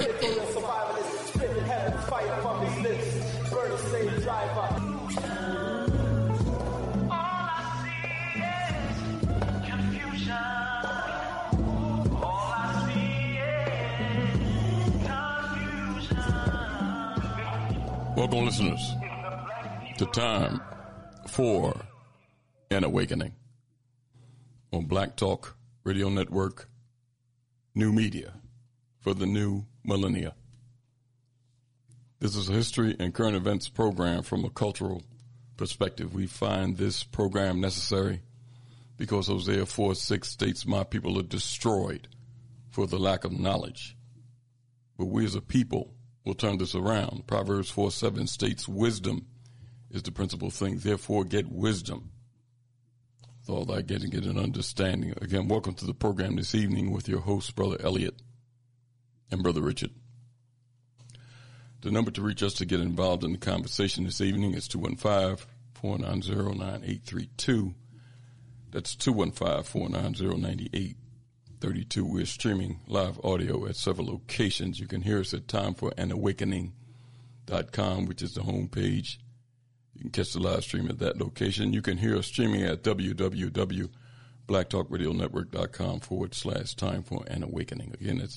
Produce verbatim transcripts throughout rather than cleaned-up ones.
Predatorial survivalist, spitting heaven, fire from his lips. Burn a slave driver. Welcome, listeners, to Time for an Awakening on Black Talk Radio Network, new media for the new millennia. This is a history and current events program from a cultural perspective. We find this program necessary because Hosea four six states, "My people are destroyed for the lack of knowledge." But we as a people will turn this around. Proverbs four seven states, "Wisdom is the principal thing. Therefore, get wisdom. With all thy getting, get an understanding." Again, welcome to the program this evening with your hosts, Brother Elliot and Brother Richard. The number to reach us to get involved in the conversation this evening is two one five, four nine zero, nine eight three two. That's two one five, four nine zero, nine eight three two. We're streaming live audio at several locations. You can hear us at time for an awakening dot com, which is the homepage. You can catch the live stream at that location. You can hear us streaming at www.blacktalkradionetwork.com forward slash time for an awakening. Again, that's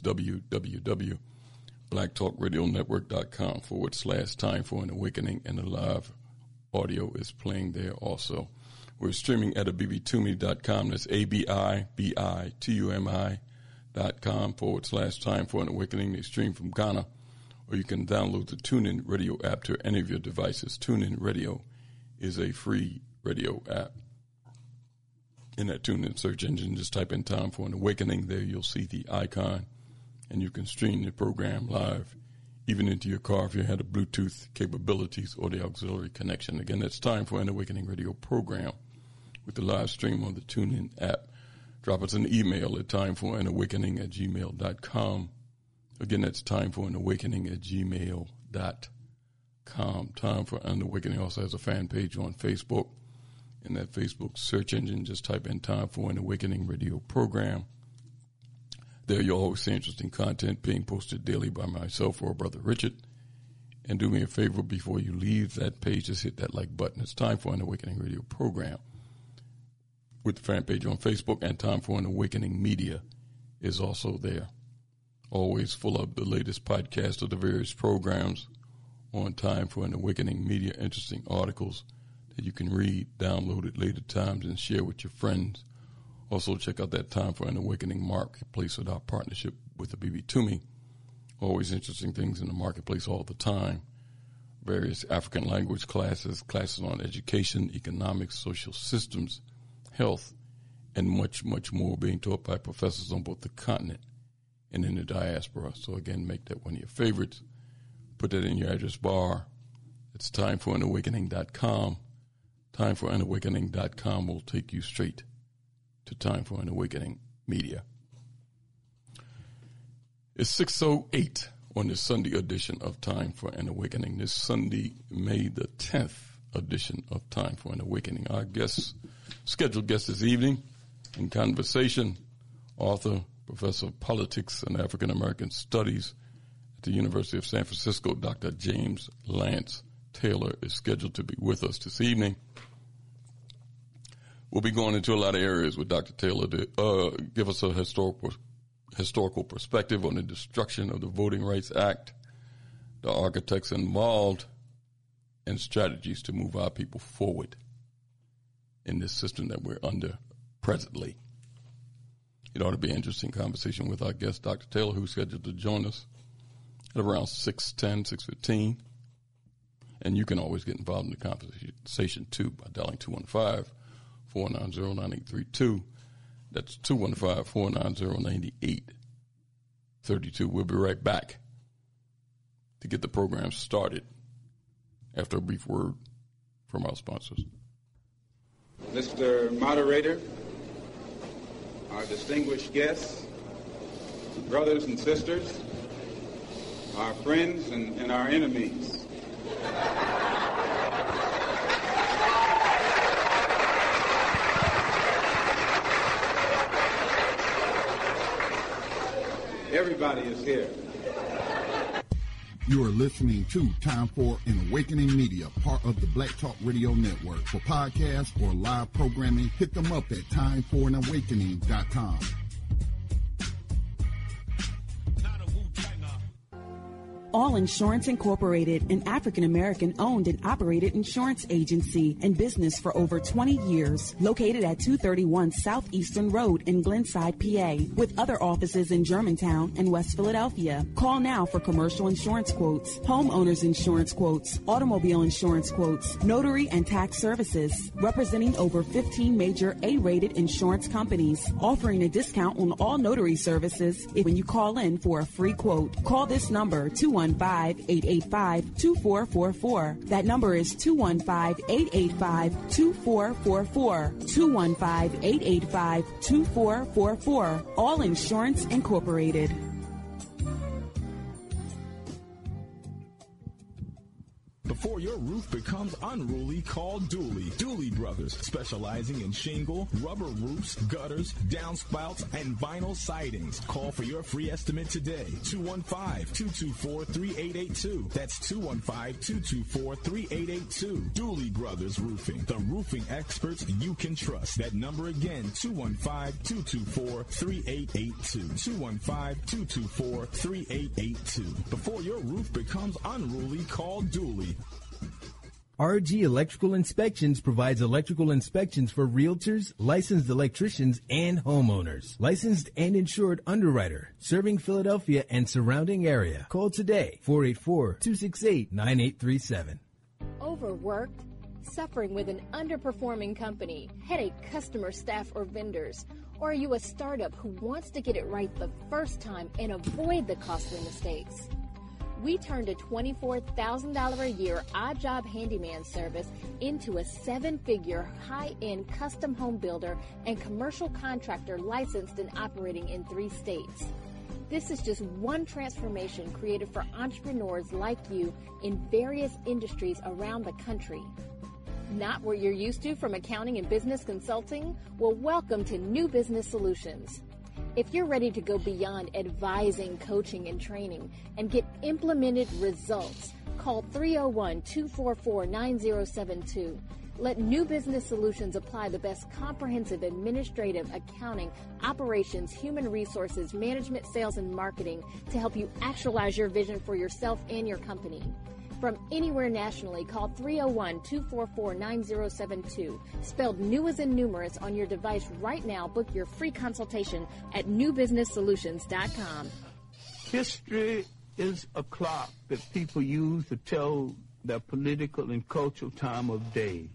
www.blacktalkradionetwork.com forward slash time for an awakening. And the live audio is playing there also. We're streaming at abibitumi dot com. That's A-B-I-B-I-T-U-M-I dot com forward slash time for an awakening. They stream from Ghana. Or you can download the TuneIn Radio app to any of your devices. TuneIn Radio is a free radio app. In that TuneIn search engine, just type in Time for an Awakening. There you'll see the icon, and you can stream the program live, even into your car if you had the Bluetooth capabilities or the auxiliary connection. Again, that's Time for an Awakening radio program with the live stream on the TuneIn app. Drop us an email at timeforanawakening at gmail dot com. Again, that's time for an awakening at gmail dot com. Time for an Awakening also has a fan page on Facebook. In that Facebook search engine, just type in Time for an Awakening radio program. There you'll always see interesting content being posted daily by myself or Brother Richard. And do me a favor before you leave that page, just hit that like button. It's Time for an Awakening radio program with the fan page on Facebook, and Time for an Awakening media is also there. Always full of the latest podcast of the various programs on Time for an Awakening media, interesting articles that you can read, download at later times, and share with your friends. Also, check out that Time for an Awakening marketplace with our partnership with Abibitumi. Always interesting things in the marketplace all the time. Various African language classes, classes on education, economics, social systems, health, and much, much more being taught by professors on both the continent and in the diaspora. So again, make that one of your favorites. Put that in your address bar. It's time for an awakening dot com. time for an awakening dot com will take you straight to Time for an Awakening media. It's six oh eight on this Sunday edition of Time for an Awakening. This Sunday, May the tenth edition of Time for an Awakening. Our guest, scheduled guest this evening in conversation, author, Professor of Politics and African American Studies at the University of San Francisco, Doctor James Lance Taylor is scheduled to be with us this evening. We'll be going into a lot of areas with Doctor Taylor to uh, give us a historical historical perspective on the destruction of the Voting Rights Act, the architects involved, and strategies to move our people forward in this system that we're under presently. It ought to be an interesting conversation with our guest, Doctor Taylor, who's scheduled to join us at around six ten, six fifteen. And you can always get involved in the conversation, too, by dialing two one five, four nine zero, nine eight three two. That's two one five, four nine zero, nine eight three two. We'll be right back to get the program started after a brief word from our sponsors. Mister Moderator, our distinguished guests, brothers and sisters, our friends and, and our enemies. Everybody is here. You are listening to Time for an Awakening Media, part of the Black Talk Radio Network. For podcasts or live programming, hit them up at time for an awakening dot com. All Insurance Incorporated, an African-American owned and operated insurance agency in business for over twenty years, located at two thirty-one Southeastern Road in Glenside, P A, with other offices in Germantown and West Philadelphia. Call now for commercial insurance quotes, homeowners insurance quotes, automobile insurance quotes, notary and tax services, representing over fifteen major A-rated insurance companies, offering a discount on all notary services if when you call in for a free quote. Call this number, two one five, eight eight five, two four four four. That number is two one five, eight eight five, two four four four. two one five, eight eight five, two four four four. All Insurance Incorporated. Before your roof becomes unruly, call Dooley. Dooley Brothers, specializing in shingle, rubber roofs, gutters, downspouts, and vinyl sidings. Call for your free estimate today. two one five, two two four, three eight eight two. That's two one five, two two four, three eight eight two. Dooley Brothers Roofing, the roofing experts you can trust. That number again, two one five, two two four, three eight eight two. two one five, two two four, three eight eight two. Before your roof becomes unruly, call Dooley. R G Electrical Inspections provides electrical inspections for realtors, licensed electricians, and homeowners. Licensed and insured underwriter, serving Philadelphia and surrounding area. Call today, four eight four, two six eight, nine eight three seven. Overworked? Suffering with an underperforming company, headache customer, staff, or vendors? Or are you a startup who wants to get it right the first time and avoid the costly mistakes? We turned a twenty-four thousand dollars a year odd job handyman service into a seven-figure high-end custom home builder and commercial contractor licensed and operating in three states. This is just one transformation created for entrepreneurs like you in various industries around the country. Not what you're used to from accounting and business consulting? Well, welcome to New Business Solutions. If you're ready to go beyond advising, coaching, and training and get implemented results, call three oh one, two four four, nine oh seven two. Let New Business Solutions apply the best comprehensive administrative, accounting, operations, human resources, management, sales, and marketing to help you actualize your vision for yourself and your company. From anywhere nationally, call three oh one, two four four, nine oh seven two. Spelled new as in numerous on your device right now. Book your free consultation at new business solutions dot com. History is a clock that people use to tell their political and cultural time of day.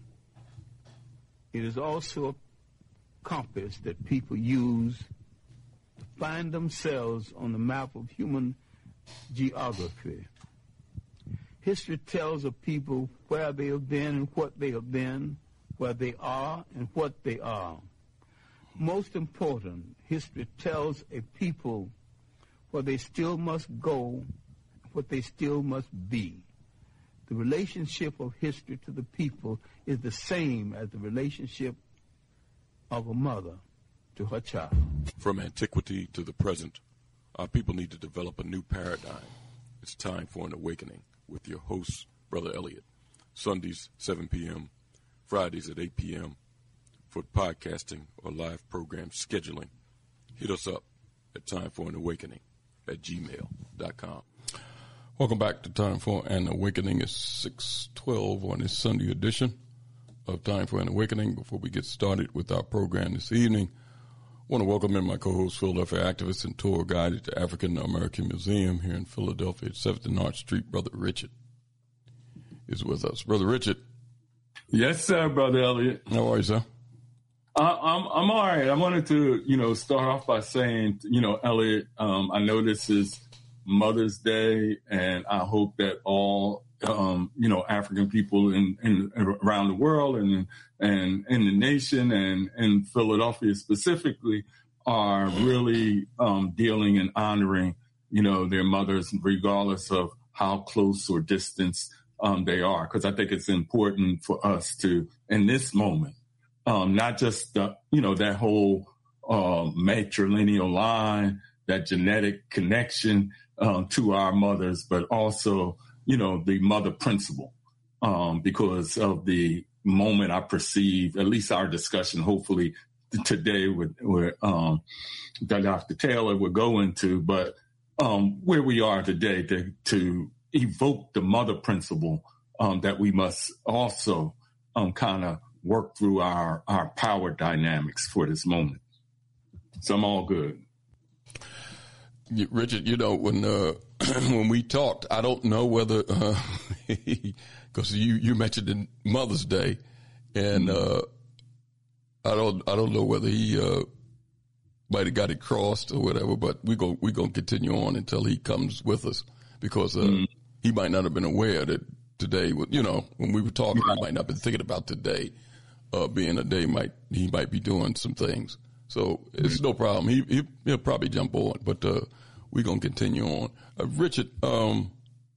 It is also a compass that people use to find themselves on the map of human geography. History tells of people where they have been and what they have been, where they are and what they are. Most important, history tells a people where they still must go, what they still must be. The relationship of history to the people is the same as the relationship of a mother to her child. From antiquity to the present, our people need to develop a new paradigm. It's time for an awakening. With your host, Brother Elliot. Sundays, seven p.m., Fridays at eight p.m. For podcasting or live program scheduling, hit us up at time for an awakening at gmail dot com. Welcome back to Time for an Awakening. It's six twelve on this Sunday edition of Time for an Awakening. Before we get started with our program this evening, I want to welcome in my co-host, Philadelphia activist and tour guide at the African American Museum here in Philadelphia at seventh and Arch Street. Brother Richard is with us. Brother Richard. Yes, sir, Brother Elliot. How are you, sir? Uh, I'm I'm all right. I wanted to, you know, start off by saying, you know, Elliot, um, I know this is Mother's Day, and I hope that all, um, you know, African people in, in around the world and and in the nation and in Philadelphia specifically are really um, dealing and honoring, you know, their mothers, regardless of how close or distant um, they are. Because I think it's important for us to, in this moment, um, not just, the, you know, that whole uh, matrilineal line, that genetic connection, uh, to our mothers, but also, you know, the mother principle, um, because of the moment I perceive, at least our discussion, hopefully today with, with um, Doctor Taylor will go into, but um, where we are today to, to evoke the mother principle um, that we must also um, kind of work through our, our power dynamics for this moment. So I'm all good. Richard, you know, when uh, when we talked, I don't know whether, because uh, you, you mentioned Mother's Day, and uh, I don't I don't know whether he uh, might have got it crossed or whatever, but we're going we gonna continue on until he comes with us, because uh, mm. he might not have been aware that today, you know, when we were talking, right. he might not have been thinking about today uh, being a day might he might be doing some things. So it's mm. no problem. He, he, he'll probably jump on, but uh, we're going to continue on. Uh, Richard, um,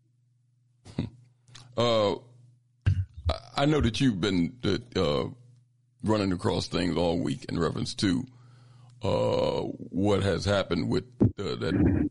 uh, I know that you've been uh, running across things all week in reference to uh, what has happened with uh, that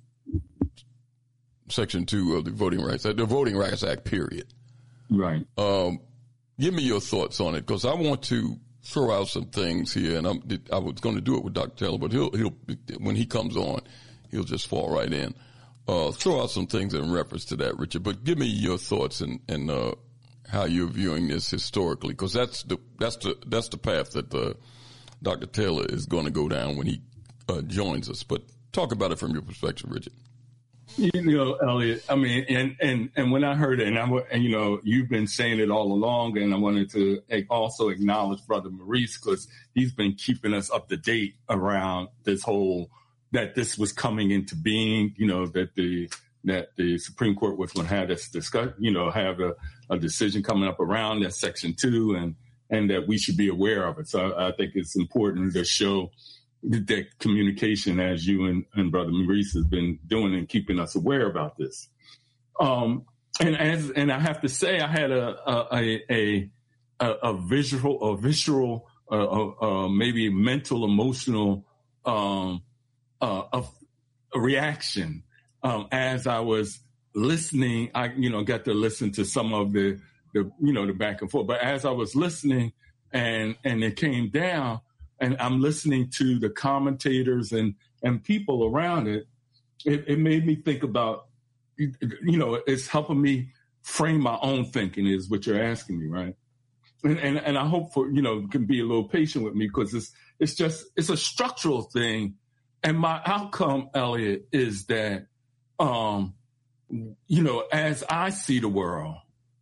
Section two of the Voting Rights, the Voting Rights Act, period. Right. Um, give me your thoughts on it, because I want to throw out some things here, and I'm, I was going to do it with Doctor Taylor, but he'll, he'll, when he comes on, he'll just fall right in. Uh, throw out some things in reference to that, Richard, but give me your thoughts and, and, uh, how you're viewing this historically, because that's the, that's the, that's the path that, uh, Doctor Taylor is going to go down when he, uh, joins us. But talk about it from your perspective, Richard. You know, Elliot, I mean, and, and, and when I heard it, and I, and, you know, you've been saying it all along, and I wanted to also acknowledge Brother Maurice, because he's been keeping us up to date around this whole, that this was coming into being, you know, that the, that the Supreme Court was going to have this discuss, you know, have a, a decision coming up around that Section two, and, and that we should be aware of it. So I, I think it's important to show that communication, as you and, and Brother Maurice has been doing, and keeping us aware about this. Um, and as, and I have to say, I had a, a, a, a, a visual, a visceral, uh, uh, uh, maybe mental, emotional, um, uh, a, a reaction, um, as I was listening. I, you know, got to listen to some of the, the, you know, the back and forth, but as I was listening and, and it came down, and I'm listening to the commentators and, and people around it, it, it made me think about, you know, it's helping me frame my own thinking, is what you're asking me, right? And, and, and I hope for, you know, you can be a little patient with me, because it's, it's just, it's a structural thing. And my outcome, Elliot, is that, um, you know, as I see the world,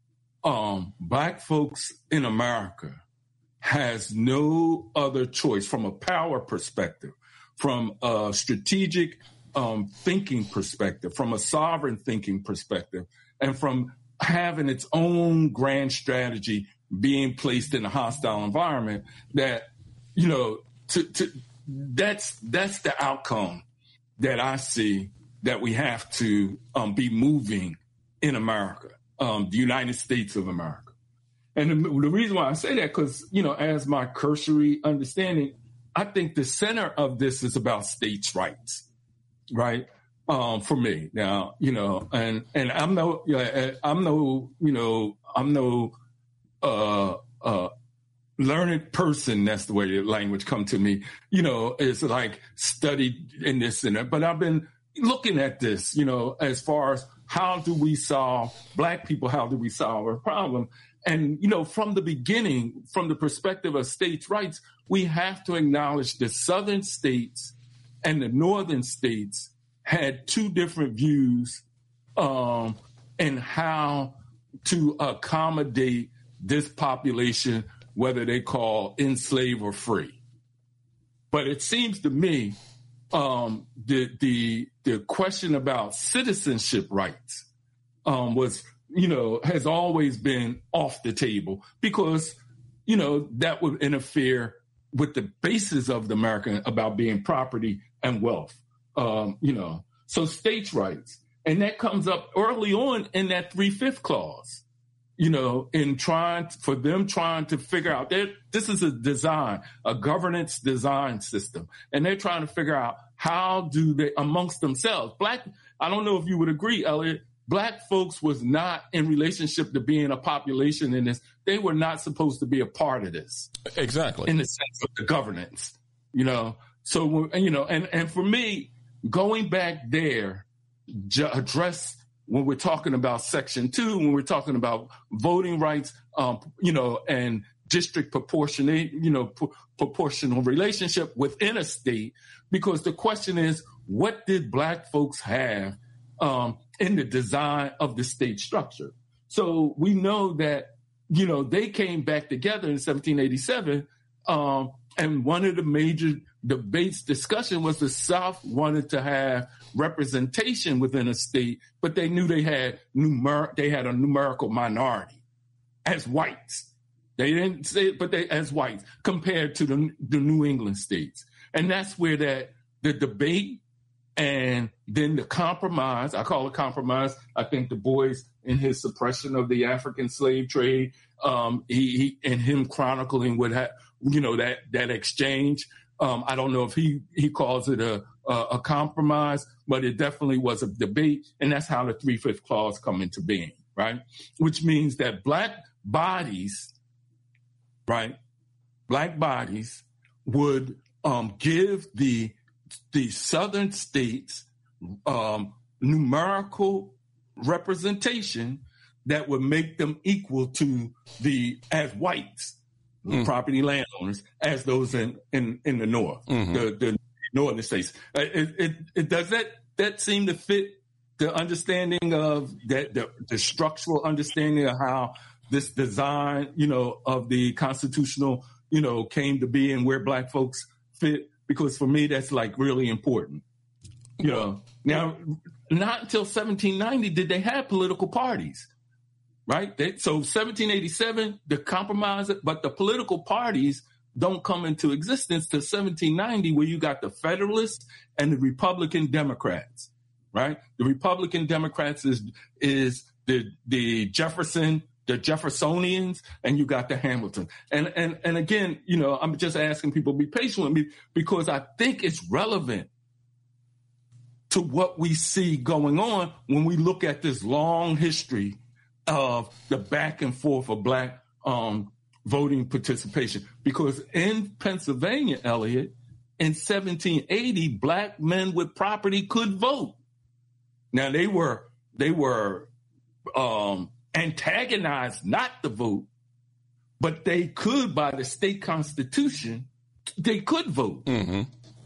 um, Black folks in America has no other choice from a power perspective, from a strategic um, thinking perspective, from a sovereign thinking perspective, and from having its own grand strategy being placed in a hostile environment, that, you know, to, to, that's that's the outcome that I see that we have to um, be moving in America, um, the United States of America. And the, the reason why I say that, because, you know, as my cursory understanding, I think the center of this is about states' rights, right? Um, for me now, you know, and, and I'm no, I'm no, you know, I'm no, uh, uh, learned person. That's the way the language come to me, you know, it's like studied in this and that, but I've been looking at this, you know, as far as how do we solve, Black people, how do we solve our problem? And, you know, from the beginning, from the perspective of states' rights, we have to acknowledge the southern states and the northern states had two different views um, in how to accommodate this population, whether they call enslaved or free. But it seems to me um, the, the, the question about citizenship rights um, was you know, has always been off the table, because, you know, that would interfere with the basis of the American about being property and wealth, um, you know, so states' rights. And that comes up early on in that three-fifth clause, you know, in trying for them trying to figure out that this is a design, a governance design system. And they're trying to figure out how do they amongst themselves, Black, I don't know if you would agree, Elliot. Black folks was not in relationship to being a population in this. They were not supposed to be a part of this. Exactly. In the sense of the governance, you know. So, you know, and, and for me, going back there, ju- address when we're talking about Section two, when we're talking about voting rights, um, you know, and district proportionate, you know, p- proportional relationship within a state, because the question is, what did Black folks have um, in the design of the state structure? So we know that, you know, they came back together in seventeen eighty-seven, um, and one of the major debates, discussion was the South wanted to have representation within a state, but they knew they had numer- they had a numerical minority as whites. They didn't say it, but they as whites compared to the, the New England states. And that's where that the debate and then the compromise, I call it compromise. I think Du Bois in his suppression of the African slave trade, um, he, he and him chronicling what ha- you know that that exchange. Um, I don't know if he he calls it a, a a compromise, but it definitely was a debate, and that's how the three-fifth clause come into being, right? Which means that Black bodies, right, Black bodies would um, give the the Southern states um, numerical representation that would make them equal to the as whites. Mm. Property landowners as those in, in, in the North, mm-hmm. the, the northern states. It, it, it does that that seem to fit the understanding of that the, the structural understanding of how this design, you know, of the constitutional, you know, came to be and where Black folks fit? Because for me, that's like really important. You know, now not until seventeen ninety did they have political parties. Right. They, so seventeen eighty-seven, the compromise, but the political parties don't come into existence till seventeen ninety, where you got the Federalists and the Republican Democrats. Right. The Republican Democrats is is the the Jefferson, the Jeffersonians, and you got the Hamilton. And and and again, you know, I'm just asking people to be patient with me because I think it's relevant to what we see going on when we look at this long history of the back and forth of Black um, voting participation. Because in Pennsylvania, Elliot, in seventeen eighty, Black men with property could vote. Now they were they were um, antagonized not to vote, but they could, by the state constitution, they could vote. Mm-hmm.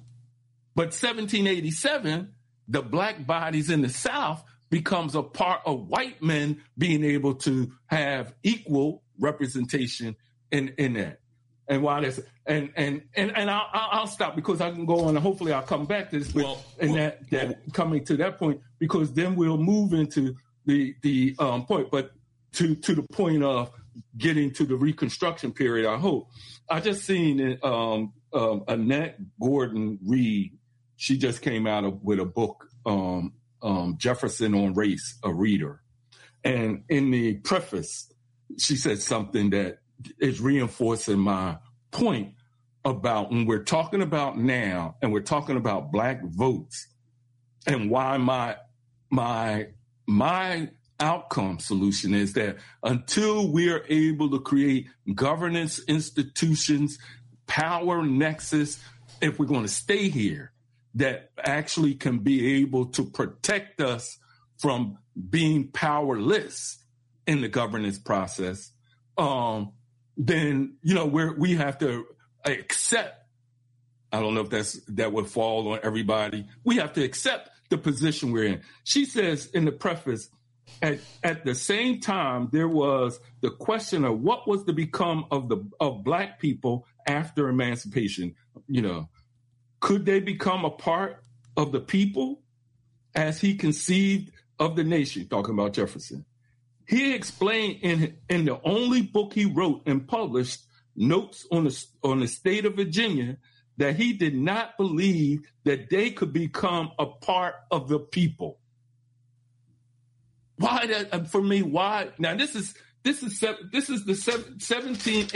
But seventeen eighty-seven, the Black bodies in the South becomes a part of white men being able to have equal representation in, in that. And while that's and and and and I'll, I'll stop because I can go on and hopefully I'll come back to this. But well, and well, that that well, coming to that point, because then we'll move into the the um, point. But to to the point of getting to the Reconstruction period, I hope. I just seen um, um, Annette Gordon Reed. She just came out of, with a book. Um, Um, Jefferson on Race, a reader. And in the preface, she said something that is reinforcing my point about when we're talking about now and we're talking about Black votes and why my, my, my outcome solution is that until we are able to create governance institutions, power nexus, if we're going to stay here, that actually can be able to protect us from being powerless in the governance process, um, then, you know, we're, we have to accept, I don't know if that's that would fall on everybody, we have to accept the position we're in. She says in the preface, at, at the same time, there was the question of what was to become of the of Black people after emancipation, you know. Could they become a part of the people as he conceived of the nation? Talking about Jefferson. He explained in, in the only book he wrote and published, Notes on the, on the State of Virginia, that he did not believe that they could become a part of the people. Why that, for me, why? Now, this is this is this is the seventeen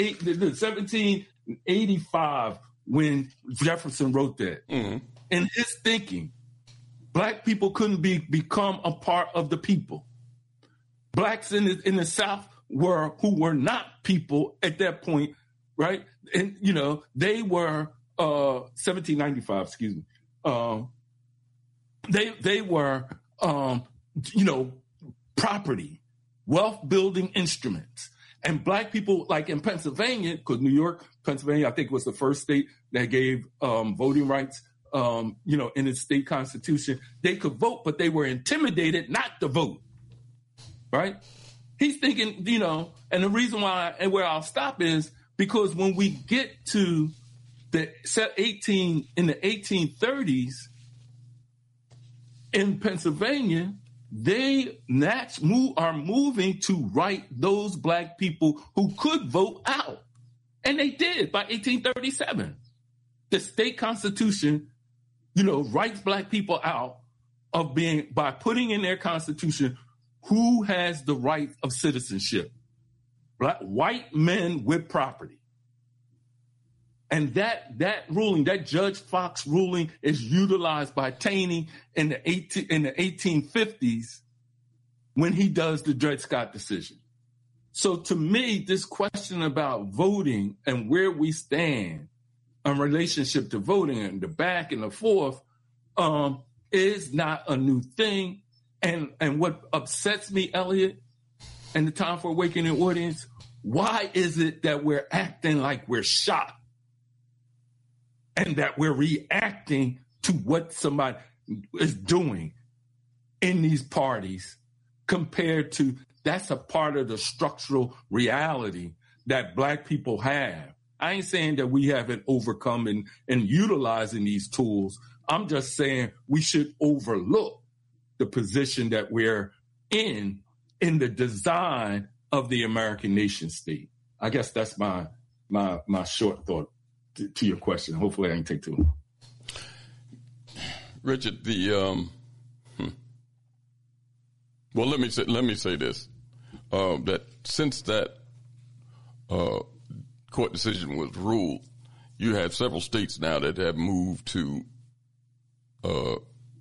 eighty-five when Jefferson wrote that. Mm-hmm. In his thinking, black people couldn't be become a part of the people. Blacks in the, in the South were who were not people at that point, right? And, you know, they were uh, seventeen ninety-five, excuse me. Um, they they were, um, you know, property, wealth building instruments. And black people, like in Pennsylvania, because New York, Pennsylvania, I think was the first state that gave um, voting rights, um, you know, in its state constitution. They could vote, but they were intimidated not to vote, right? He's thinking, you know, and the reason why and where I'll stop is because when we get to the eighteen in the eighteen thirties in Pennsylvania, they next move, are moving to write those black people who could vote out. And they did by eighteen thirty-seven. The state constitution, you know, writes black people out of being by putting in their constitution who has the right of citizenship. Black, white men with property. And that that ruling, that Judge Fox ruling, is utilized by Taney in the eighteen in the eighteen fifties when he does the Dred Scott decision. So to me, this question about voting and where we stand in relationship to voting and the back and the forth um, is not a new thing. And and what upsets me, Elliot, and the Time for Awakening audience, why is it that we're acting like we're shocked and that we're reacting to what somebody is doing in these parties compared to that's a part of the structural reality that black people have? I ain't saying that we haven't overcome and, and utilizing these tools. I'm just saying we should overlook the position that we're in, in the design of the American nation state. I guess that's my my my short thought to, to your question. Hopefully I didn't take too long. Richard, the um, hmm. well, let me say let me say this: uh, that since that uh, court decision was ruled, you have several states now that have moved to uh,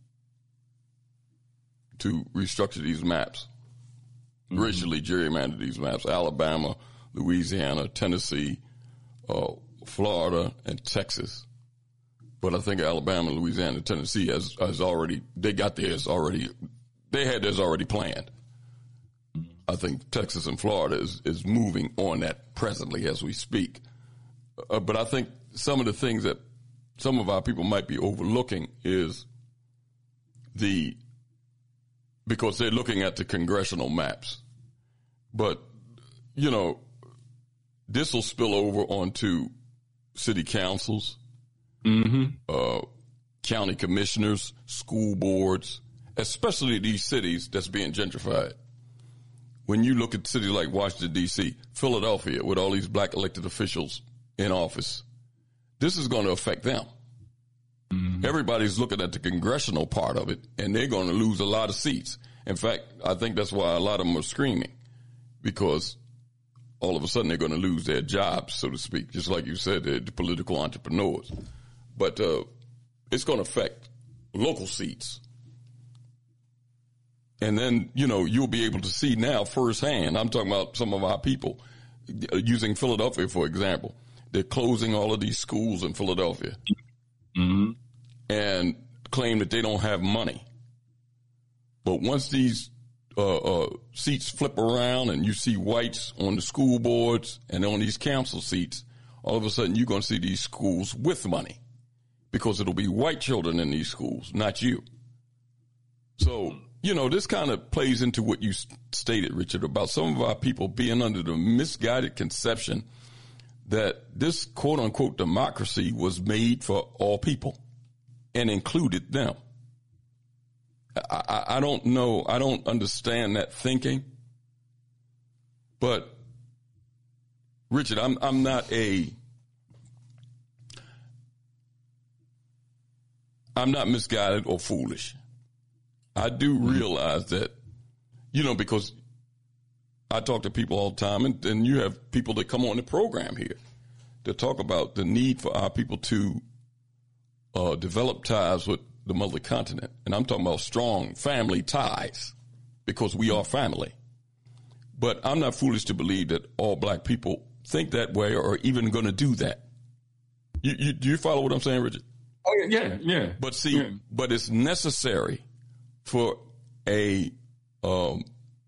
to restructure these maps, mm-hmm. racially gerrymander these maps. Alabama, Louisiana, Tennessee, uh, Florida, and Texas. But I think Alabama, Louisiana, and Tennessee has, has already, they got theirs already, they had theirs already planned. I think Texas and Florida is, is moving on that presently as we speak. Uh, but I think some of the things that some of our people might be overlooking is the, because they're looking at the congressional maps. But, you know, this will spill over onto city councils, mm-hmm. uh, county commissioners, school boards, especially these cities that's being gentrified. When you look at cities like Washington, D C, Philadelphia, with all these black elected officials in office, this is going to affect them. Mm-hmm. Everybody's looking at the congressional part of it, and they're going to lose a lot of seats. In fact, I think that's why a lot of them are screaming, because all of a sudden they're going to lose their jobs, so to speak, just like you said, they're the political entrepreneurs. But uh, it's going to affect local seats. And then, you know, you'll be able to see now firsthand. I'm talking about some of our people, using Philadelphia, for example. They're closing all of these schools in Philadelphia. Mm-hmm. And claim that they don't have money. But once these uh, uh, seats flip around and you see whites on the school boards and on these council seats, all of a sudden you're going to see these schools with money, because it'll be white children in these schools, not you. So, you know, this kind of plays into what you stated, Richard, about some of our people being under the misguided conception that this quote-unquote democracy was made for all people and included them. I, I, I don't know. I don't understand that thinking. But, Richard, I'm I'm not a I'm not misguided or foolish. I do realize that, you know, because I talk to people all the time, and, and you have people that come on the program here to talk about the need for our people to uh, develop ties with the mother continent. And I'm talking about strong family ties because we are family. But I'm not foolish to believe that all black people think that way or are even going to do that. You, you, do you follow what I'm saying, Richard? Oh, yeah, yeah. But see, yeah. but it's necessary for a um,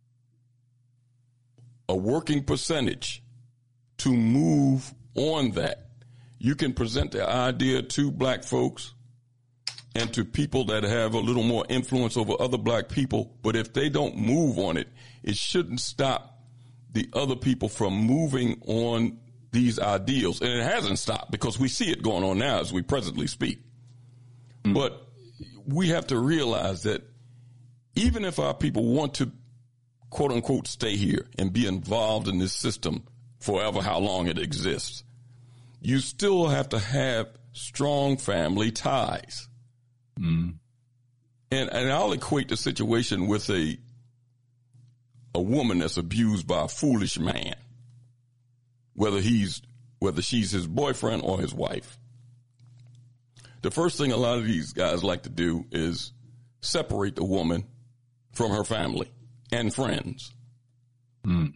a working percentage to move on that. You can present the idea to black folks and to people that have a little more influence over other black people, but if they don't move on it, it shouldn't stop the other people from moving on these ideals. And it hasn't stopped because we see it going on now as we presently speak. Mm. But we have to realize that even if our people want to, quote unquote, stay here and be involved in this system forever, how long it exists, you still have to have strong family ties. Mm. And, and I'll equate the situation with a, a woman that's abused by a foolish man, whether he's, whether she's his boyfriend or his wife. The first thing a lot of these guys like to do is separate the woman from her family and friends. Mm.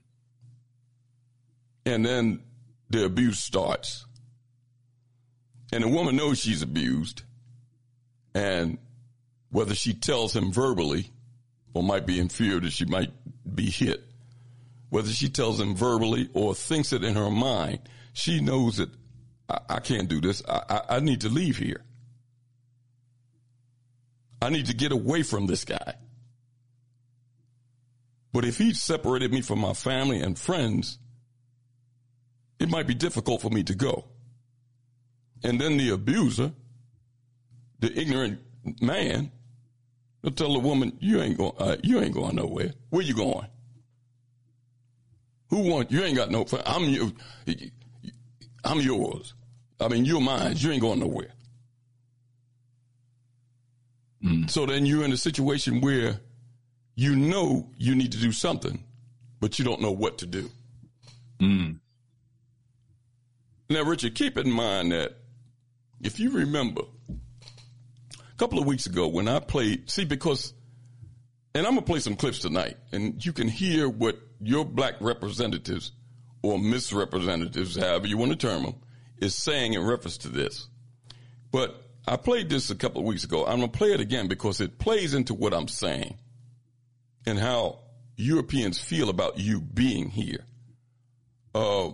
And then the abuse starts. And the woman knows she's abused. And whether she tells him verbally or might be in fear that she might be hit, whether she tells him verbally or thinks it in her mind, she knows that I, I can't do this. I, I, I need to leave here. I need to get away from this guy. But if he separated me from my family and friends, it might be difficult for me to go. And then the abuser, the ignorant man, will tell the woman, "You ain't going. Uh, you ain't going nowhere. Where you going? Who want you? Ain't got no. I'm you. I'm yours. I mean, you're mine. You ain't going nowhere." Mm. So then you're in a situation where you know you need to do something, but you don't know what to do. Mm. Now, Richard, keep in mind that if you remember a couple of weeks ago when I played, see, because, and I'm going to play some clips tonight, and you can hear what your black representatives or misrepresentatives, however you want to term them, is saying in reference to this. But I played this a couple of weeks ago. I'm going to play it again because it plays into what I'm saying and how Europeans feel about you being here. Uh,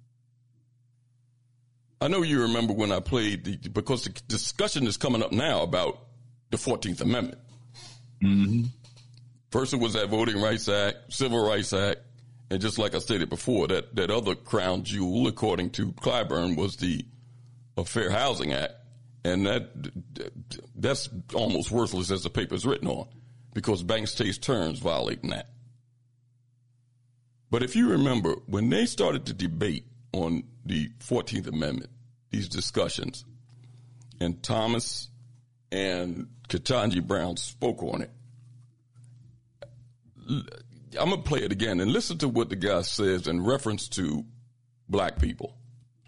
I know you remember when I played, the, because the discussion is coming up now about the fourteenth Amendment. Mm-hmm. First it was that Voting Rights Act, Civil Rights Act, and just like I stated before, that, that other crown jewel, according to Clyburn, was the uh, Fair Housing Act. And that that's almost worthless as the paper is written on, because banks chase turns violating that. But if you remember, when they started to debate on the fourteenth Amendment, these discussions, and Thomas and Ketanji Brown spoke on it, I'm going to play it again and listen to what the guy says in reference to black people.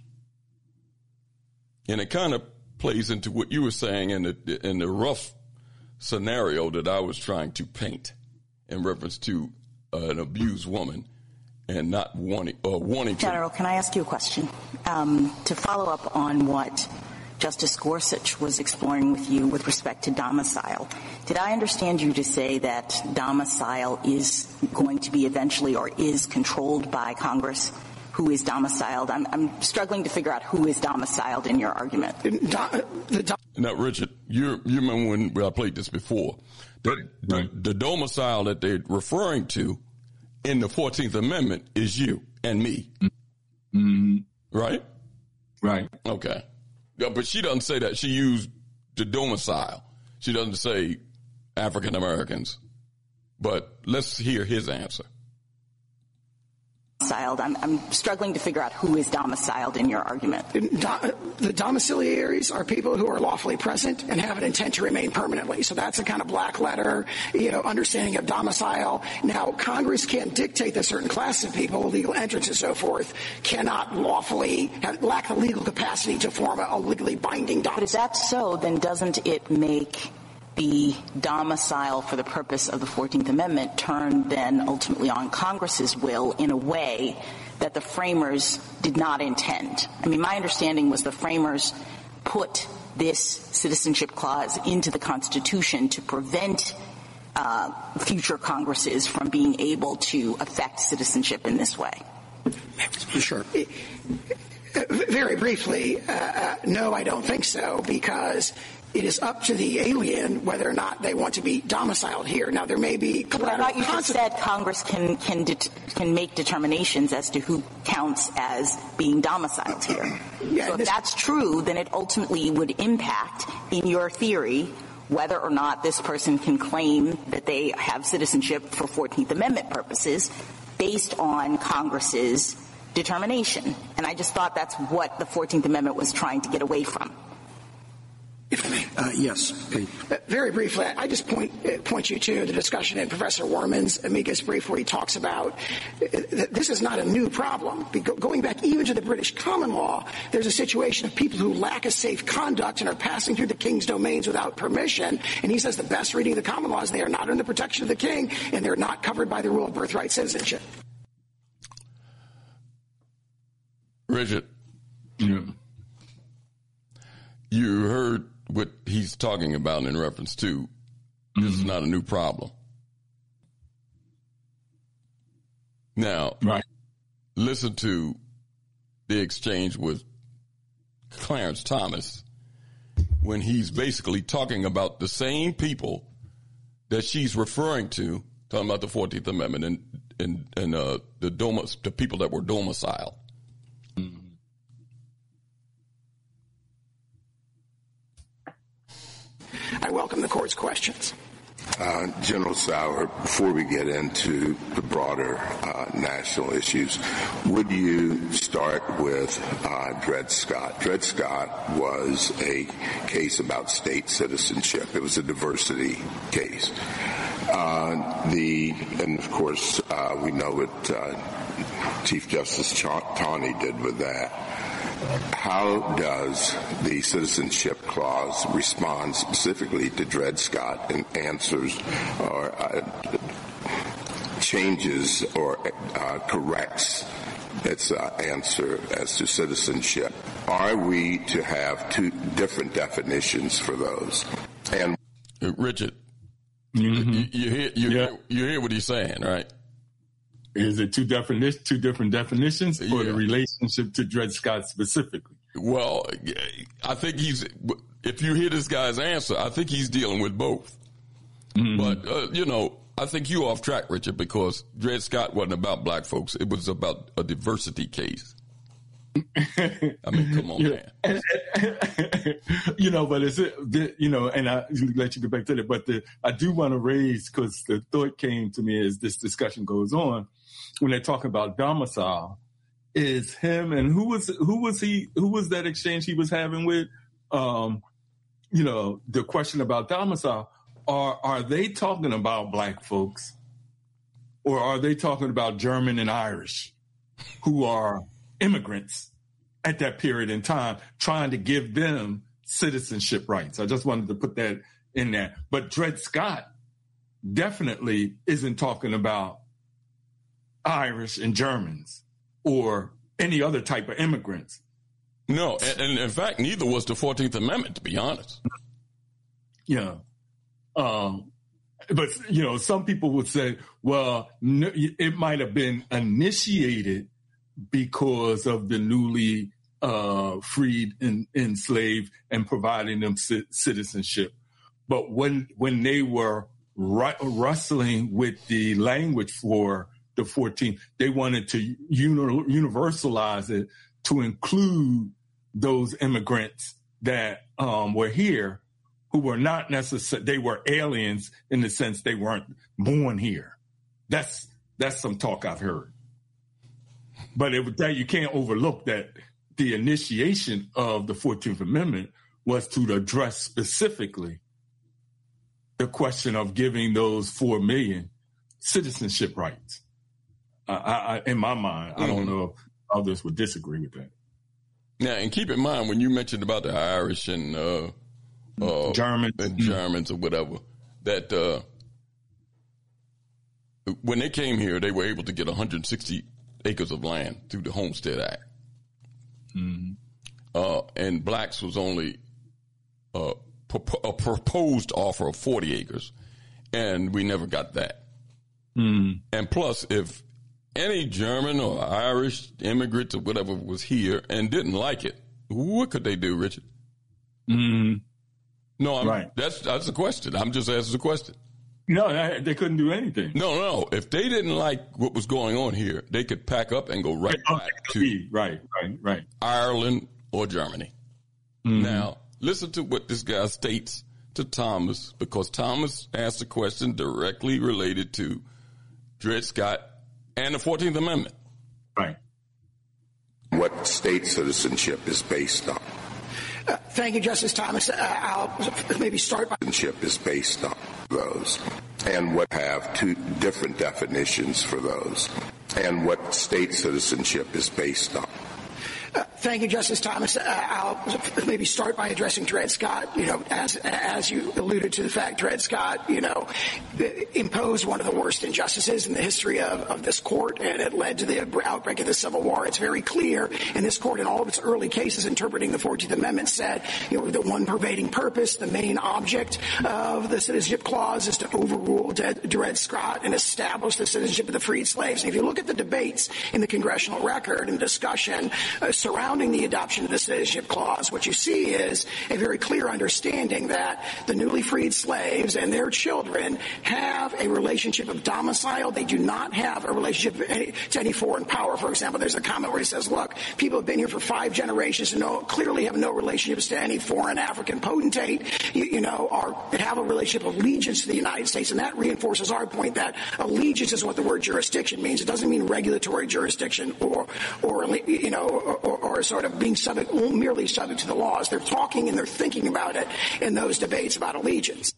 And it kind of plays into what you were saying in the, in the rough scenario that I was trying to paint in reference to uh, an abused woman and not wanting, uh, wanting to. General, can I ask you a question? Um, to follow up on what Justice Gorsuch was exploring with you with respect to domicile, did I understand you to say that domicile is going to be eventually or is controlled by Congress? Who is domiciled? I'm, I'm struggling to figure out who is domiciled in your argument. Now, Richard, you you remember when I played this before? That the, the domicile that they're referring to in the fourteenth Amendment is you and me. Mm-hmm. Right? Right. Okay. Yeah, but she doesn't say that. She used the domicile. She doesn't say African Americans. But let's hear his answer. I'm, I'm struggling to figure out who is domiciled in your argument. The domiciliaries are people who are lawfully present and have an intent to remain permanently. So that's a kind of black letter, you know, understanding of domicile. Now, Congress can't dictate that certain class of people, legal entrants and so forth, cannot lawfully have, lack the legal capacity to form a, a legally binding domicile. But if that's so, then doesn't it make the domicile for the purpose of the fourteenth Amendment turned then ultimately on Congress's will in a way that the framers did not intend. I mean, my understanding was the framers put this citizenship clause into the Constitution to prevent uh, future Congresses from being able to affect citizenship in this way. Sure. Very briefly, uh, uh, no, I don't think so, because it is up to the alien whether or not they want to be domiciled here. Now, there may be collateral I thought you just said Congress can can det- can make determinations as to who counts as being domiciled here. Yeah, so if that's true, then it ultimately would impact, in your theory, whether or not this person can claim that they have citizenship for fourteenth Amendment purposes based on Congress's determination. And I just thought that's what the fourteenth Amendment was trying to get away from. If I may. Uh, yes. Okay. Uh, very briefly, I just point uh, point you to the discussion in Professor Werman's amicus brief where he talks about uh, that this is not a new problem. Be- going back even to the British common law, there's a situation of people who lack a safe conduct and are passing through the king's domains without permission. And he says the best reading of the common law is they are not under the protection of the king and they're not covered by the rule of birthright citizenship. Richard, yeah. You heard what he's talking about in reference to mm-hmm. This is not a new problem. Now, right. Listen to the exchange with Clarence Thomas when he's basically talking about the same people that she's referring to, talking about the fourteenth Amendment and and, and uh, the, dom- the people that were domiciled. I welcome the court's questions. Uh, General Sauer, before we get into the broader uh, national issues, would you start with uh, Dred Scott? Dred Scott was a case about state citizenship. It was a diversity case. Uh, the and of course uh, we know what uh, Chief Justice Taney did with that. How does the Citizenship Clause respond specifically to Dred Scott and answers or uh, changes or uh, corrects its uh, answer as to citizenship? Are we to have two different definitions for those? And Richard, mm-hmm. you, you hear you, yeah. you hear what he's saying, right? Is it two different two different definitions for yeah. the relationship to Dred Scott specifically? Well, I think he's. If you hear this guy's answer, I think he's dealing with both. Mm-hmm. But uh, you know, I think you off track, Richard, because Dred Scott wasn't about black folks. It was about a diversity case. I mean, come on, yeah. man. You know, but it's you know, and I let you get back to that. But the, I do want to raise, because the thought came to me as this discussion goes on, when they're talking about domicile, is him and who was who was he who was that exchange he was having with, um, you know, the question about domicile. Are are they talking about black folks, or are they talking about German and Irish, who are immigrants at that period in time, trying to give them citizenship rights? I just wanted to put that in there. But Dred Scott definitely isn't talking about Irish and Germans or any other type of immigrants. No, and, and in fact, neither was the fourteenth Amendment, to be honest. Yeah. Um, but, you know, some people would say, well, no, it might have been initiated because of the newly uh, freed and enslaved and providing them c- citizenship. But when when they were ru- wrestling with the language for the fourteenth, they wanted to uni- universalize it to include those immigrants that um, were here, who were not necessarily, they were aliens in the sense they weren't born here. That's that's some talk I've heard. But it, that you can't overlook that the initiation of the fourteenth Amendment was to address specifically the question of giving those four million citizenship rights. Uh, I, I, in my mind, mm-hmm. I don't know if others would disagree with that. Now, and keep in mind, when you mentioned about the Irish and uh, uh, Germans, and Germans or whatever, that uh, when they came here, they were able to get one hundred sixty acres of land through the Homestead Act. Mm-hmm. Uh, and blacks was only uh, pro- a proposed offer of forty acres, and we never got that. Mm-hmm. And plus, if any German or Irish immigrants or whatever was here and didn't like it, what could they do, Richard? Mm-hmm. No, I'm, right. that's that's a question. I'm just asking a question. No, they couldn't do anything. No, no. If they didn't like what was going on here, they could pack up and go right oh, back to right, right, right. Ireland or Germany. Mm-hmm. Now, listen to what this guy states to Thomas, because Thomas asked a question directly related to Dred Scott and the fourteenth Amendment. Right. What state citizenship is based on? Uh, thank you, Justice Thomas. Uh, I'll maybe start by... Citizenship is based on those, and what have two different definitions for those, and what state citizenship is based on. Uh, thank you, Justice Thomas. Uh, I'll maybe start by addressing Dred Scott. You know, as as you alluded to the fact, Dred Scott, you know, imposed one of the worst injustices in the history of, of this court, and it led to the outbreak of the Civil War. It's very clear, and this court, in all of its early cases interpreting the fourteenth Amendment, said, you know, the one pervading purpose, the main object of the Citizenship Clause is to overrule Dred Scott and establish the citizenship of the freed slaves. And if you look at the debates in the congressional record and discussion uh, surrounding the adoption of the Citizenship Clause, what you see is a very clear understanding that the newly freed slaves and their children have a relationship of domicile. They do not have a relationship any, to any foreign power. For example, there's a comment where he says, look, people have been here for five generations and no, clearly have no relationships to any foreign African potentate, you, you know, are, have a relationship of allegiance to the United States. And that reinforces our point that allegiance is what the word jurisdiction means. It doesn't mean regulatory jurisdiction or, or you know, or, or, or sort of being subject, merely subject to the laws. They're talking and they're thinking about it in those debates about allegiance.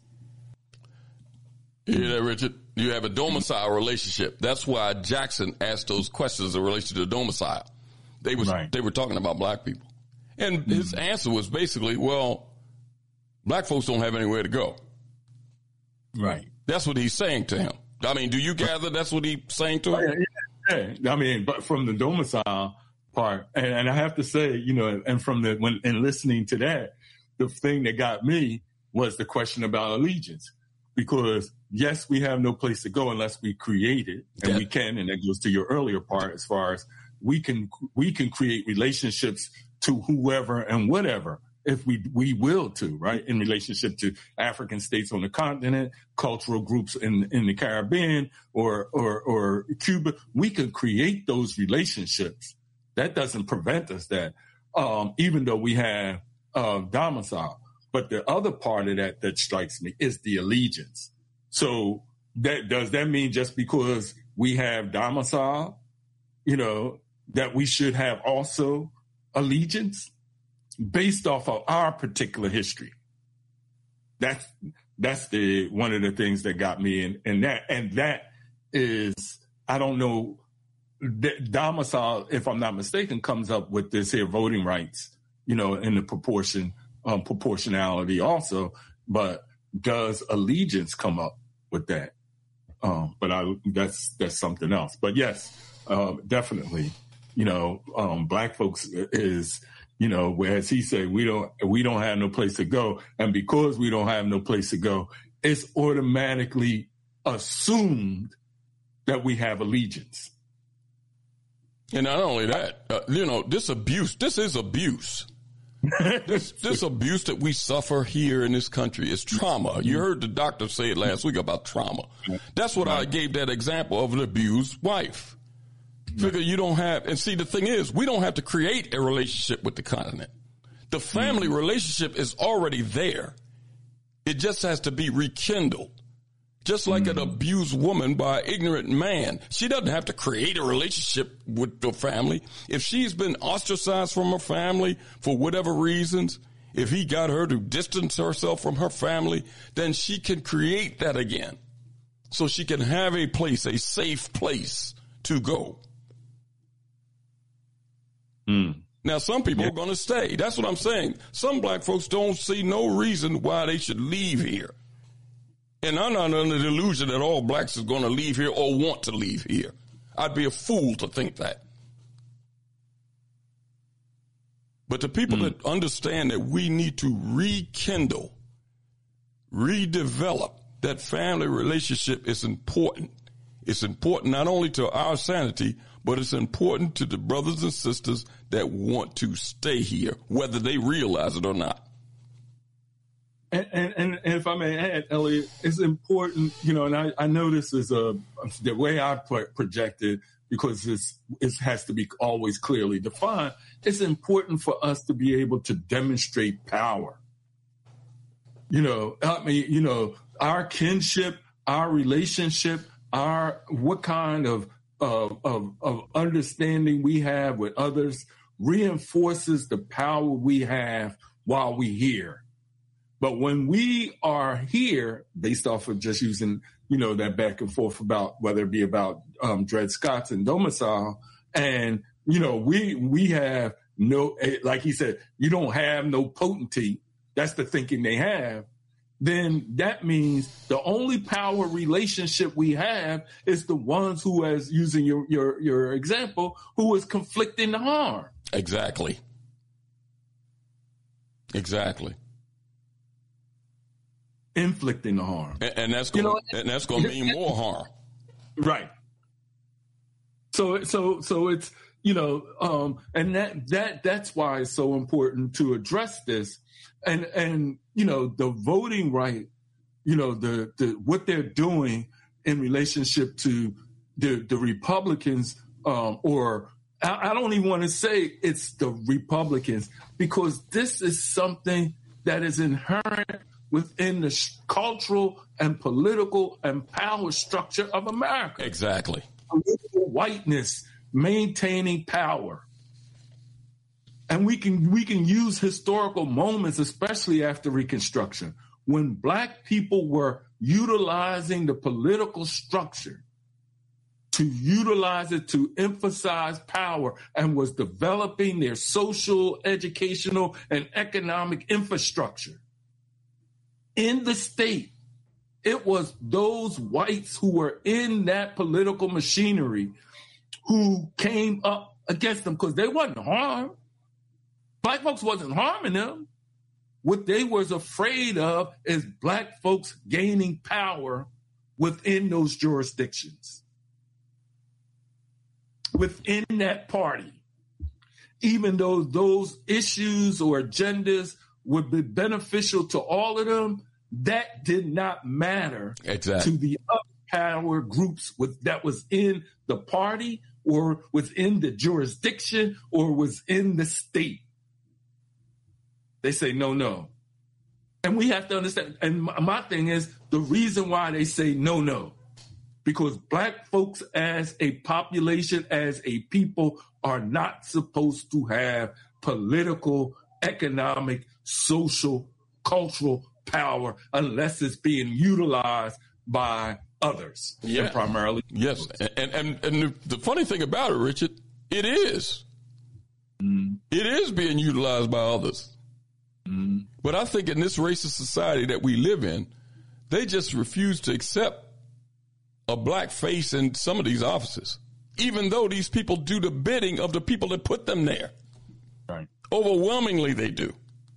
You hear that, Richard? You have a domicile relationship. That's why Jackson asked those questions in relation to the domicile. They was right. They were talking about black people. And mm-hmm. his answer was basically, well, black folks don't have anywhere to go. Right. That's what he's saying to him. I mean, do you gather that's what he's saying to him? Yeah, yeah. I mean, but from the domicile part, and, and I have to say, you know, and from the, when, and listening to that, the thing that got me was the question about allegiance. Because, yes, we have no place to go unless we create it, and yeah. we can, and that goes to your earlier part as far as we can we can create relationships to whoever and whatever if we we will to, right, in relationship to African states on the continent, cultural groups in in the Caribbean or or, or Cuba. We can create those relationships. That doesn't prevent us that, um, even though we have uh, domicile. But the other part of that that strikes me is the allegiance. So that does that mean just because we have domicile, you know, that we should have also allegiance based off of our particular history? That's that's the one of the things that got me in, in that. And that is, I don't know, domicile, if I'm not mistaken, comes up with this here voting rights, you know, in the proportion Um, proportionality also, but does allegiance come up with that? Um, but I, that's that's something else. But yes, uh, definitely, you know, um, black folks is, you know, whereas he said we don't we don't have no place to go, and because we don't have no place to go, it's automatically assumed that we have allegiance. And not only that, uh, you know, this abuse, this is abuse. this, this abuse that we suffer here in this country is trauma. You heard the doctor say it last week about trauma. That's what I gave that example of an abused wife. Figure you don't have, and see, the thing is, we don't have to create a relationship with the continent. The family mm-hmm. relationship is already there. It just has to be rekindled. Just like mm-hmm. an abused woman by an ignorant man. She doesn't have to create a relationship with the family. If she's been ostracized from her family for whatever reasons, if he got her to distance herself from her family, then she can create that again. So she can have a place, a safe place to go. Mm. Now, some people Yeah. are going to stay. That's what I'm saying. Some black folks don't see no reason why they should leave here. And I'm not under the illusion that all blacks is going to leave here or want to leave here. I'd be a fool to think that. But the people mm. that understand that we need to rekindle, redevelop that family relationship is important. It's important not only to our sanity, but it's important to the brothers and sisters that want to stay here, whether they realize it or not. And, and, and if I may add, Elliot, it's important, you know, and I, I know this is a, the way I project it, because it's, it has to be always clearly defined. It's important for us to be able to demonstrate power. You know, I mean, you know, our kinship, our relationship, our, what kind of, of, of, of understanding we have with others reinforces the power we have while we're here. But when we are here, based off of just using, you know, that back and forth about whether it be about um, Dred Scott's and domicile, and, you know, we we have no, like he said, you don't have no potentate. That's the thinking they have. Then that means the only power relationship we have is the ones who, as using your your your example, who is conflicting the harm. Exactly. Exactly. Inflicting the harm, and, and that's going, you know, and that's going to mean more harm, right? So, so, so it's, you know, um, and that that that's why it's so important to address this, and and you know, the voting right, you know, the the what they're doing in relationship to the the Republicans, um, or I, I don't even want to say it's the Republicans, because this is something that is inherent within the sh- cultural and political and power structure of America. Exactly. Political whiteness maintaining power. And we can we can use historical moments, especially after Reconstruction, when black people were utilizing the political structure to utilize it to emphasize power and was developing their social, educational, and economic infrastructure. In the state, it was those whites who were in that political machinery who came up against them because they wasn't harmed. Black folks wasn't harming them. What they was afraid of is black folks gaining power within those jurisdictions, within that party. Even though those issues or agendas would be beneficial to all of them, that did not matter exactly. to the other power groups with, that was in the party or within the jurisdiction or was in the state. They say, no, no. And we have to understand, and my, my thing is, the reason why they say no, no, because black folks as a population, as a people, are not supposed to have political, economic, social, cultural power unless it's being utilized by others. Yeah. And primarily. Yes. And, and, and the, the funny thing about it, Richard, it is. Mm. It is being utilized by others. Mm. But I think in this racist society that we live in, they just refuse to accept a black face in some of these offices, even though these people do the bidding of the people that put them there. Right. Overwhelmingly, they do.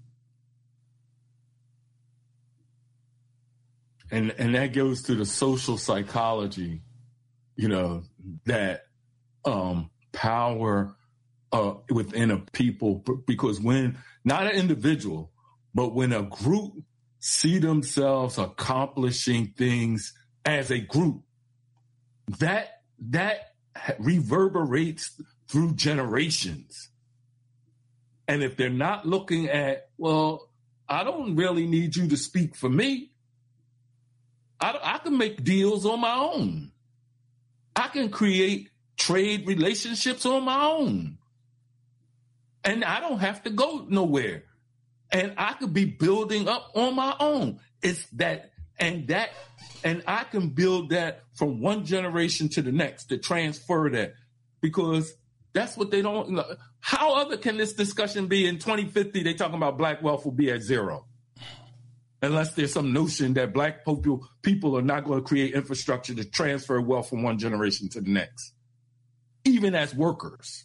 And and that goes to the social psychology, you know, that um, power uh, within a people, because when, not an individual, but when a group see themselves accomplishing things as a group, that that reverberates through generations. And if they're not looking at, well, I don't really need you to speak for me. I, I can make deals on my own. I can create trade relationships on my own. And I don't have to go nowhere. And I could be building up on my own. It's that, and that, and I can build that from one generation to the next, to transfer that. Because That's what they don't know. How other can this discussion be in twenty fifty? They talking about black wealth will be at zero. Unless there's some notion that black people, people are not going to create infrastructure to transfer wealth from one generation to the next, even as workers.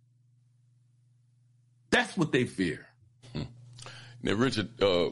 That's what they fear. Hmm. Now, Richard, uh,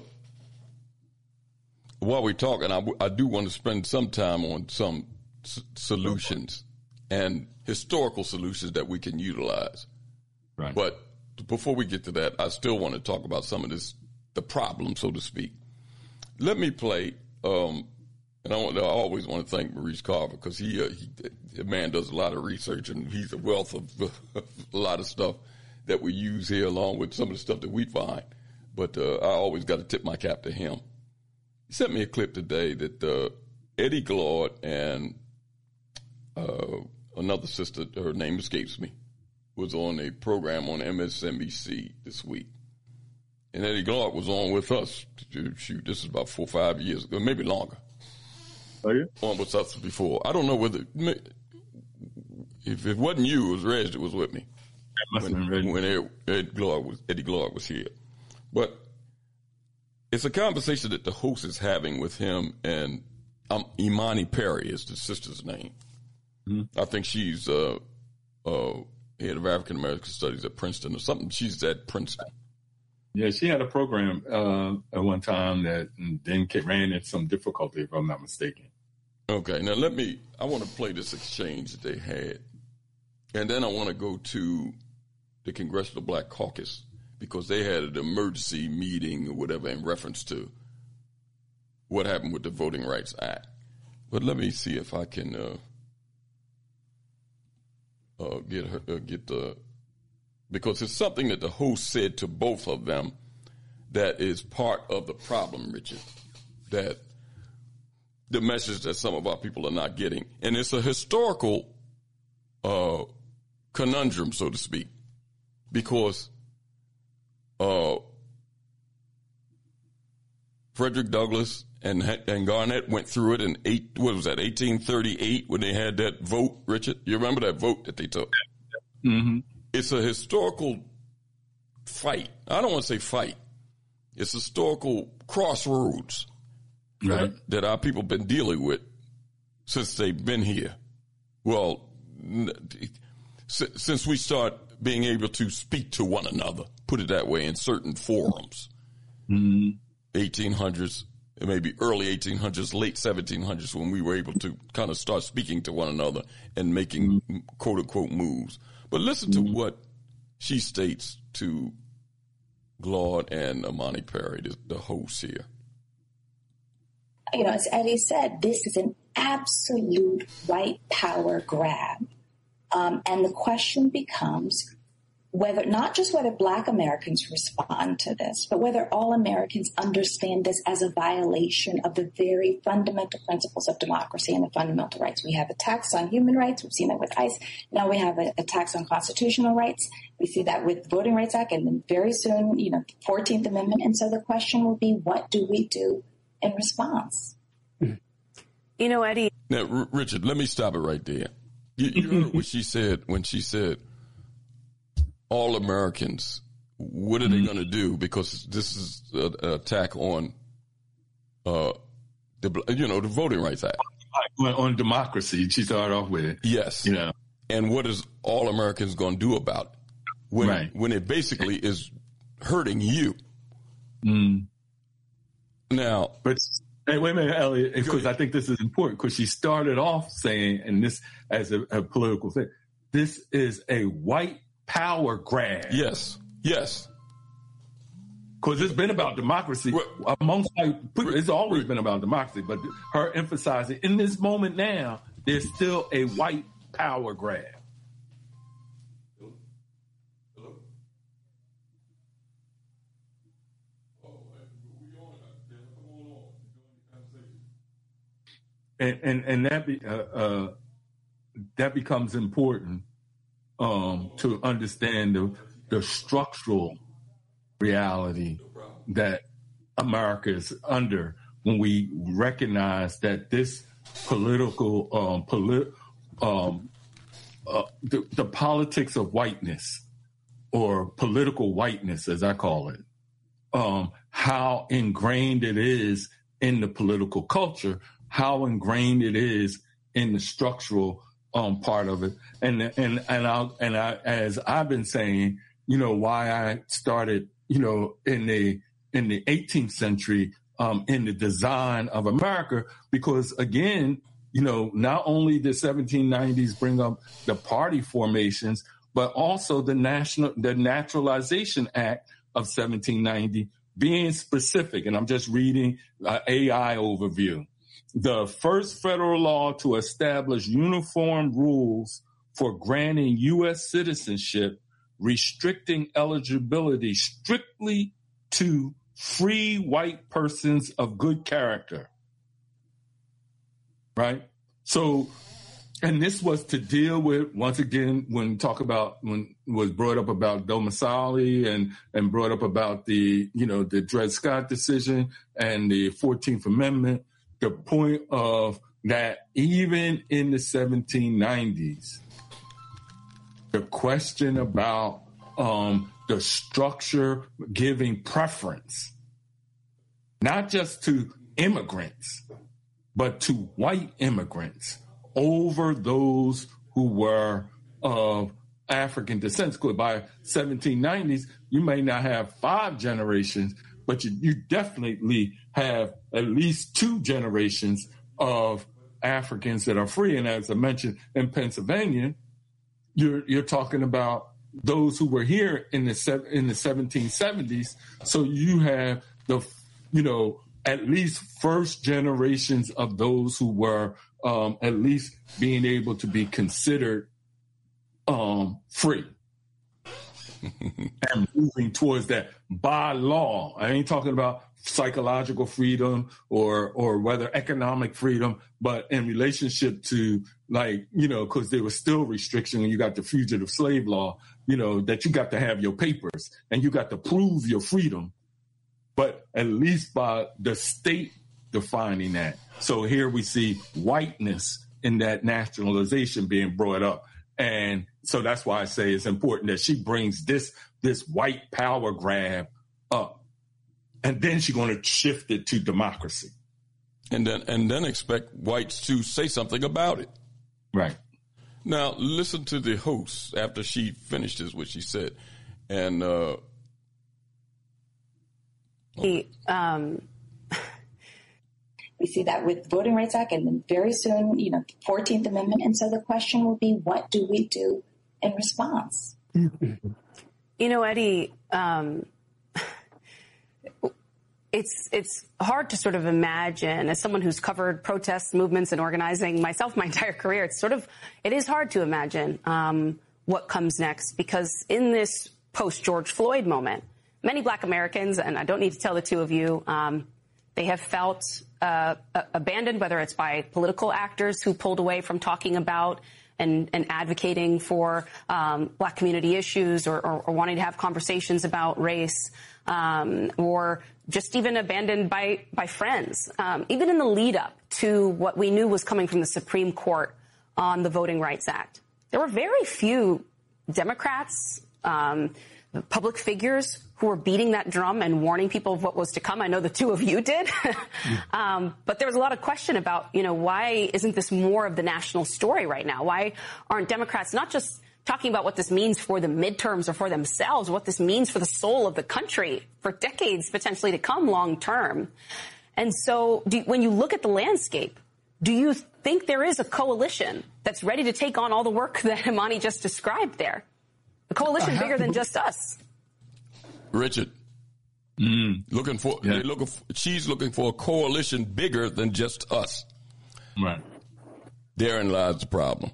while we're talking, I, I do want to spend some time on some s- solutions and historical solutions that we can utilize. Right. But before we get to that, I still want to talk about some of this, the problem, so to speak. Let me play, um, and I, want, I always want to thank Maurice Carver because he, uh, he, the man does a lot of research and he's a wealth of a lot of stuff that we use here along with some of the stuff that we find. But uh, I always got to tip my cap to him. He sent me a clip today that uh, Eddie Glaude and uh, another sister, her name escapes me, was on a program on M S N B C this week. And Eddie Glaude was on with us. Shoot, this is about four or five years ago, maybe longer. Oh, yeah? On with us before. I don't know whether, if it wasn't you, it was Reg that was with me. When, when Ed, Ed Glaude was, Eddie Glaude was here. But it's a conversation that the host is having with him, and um, Imani Perry is the sister's name. Mm-hmm. I think she's uh, uh, head of African American Studies at Princeton or something. She's at Princeton. Yeah, she had a program uh, at one time that then ran into some difficulty, if I'm not mistaken. Okay, now let me, I want to play this exchange that they had. And then I want to go to the Congressional Black Caucus because they had an emergency meeting or whatever in reference to what happened with the Voting Rights Act. But let me see if I can uh, uh, get her, uh, get the, because it's something that the host said to both of them that is part of the problem, Richard, that the message that some of our people are not getting. And it's a historical uh, conundrum, so to speak, because uh, Frederick Douglass and and Garnett went through it in eight. What was that? eighteen thirty-eight when they had that vote. Richard, you remember that vote that they took? Mm-hmm. It's a historical fight. I don't want to say fight. It's a historical crossroads, right, that, that our people have been dealing with since they've been here. Well, since we start being able to speak to one another, put it that way, in certain forums, mm-hmm. eighteen hundreds, maybe early eighteen hundreds, late seventeen hundreds, when we were able to kind of start speaking to one another and making mm-hmm. quote unquote moves. But listen mm-hmm. to what she states to Glaude and Imani Perry, the, the hosts here. You know, as Eddie said, this is an absolute white power grab. Um, and the question becomes whether, not just whether Black Americans respond to this, but whether all Americans understand this as a violation of the very fundamental principles of democracy and the fundamental rights. We have attacks on human rights. We've seen that with ICE. Now we have attacks on constitutional rights. We see that with the Voting Rights Act, and then very soon, you know, the fourteenth Amendment. And so the question will be, what do we do in response? You know, Eddie. Now, R- Richard, let me stop it right there. You, you heard what she said when she said, all Americans, what are they going to do? Because this is an attack on, uh, the you know, the Voting Rights Act. On, on democracy, she started off with it. Yes. You know. And what is all Americans going to do about it? When, right. when it basically is hurting you. Mm. Now. But hey, wait a minute, Elliot, because I think this is important, because she started off saying, and this as a, a political thing, this is a white power grab. Yes, yes. Because it's been about democracy. Well, amongst white people, it's always been about democracy, but her emphasizing in this moment now, there's still a white power grab. And, and and that be, uh, uh, that becomes important um, to understand the the structural reality that America is under when we recognize that this political um, polit- um, uh, the, the politics of whiteness, or political whiteness, as I call it, um, how ingrained it is in the political culture, how ingrained it is in the structural um, part of it. And, and, and I, and I, as I've been saying, you know, why I started, you know, in the, in the eighteenth century, um, in the design of America, because again, you know, not only the seventeen nineties bring up the party formations, but also the national, the Naturalization Act of seventeen ninety being specific. And I'm just reading uh, A I overview. The first federal law to establish uniform rules for granting U S citizenship, restricting eligibility strictly to free white persons of good character. Right? So, and this was to deal with, once again, when we talk about, when it was brought up about domicile and, and brought up about the, you know, the Dred Scott decision and the fourteenth Amendment, the point of that even in the seventeen nineties, the question about um, the structure giving preference, not just to immigrants, but to white immigrants over those who were of African descent. Because by seventeen nineties, you may not have five generations, but you, you definitely have at least two generations of Africans that are free. And as I mentioned, in Pennsylvania, you're you're talking about those who were here in the in the seventeen seventies. So you have the, you know, at least first generations of those who were um, at least being able to be considered um, free. And moving towards that by law. I ain't talking about psychological freedom or or whether economic freedom, but in relationship to, like, you know, because there was still restriction when you got the fugitive slave law, you know, that you got to have your papers and you got to prove your freedom, but at least by the state defining that. So here we see whiteness in that nationalization being brought up. And so that's why I say it's important that she brings this this white power grab up, and then she's going to shift it to democracy, and then and then expect whites to say something about it. Right. Now listen to the host after she finishes what she said, and uh, he, um. We see that with Voting Rights Act, and then very soon, you know, fourteenth Amendment. And so the question will be, what do we do in response? You know, Eddie, um, it's it's hard to sort of imagine, as someone who's covered protests, movements, and organizing myself my entire career, it's sort of, it is hard to imagine um, what comes next, because in this post-George Floyd moment, many Black Americans, and I don't need to tell the two of you, um, they have felt uh, abandoned, whether it's by political actors who pulled away from talking about and, and advocating for um, Black community issues, or, or, or wanting to have conversations about race, um, or just even abandoned by, by friends. Um, even in the lead up to what we knew was coming from the Supreme Court on the Voting Rights Act, there were very few Democrats, um, public figures who were beating that drum and warning people of what was to come. I know the two of you did. um, but there was a lot of question about, you know, why isn't this more of the national story right now? Why aren't Democrats not just talking about what this means for the midterms or for themselves, what this means for the soul of the country for decades potentially to come long term? And so do, when you look at the landscape, do you think there is a coalition that's ready to take on all the work that Imani just described there? A coalition bigger than just us. Richard, mm. looking for, yeah. looking for, she's looking for a coalition bigger than just us. Right. Therein lies the problem.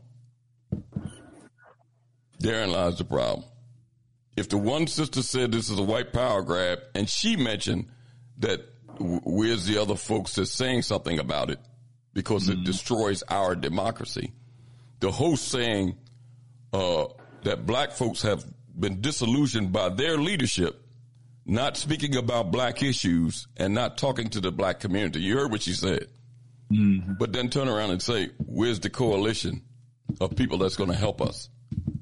Therein lies the problem. If the one sister said this is a white power grab, and she mentioned that where's the other folks that's saying something about it because mm. it destroys our democracy, the host saying uh, that black folks have been disillusioned by their leadership, not speaking about black issues and not talking to the black community. You heard what she said. Mm-hmm. But then turn around and say, where's the coalition? of people that's going to help us?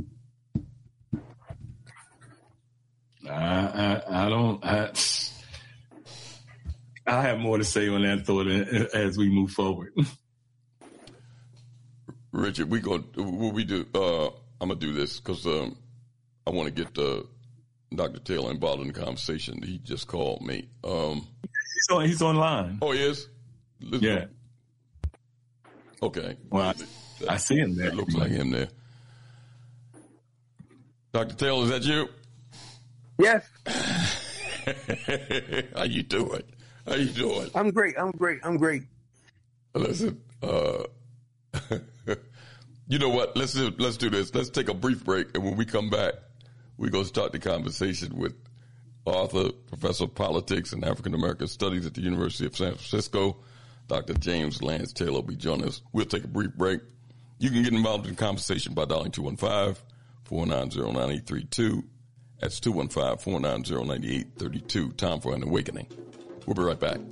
I, I, I don't. I, I have more to say on that thought as we move forward. Richard, we go. What we do? Uh, I'm gonna do this because um, I want to get uh, Doctor Taylor involved in the conversation. He just called me. Um, he's on. He's online. Oh, he is. Let's yeah. Go. Okay. Well, I, I see him there. It looks like him there. Doctor Taylor, is that you? Yes. How you doing? How you doing? I'm great. I'm great. I'm great. Listen, uh, you know what? Let's do, let's do this. Let's take a brief break, and when we come back, we're going to start the conversation with author, professor of politics and African American studies at the University of San Francisco, Doctor James Lance Taylor will be joining us. We'll take a brief break. You can get involved in the conversation by dialing two one five, four nine zero, nine eight three two. That's two one five, four nine zero, nine eight three two. Time for an awakening. We'll be right back.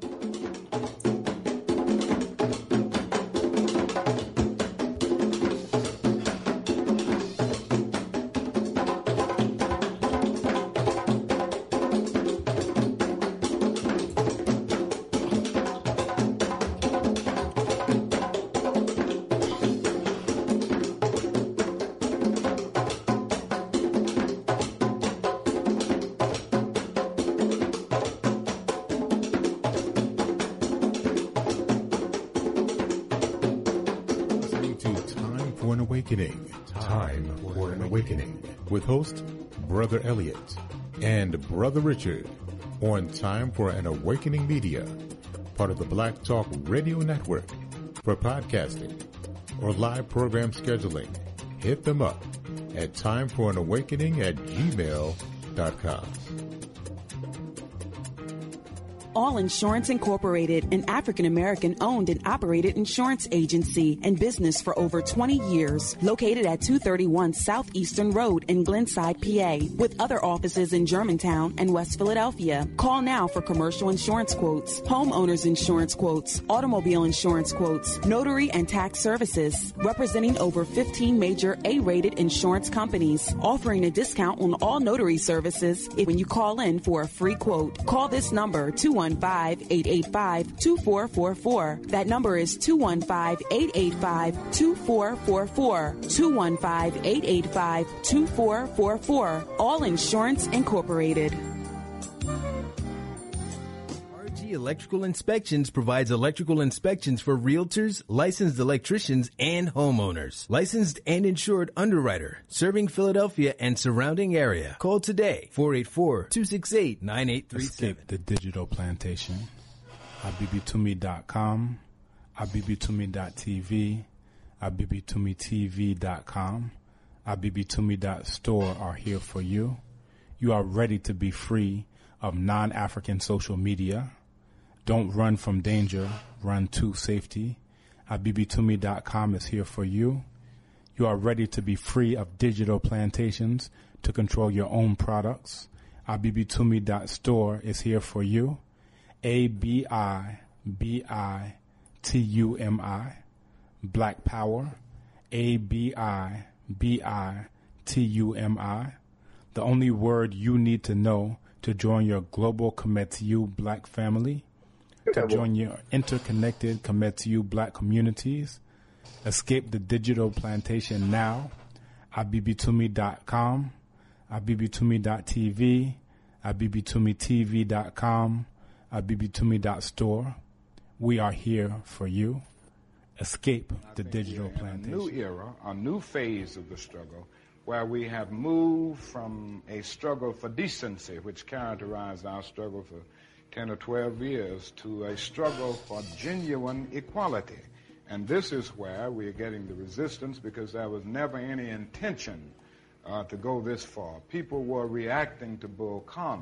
Time for an Awakening with host Brother Elliot and Brother Richard on Time for an Awakening Media, part of the Black Talk Radio Network. For podcasting or live program scheduling, hit them up at timeforanawakening at gmail dot com. All Insurance Incorporated, an African-American owned and operated insurance agency and business for over twenty years, located at two thirty-one Southeastern Road in Glenside, P A, with other offices in Germantown and West Philadelphia. Call now for commercial insurance quotes, homeowners insurance quotes, automobile insurance quotes, notary and tax services, representing over fifteen major A-rated insurance companies, offering a discount on all notary services if when you call in for a free quote. Call this number, two one five, eight eight five, two four four four. That number is two one five, eight eight five, two four four four. two one five, eight eight five, two four four four. All Insurance Incorporated. R G Electrical Inspections provides electrical inspections for realtors, licensed electricians, and homeowners. Licensed and insured underwriter, serving Philadelphia and surrounding area. Call today, four eight four, two six eight, nine eight three seven. Escape the digital plantation. abibitumi dot com, abibitumi dot t v, abibitumi t v dot com, abibitumi dot store are here for you. You are ready to be free of non-African social media. Don't run from danger, run to safety. abibitumi dot com is here for you. You are ready to be free of digital plantations to control your own products. abibitumi dot store is here for you. A B I B I T U M I, Black Power. A B I B I T U M I. The only word you need to know to join your global Kometiu Black family, to join your interconnected Kometiu Black communities. Escape the digital plantation now. abibitumi dot com, abibitumi dot t v, abibitumi t v dot com, abibitumi dot store. We are here for you. Escape the digital plantation. A new era, a new phase of the struggle, where we have moved from a struggle for decency, which characterized our struggle for ten or twelve years, to a struggle for genuine equality. And this is where we're getting the resistance, because there was never any intention uh, to go this far. People were reacting to Bull Connor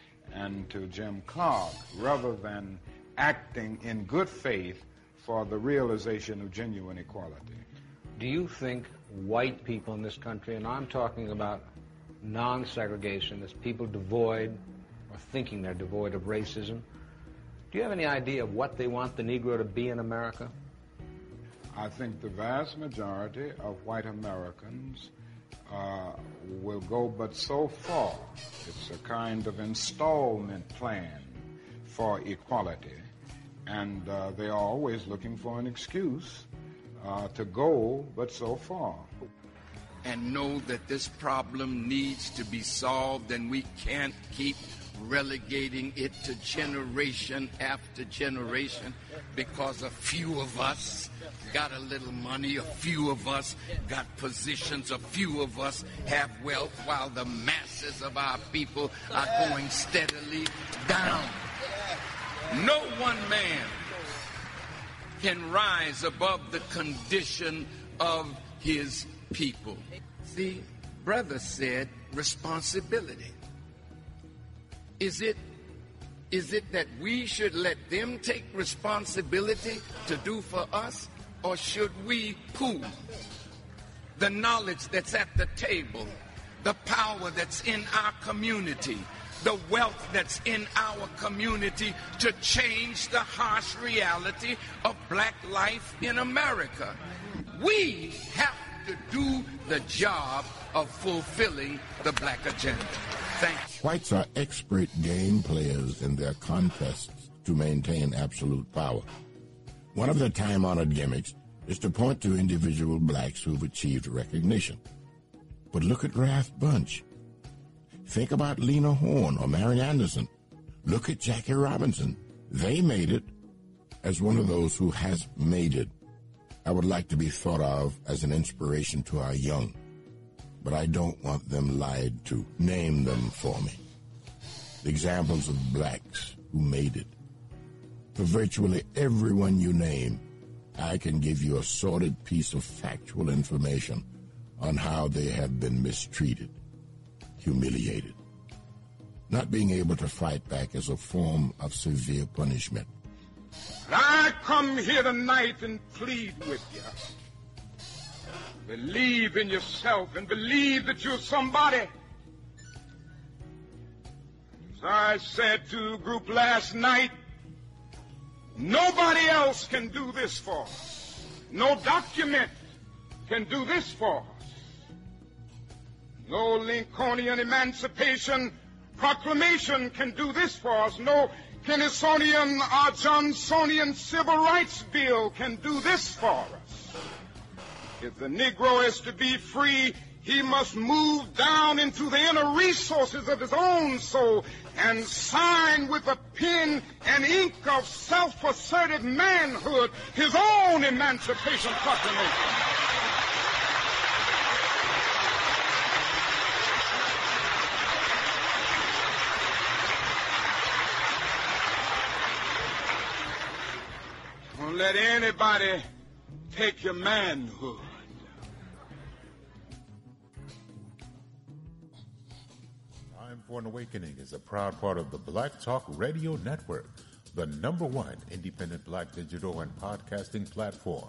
and to Jim Clark rather than acting in good faith for the realization of genuine equality. Do you think white people in this country, and I'm talking about non-segregationists, people devoid or thinking they're devoid of racism, do you have any idea of what they want the Negro to be in America? I think the vast majority of white Americans uh, will go but so far. It's a kind of installment plan for equality, and uh, they are always looking for an excuse uh, to go but so far. And know that this problem needs to be solved, and we can't keep relegating it to generation after generation because a few of us got a little money, a few of us got positions, a few of us have wealth, while the masses of our people are going steadily down. No one man can rise above the condition of his people. See, brother said responsibility. Is it, is it that we should let them take responsibility to do for us, or should we pool the knowledge that's at the table, the power that's in our community, the wealth that's in our community to change the harsh reality of black life in America? We have to do the job of fulfilling the black agenda. Thank you. Whites are expert game players in their contests to maintain absolute power. One of their time-honored gimmicks is to point to individual blacks who've achieved recognition. But look at Ralph Bunche. Think about Lena Horne or Marian Anderson. Look at Jackie Robinson. They made it. As one of those who has made it, I would like to be thought of as an inspiration to our young, but I don't want them lied to. Name them for me. Examples of blacks who made it. For virtually everyone you name, I can give you a sordid piece of factual information on how they have been mistreated, humiliated. Not being able to fight back is a form of severe punishment. I come here tonight and plead with you. Believe in yourself and believe that you're somebody. As I said to a group last night, nobody else can do this for us. No document can do this for us. No Lincolnian Emancipation Proclamation can do this for us. No Kennysonian or Johnsonian Civil Rights Bill can do this for us. If the Negro is to be free, he must move down into the inner resources of his own soul and sign with a pen and ink of self-assertive manhood his own Emancipation Proclamation. Don't let anybody take your manhood. Time for an Awakening is a proud part of the Black Talk Radio Network, the number one independent black digital and podcasting platform.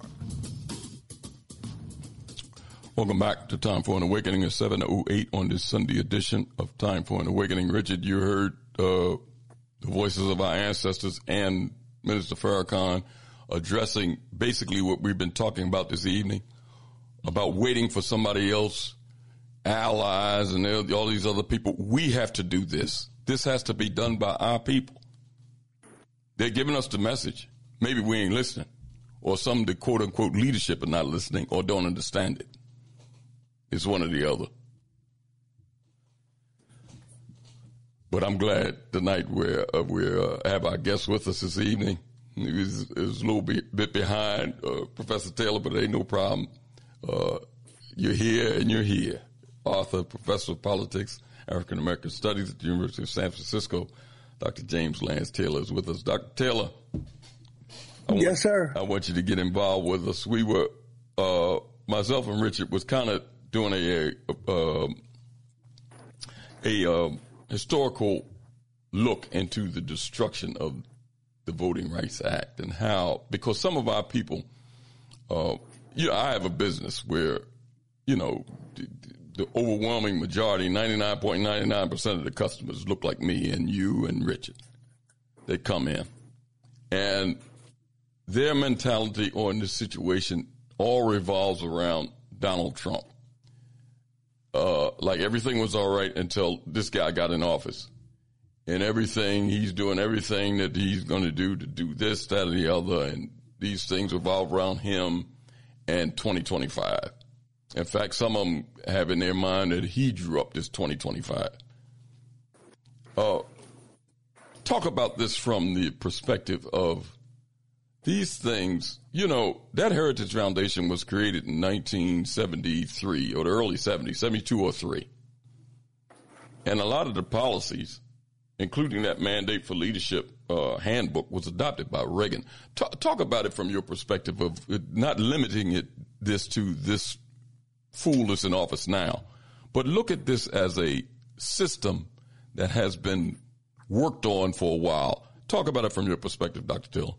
Welcome back to Time for an Awakening at seven oh eight on this Sunday edition of Time for an Awakening. Richard, you heard uh, the voices of our ancestors and Minister Farrakhan addressing basically what we've been talking about this evening, about waiting for somebody else, allies, and all these other people. We have to do this. This has to be done by our people. They're giving us the message. Maybe we ain't listening, or some of the quote-unquote leadership are not listening or don't understand it. It's one or the other. But I'm glad tonight we're, uh, we uh, have our guests with us this evening. He was, he was a little bit, bit behind uh, Professor Taylor, but it ain't no problem. Uh, you're here and you're here. Author, Professor of Politics, African American Studies at the University of San Francisco, Doctor James Lance Taylor is with us. Doctor Taylor. I want, yes, sir. I want you to get involved with us. We were, uh, myself and Richard was kind of doing a, a, a, a um, historical look into the destruction of the Voting Rights Act and how, because some of our people, uh, you know, I have a business where, you know, the, the overwhelming majority, ninety-nine point nine nine percent of the customers look like me and you and Richard. They come in and their mentality on this situation all revolves around Donald Trump. Uh, like everything was all right until this guy got in office. And everything, he's doing everything that he's going to do to do this, that, and the other. And these things revolve around him and twenty twenty-five. In fact, some of them have in their mind that he drew up this twenty twenty-five. Uh, talk about this from the perspective of these things. You know, that Heritage Foundation was created in nineteen seventy-three or the early seventies, seventy-two or three. And a lot of the policies, including that mandate for leadership uh, handbook, was adopted by Reagan. Talk, talk about it from your perspective of not limiting it this to this fool that's in office now, but look at this as a system that has been worked on for a while. Talk about it from your perspective, Doctor Till.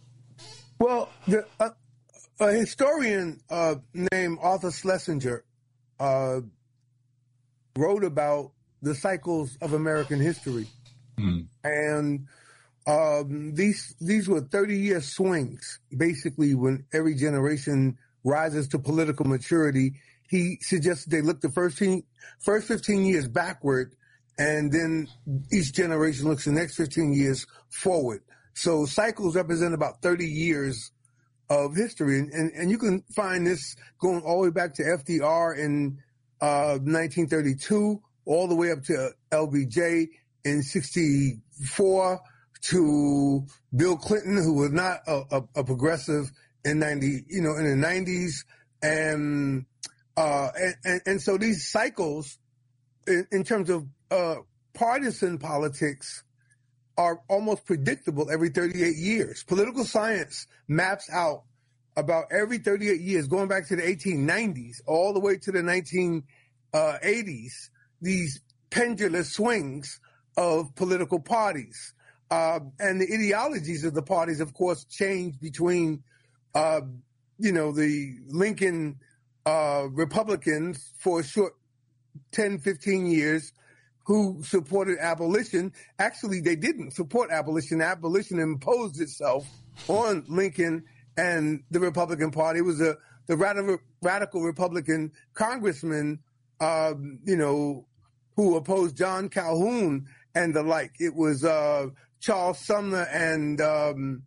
Well, the, uh, a historian uh, named Arthur Schlesinger uh, wrote about the cycles of American history. Mm. And um, these these were thirty-year swings, basically, when every generation rises to political maturity. He suggested they look the first, fifteen, first fifteen years backward, and then each generation looks the next fifteen years forward. So cycles represent about thirty years of history. And, and, and you can find this going all the way back to F D R in uh, nineteen thirty-two, all the way up to L B J in sixty-four, to Bill Clinton, who was not a, a, a progressive in ninety, you know, in the nineties. And, uh, and, and, and so these cycles in, in terms of uh, partisan politics are almost predictable every thirty-eight years. Political science maps out about every thirty-eight years, going back to the eighteen nineties, all the way to the nineteen eighties, these pendulous swings of political parties. Uh, and the ideologies of the parties, of course, changed between, uh, you know, the Lincoln uh, Republicans for a short ten, fifteen years, who supported abolition. Actually, they didn't support abolition. Abolition imposed itself on Lincoln and the Republican Party. It was a, the radical, radical Republican congressman, uh, you know, who opposed John Calhoun and the like. It was uh, Charles Sumner and um,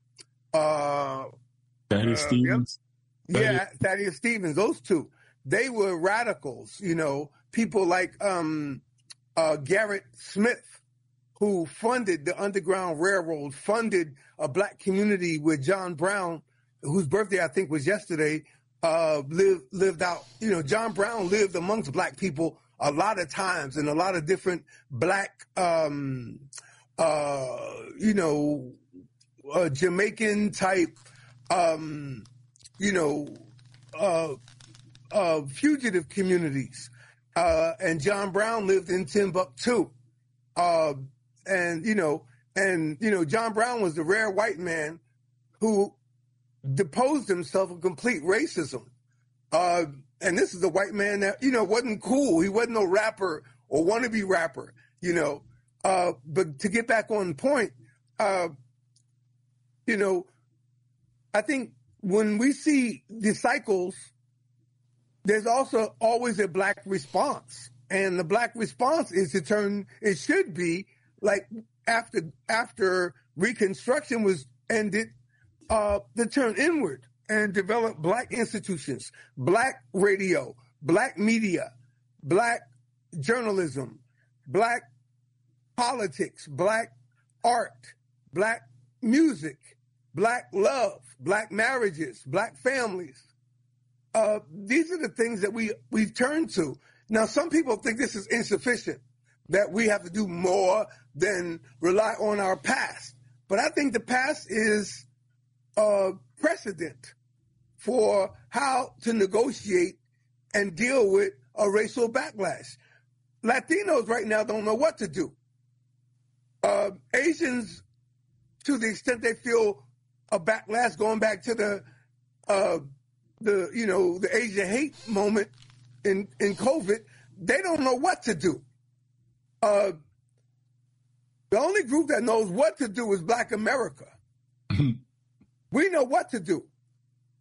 uh, Thaddeus uh, Stevens. Yep. Yeah, Thaddeus Stevens. Those two, they were radicals. You know, people like um, uh, Garrett Smith, who funded the Underground Railroad, funded a black community where John Brown, whose birthday I think was yesterday, uh, lived lived out. You know, John Brown lived amongst black people a lot of times in a lot of different black, um, uh, you know, uh, Jamaican type, um, you know, uh, uh, fugitive communities. Uh, and John Brown lived in Timbuktu. Uh, and, you know, and, you know, John Brown was the rare white man who deposed himself of complete racism. Uh, And this is a white man that, you know, wasn't cool. He wasn't no rapper or wannabe rapper, you know. Uh, but to get back on point, uh, you know, I think when we see the cycles, there's also always a black response. And the black response is to turn, it should be like after after Reconstruction was ended, uh, to turn inward and develop black institutions, black radio, black media, black journalism, black politics, black art, black music, black love, black marriages, black families. Uh, these are the things that we, we've turned to. Now, some people think this is insufficient, that we have to do more than rely on our past. But I think the past is uh, precedent for how to negotiate and deal with a racial backlash. Latinos right now don't know what to do. Uh, Asians, to the extent they feel a backlash going back to the, uh, the you know, the Asian hate moment in, in COVID, they don't know what to do. Uh, the only group that knows what to do is Black America. We know what to do.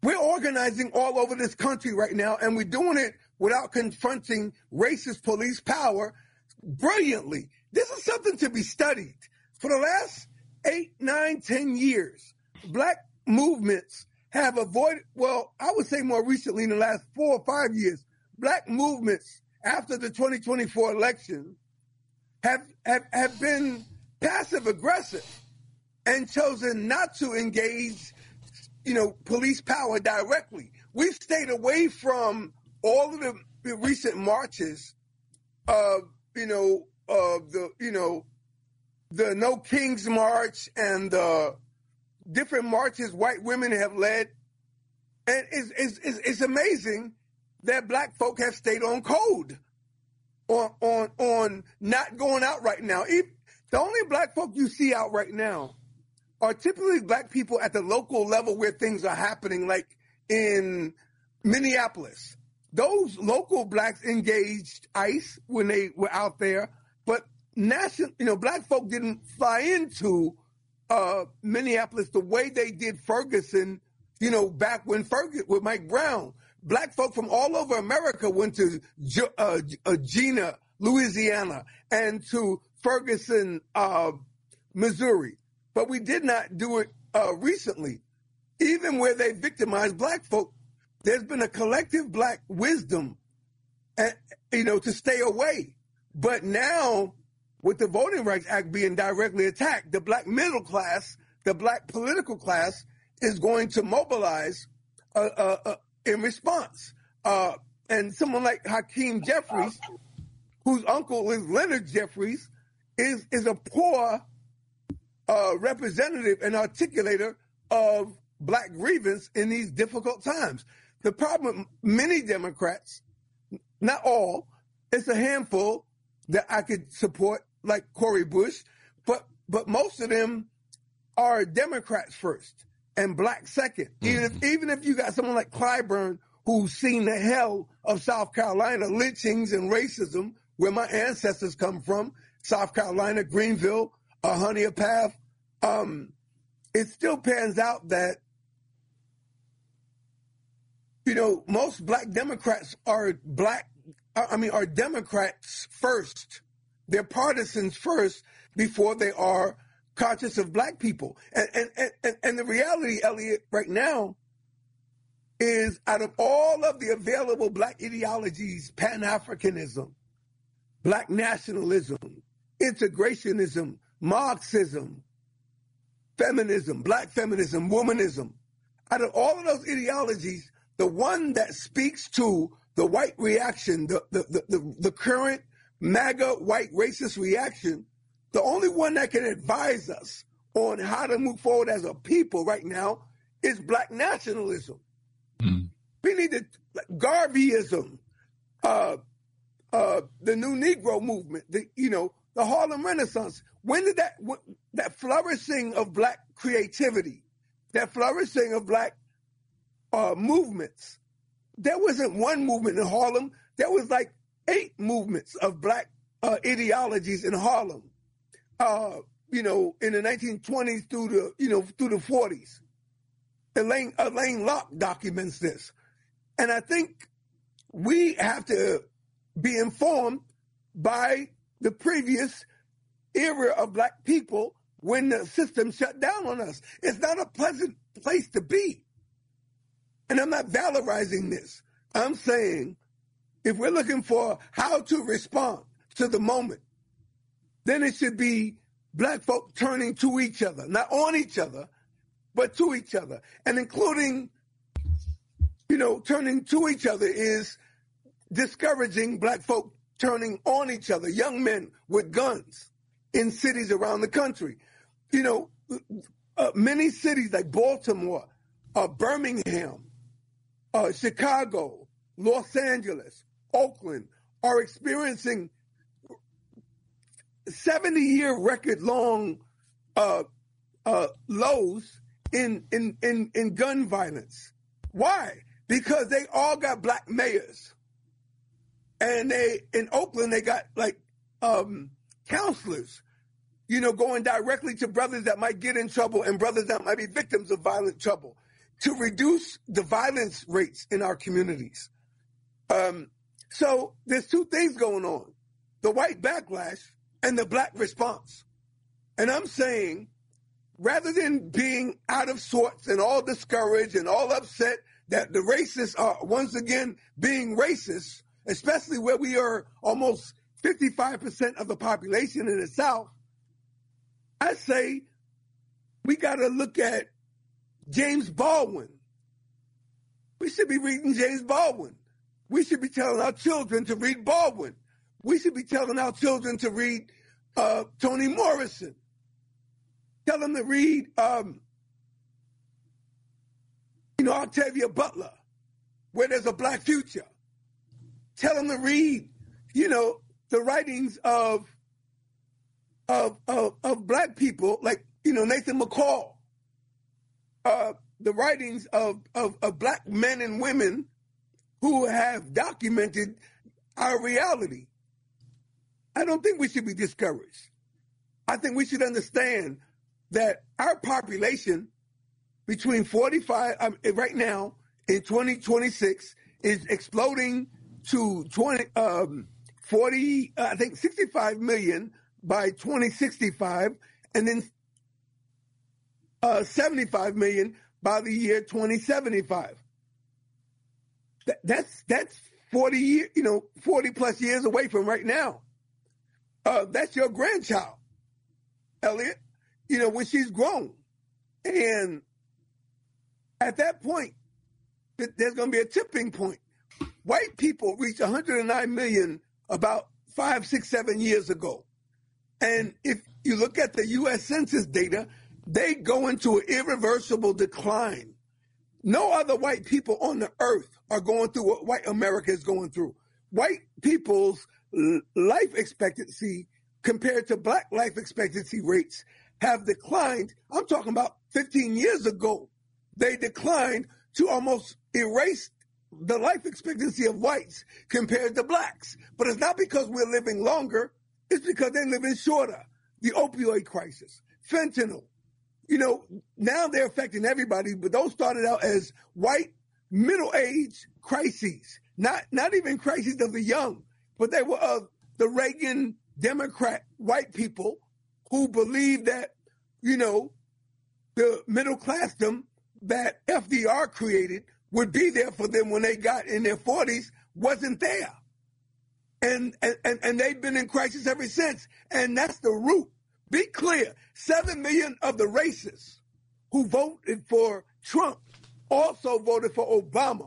We're organizing all over this country right now, and we're doing it without confronting racist police power brilliantly. This is something to be studied. For the last eight, nine, ten years, black movements have avoided, well, I would say more recently in the last four or five years, black movements after the twenty twenty-four election have, have, have been passive aggressive and chosen not to engage, you know, police power directly. We've stayed away from all of the, the recent marches of, you know, of the, you know, the No Kings March and the different marches white women have led. And it's, it's, it's, it's amazing that black folk have stayed on code, on, on, on not going out right now. If, the only black folk you see out right now are typically black people at the local level where things are happening, like in Minneapolis. Those local blacks engaged ICE when they were out there, but national, you know, black folk didn't fly into uh, Minneapolis the way they did Ferguson, you know, back when Ferguson, with Mike Brown. Black folk from all over America went to uh, uh, Gina, Louisiana, and to Ferguson, uh, Missouri. But we did not do it uh, recently. Even where they victimized black folk, there's been a collective black wisdom, and, you know, to stay away. But now, with the Voting Rights Act being directly attacked, the black middle class, the black political class, is going to mobilize uh, uh, uh, in response. Uh, and someone like Hakeem Jeffries, whose uncle is Leonard Jeffries, is, is a poor uh, representative and articulator of black grievance in these difficult times. The problem with many Democrats, not all, it's a handful that I could support, like Cori Bush, but but most of them are Democrats first and black second. Mm-hmm. Even if, even if you got someone like Clyburn, who's seen the hell of South Carolina, lynchings and racism, where my ancestors come from, South Carolina, Greenville, uh, Honea Path, um, it still pans out that, you know, most black Democrats are black, I mean, are Democrats first. They're partisans first before they are conscious of black people. And, and, and, and the reality, Elliot, right now is out of all of the available black ideologies, Pan-Africanism, black nationalism, integrationism, Marxism, feminism, black feminism, womanism, out of all of those ideologies, the one that speaks to the white reaction, the, the, the, the, the current MAGA white racist reaction, the only one that can advise us on how to move forward as a people right now is black nationalism. Mm. We need to, like, Garveyism, uh, uh, the new Negro movement, the, you know, the Harlem Renaissance. When did that, w- that flourishing of black creativity, that flourishing of black uh, movements, there wasn't one movement in Harlem. There was like eight movements of black uh, ideologies in Harlem, uh, you know, in the nineteen twenties through the, you know, through the forties. Elaine, Elaine Locke documents this. And I think we have to be informed by the previous era of black people when the system shut down on us. It's not a pleasant place to be. And I'm not valorizing this. I'm saying if we're looking for how to respond to the moment, then it should be black folk turning to each other, not on each other, but to each other. And including, you know, turning to each other is discouraging black folk turning on each other, young men with guns in cities around the country. You know, uh, many cities like Baltimore, uh, Birmingham, uh, Chicago, Los Angeles, Oakland are experiencing seventy-year record-long uh, uh, lows in, in, in, in gun violence. Why? Because they all got black mayors. And they, in Oakland, they got like um, counselors, you know, going directly to brothers that might get in trouble and brothers that might be victims of violent trouble, to reduce the violence rates in our communities. Um, so there's two things going on, the white backlash and the black response. And I'm saying, rather than being out of sorts and all discouraged and all upset that the racists are once again being racist, especially where we are almost fifty-five percent of the population in the South, I say we got to look at James Baldwin. We should be reading James Baldwin. We should be telling our children to read Baldwin. We should be telling our children to read uh, Toni Morrison. Tell them to read, um, you know, Octavia Butler, Where There's a Black Future. Tell them to read, you know, the writings of of of, of black people like, you know, Nathan McCall. Uh, the writings of, of of black men and women who have documented our reality. I don't think we should be discouraged. I think we should understand that our population between forty-five, um, right now in twenty twenty-six is exploding to twenty, um, forty, uh, I think sixty-five million by twenty sixty-five, and then uh, seventy-five million by the year twenty seventy-five. That, that's that's forty years, you know, forty plus years away from right now. Uh, that's your grandchild, Elliot. You know, when she's grown. And at that point, th- there's going to be a tipping point. White people reached one hundred nine million about five, six, seven years ago. And if you look at the U S Census data, they go into an irreversible decline. No other white people on the earth are going through what white America is going through. White people's l- life expectancy compared to black life expectancy rates have declined. I'm talking about fifteen years ago. They declined to almost erase the life expectancy of whites compared to blacks. But it's not because we're living longer. It's because they're living shorter. The opioid crisis, fentanyl. You know, now they're affecting everybody, but those started out as white middle-age crises. Not, not even crises of the young, but they were of the Reagan Democrat white people who believed that, you know, the middle classdom that F D R created would be there for them when they got in their forties wasn't there. And, and, and they've been in crisis ever since. And that's the root. Be clear, seven million of the racists who voted for Trump also voted for Obama.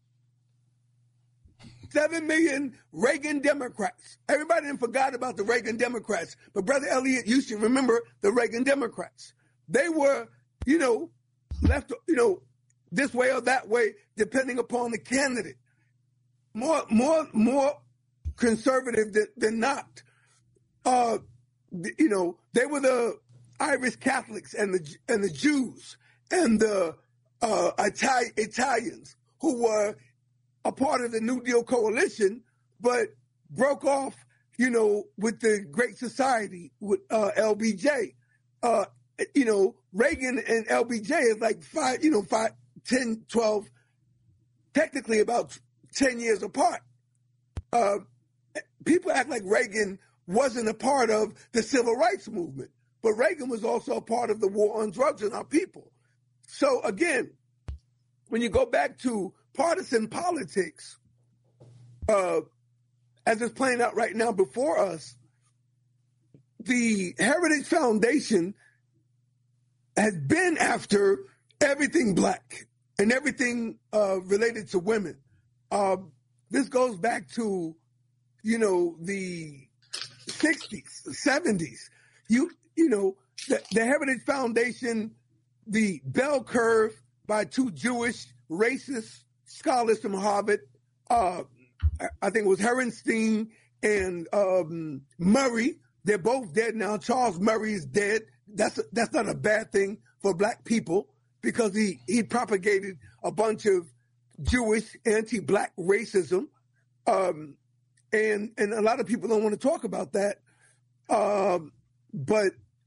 Seven million Reagan Democrats. Everybody done forgot about the Reagan Democrats. But Brother Elliott, you should remember the Reagan Democrats. They were, you know, left, you know, this way or that way, depending upon the candidate. More, more, more conservative than, than not. Uh, you know, they were the Irish Catholics and the and the Jews and the uh, Itali- Italians who were a part of the New Deal coalition, but broke off, you know, with the Great Society with uh, L B J. Uh, you know, Reagan and L B J is like five, you know, five, ten, twelve, technically about ten years apart. Uh, people act like Reagan wasn't a part of the civil rights movement, but Reagan was also a part of the war on drugs and our people. So again, when you go back to partisan politics, uh, as it's playing out right now before us, the Heritage Foundation has been after everything black and everything uh, related to women. Uh, this goes back to, you know, the sixties, seventies. You, you know, the, the Heritage Foundation, the bell curve by two Jewish racist scholars from Harvard, uh, I think it was Herenstein and um, Murray. They're both dead now. Charles Murray is dead. That's a, that's not a bad thing for black people because he, he propagated a bunch of Jewish anti-black racism. Um, and, and a lot of people don't want to talk about that. Um, but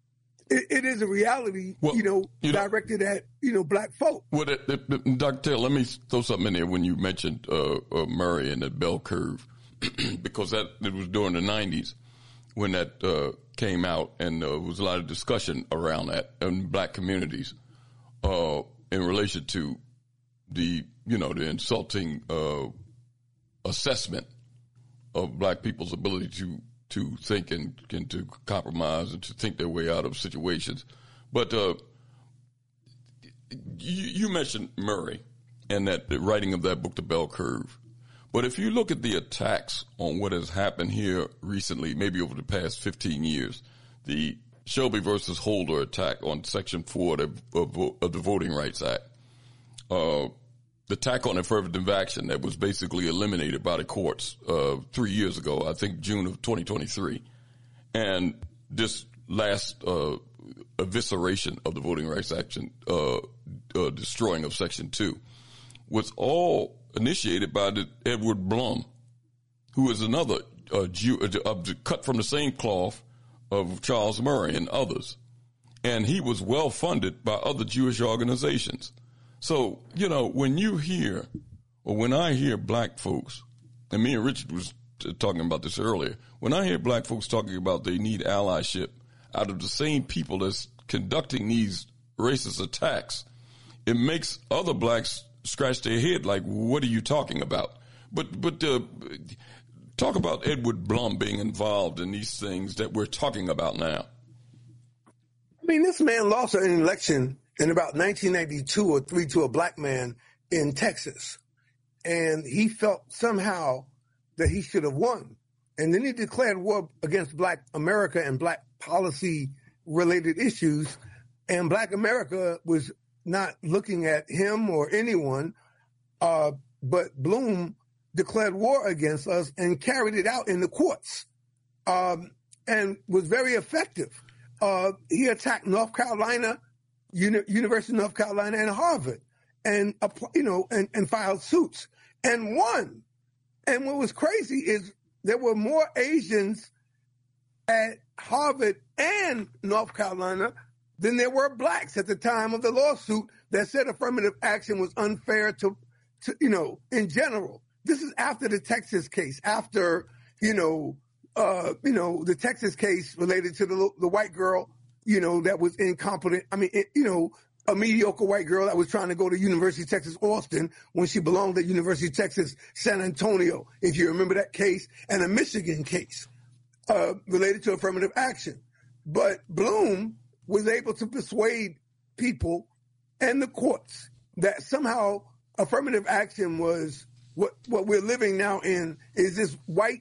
it, it is a reality, well, you know, you know, directed at, you know, black folk. Well, it, it, it, Doctor Taylor, let me throw something in there when you mentioned uh, uh, Murray and the bell curve, because that it was during the nineties when that uh, came out, and uh, there was a lot of discussion around that in black communities uh, in relation to the, you know, the insulting uh, assessment of black people's ability to to think and, and to compromise and to think their way out of situations. But uh, you, you mentioned Murray and that the writing of that book, The Bell Curve. But if you look at the attacks on what has happened here recently, maybe over the past fifteen years, the Shelby versus Holder attack on Section four of the, of, of the Voting Rights Act, uh, the attack on affirmative action that was basically eliminated by the courts uh, three years ago, I think June of twenty twenty-three, and this last uh, evisceration of the Voting Rights Action, uh, uh, destroying of Section two, was all initiated by the Edward Blum, who is another uh, Jew, uh, cut from the same cloth of Charles Murray and others, and he was well funded by other Jewish organizations. So, you know, when you hear, or when I hear black folks, and me and Richard was t- talking about this earlier, when I hear black folks talking about they need allyship out of the same people that's conducting these racist attacks, it makes other blacks scratch their head like, what are you talking about? But, but, uh, talk about Edward Blum being involved in these things that we're talking about now. I mean, this man lost an election in about nineteen ninety-two or three to a black man in Texas. And he felt somehow that he should have won. And then he declared war against black America and black policy related issues. And black America was not looking at him or anyone. Uh, but Blum declared war against us and carried it out in the courts, um, and was very effective. Uh, he attacked North Carolina, Uni- University of North Carolina, and Harvard, and you know, and, and filed suits and won. And what was crazy is there were more Asians at Harvard and North Carolina than there were blacks at the time of the lawsuit that said affirmative action was unfair to, to you know, in general. This is after the Texas case, after, you know, uh, you know, the Texas case related to the the white girl, you know, that was incompetent. I mean, it, you know, a mediocre white girl that was trying to go to University of Texas, Austin, when she belonged at University of Texas, San Antonio, if you remember that case, and a Michigan case uh, related to affirmative action. But Blum was able to persuade people and the courts that somehow affirmative action was what, what we're living now in is this white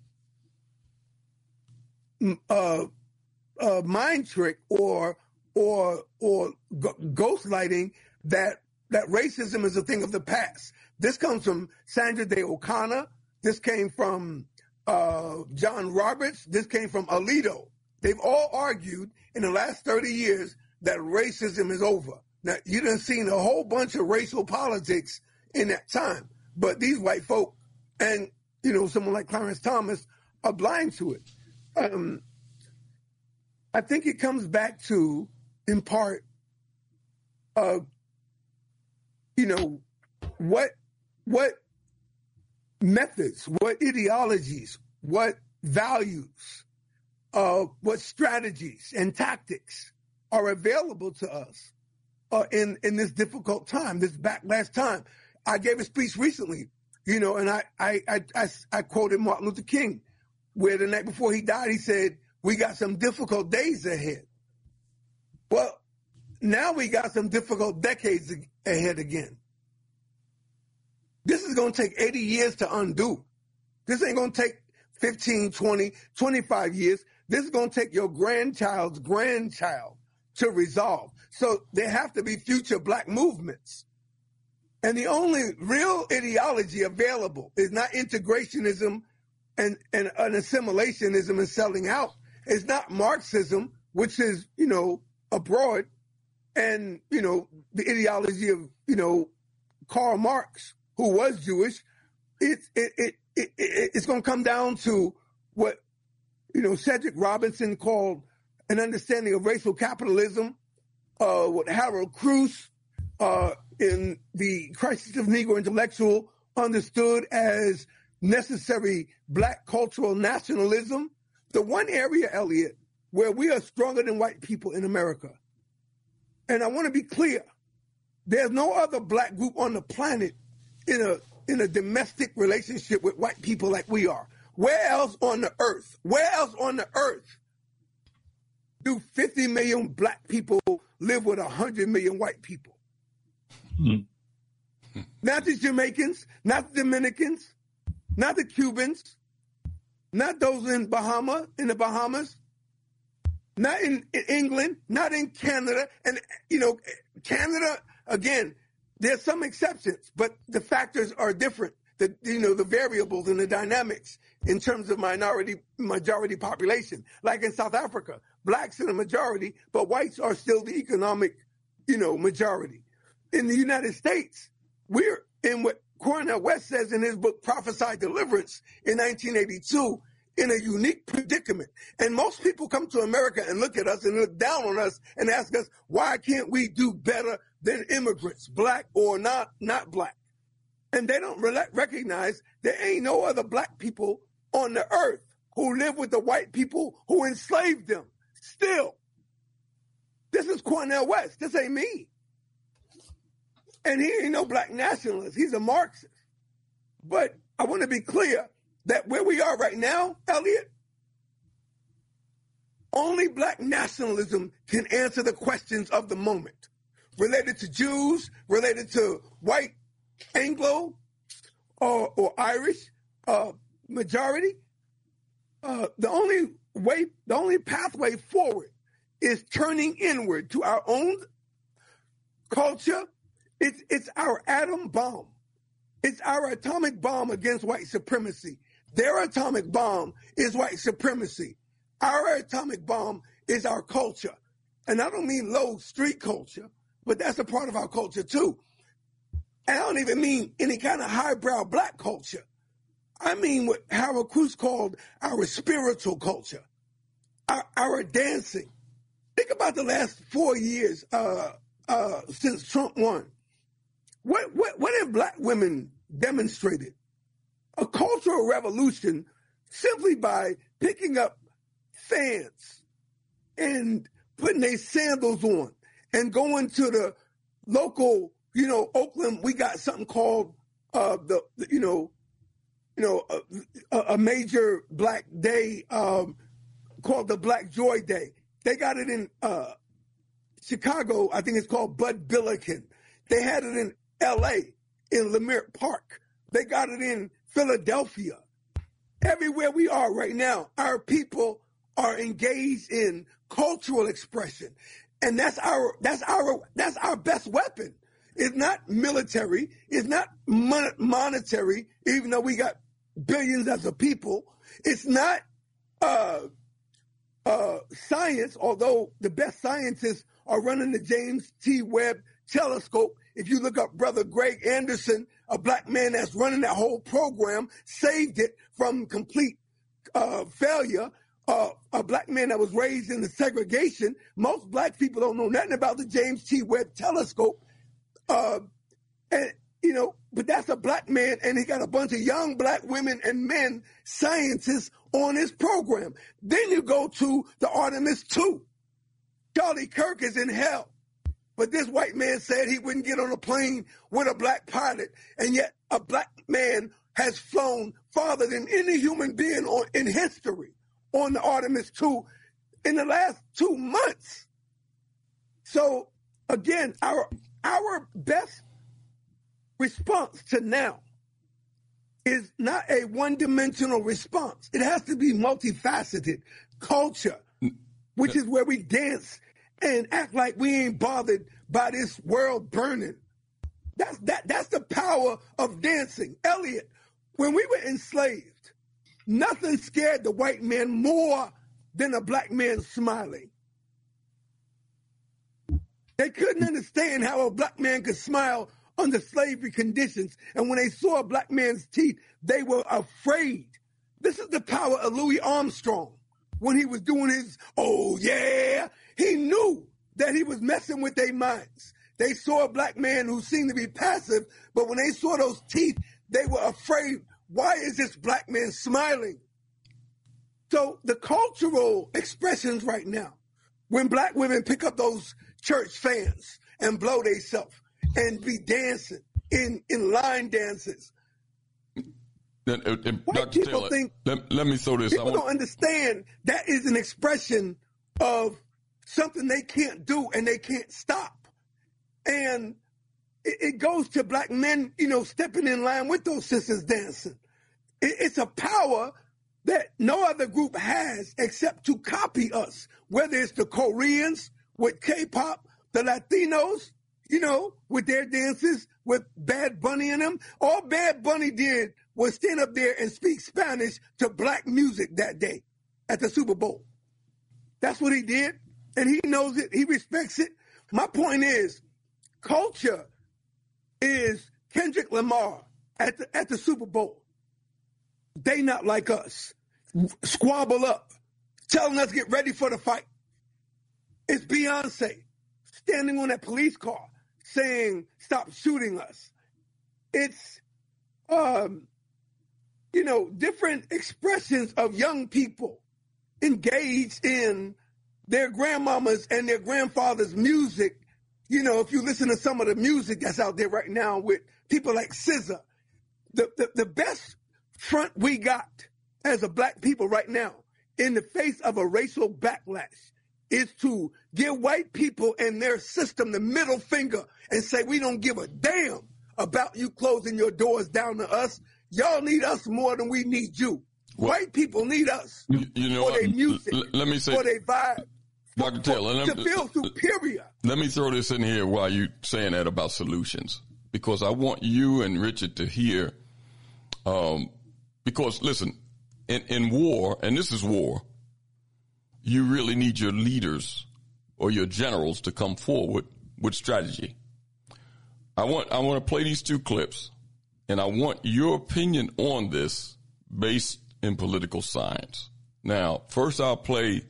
uh, uh, mind trick or or or g- ghostlighting that that racism is a thing of the past. This comes from Sandra Day O'Connor. This came from uh, John Roberts. This came from Alito. They've all argued in the last thirty years that racism is over. Now, you done seen a whole bunch of racial politics in that time, but these white folk and, you know, someone like Clarence Thomas are blind to it. Um, I think it comes back to, in part, uh, you know, what what methods, what ideologies, what values, uh, what strategies and tactics are available to us uh, in in this difficult time, this backlash time. I gave a speech recently, you know, and I I I, I, I quoted Martin Luther King, where the night before he died, he said, "We got some difficult days ahead." Well, now we got some difficult decades ahead again. This is going to take eighty years to undo. This ain't going to take fifteen, twenty, twenty-five years. This is going to take your grandchild's grandchild to resolve. So there have to be future black movements. And the only real ideology available is not integrationism and, and, and assimilationism and selling out. It's not Marxism, which is, you know, abroad, and, you know, the ideology of, you know, Karl Marx, who was Jewish. It, it, it, it, it, it's going to come down to what, you know, Cedric Robinson called an understanding of racial capitalism, uh, what Harold Cruz uh, in The Crisis of Negro Intellectual understood as necessary black cultural nationalism. The one area, Elliot, where we are stronger than white people in America. And I want to be clear, there's no other black group on the planet in a in a domestic relationship with white people like we are. Where else on the earth, where else on the earth do fifty million black people live with one hundred million white people? Mm-hmm. Not the Jamaicans, not the Dominicans, not the Cubans, not those in Bahama, in the Bahamas, not in, in England, not in Canada. And, you know, Canada, again, there's some exceptions, but the factors are different. The, you know, the variables and the dynamics in terms of minority, majority population. Like in South Africa, blacks are the majority, but whites are still the economic, you know, majority. In the United States, we're in what Cornel West says in his book, Prophesy Deliverance, in nineteen eighty-two, in a unique predicament. And most people come to America and look at us and look down on us and ask us, why can't we do better than immigrants, black or not, not black? And they don't re- recognize there ain't no other black people on the earth who live with the white people who enslaved them. Still, this is Cornel West. This ain't me. And he ain't no black nationalist. He's a Marxist. But I want to be clear that where we are right now, Elliot, only black nationalism can answer the questions of the moment related to Jews, related to white Anglo or, or Irish uh, majority. Uh, the only way, the only pathway forward is turning inward to our own culture. It's, it's our atom bomb. It's our atomic bomb against white supremacy. Their atomic bomb is white supremacy. Our atomic bomb is our culture. And I don't mean low street culture, but that's a part of our culture too. And I don't even mean any kind of highbrow black culture. I mean what Harold Cruz called our spiritual culture, our, our dancing. Think about the last four years uh, uh, since Trump won. What, what, what have black women demonstrated? A cultural revolution simply by picking up fans and putting their sandals on and going to the local, you know, Oakland, we got something called uh, the, the, you know, you know, a, a major black day um, called the Black Joy Day. They got it in uh, Chicago. I think it's called Bud Billiken. They had it in L A in Leimert Park. They got it in Philadelphia. Everywhere we are right now, our people are engaged in cultural expression. And that's our that's our that's our best weapon. It's not military, it's not mon- monetary, even though we got billions as a people. It's not uh, uh, science, although the best scientists are running the James T. Webb telescope. If you look up Brother Greg Anderson, a black man that's running that whole program, saved it from complete uh, failure. Uh, a black man that was raised in the segregation. Most black people don't know nothing about the James T. Webb telescope. Uh, and, you know, but that's a black man, and he got a bunch of young black women and men, scientists, on his program. Then you go to the Artemis two. Charlie Kirk is in hell. But this white man said he wouldn't get on a plane with a black pilot, and yet a black man has flown farther than any human being on, in history on the Artemis two in the last two months. So, again, our our best response to now is not a one-dimensional response. It has to be multifaceted. Culture, which is where we dance and act like we ain't bothered by this world burning. That's that. That's the power of dancing. Elliot, when we were enslaved, nothing scared the white man more than a black man smiling. They couldn't understand how a black man could smile under slavery conditions. And when they saw a black man's teeth, they were afraid. This is the power of Louis Armstrong. when he was doing his, oh yeah, he knew that he was messing with their minds. They saw a black man who seemed to be passive, but when they saw those teeth, they were afraid, why is this black man smiling? So the cultural expressions right now, when black women pick up those church fans and blow themselves and be dancing in, in line dances, And, and, and white Doctor people Taylor, think, let, let me throw this. people I want, don't understand that is an expression of something they can't do and they can't stop. And it, it goes to black men, you know, stepping in line with those sisters dancing. It, it's a power that no other group has except to copy us, whether it's the Koreans with K-pop, the Latinos, you know, with their dances, with Bad Bunny in them. All Bad Bunny did was stand up there and speak Spanish to black music that day at the Super Bowl. That's what he did, and he knows it. He respects it. My point is, culture is Kendrick Lamar at the, at the Super Bowl. They not like us. Squabble up, telling us get ready for the fight. It's Beyonce standing on that police car saying, stop shooting us. It's, um, you know, different expressions of young people engaged in their grandmamas and their grandfathers' music. You know, if you listen to some of the music that's out there right now with people like S Z A, the, the, the best front we got as a black people right now in the face of a racial backlash is to give white people and their system the middle finger and say, we don't give a damn about you closing your doors down to us. Y'all need us more than we need you. Well, white people need us you, you know for their music, l- let me say, for their vibe, Doctor for, Taylor, to let, feel superior. Let me throw this in here while you're saying that about solutions, because I want you and Richard to hear, um, because listen, in, in war, and this is war, you really need your leaders or your generals to come forward with strategy. I want I want to play these two clips, and I want your opinion on this based in political science. Now, first I'll play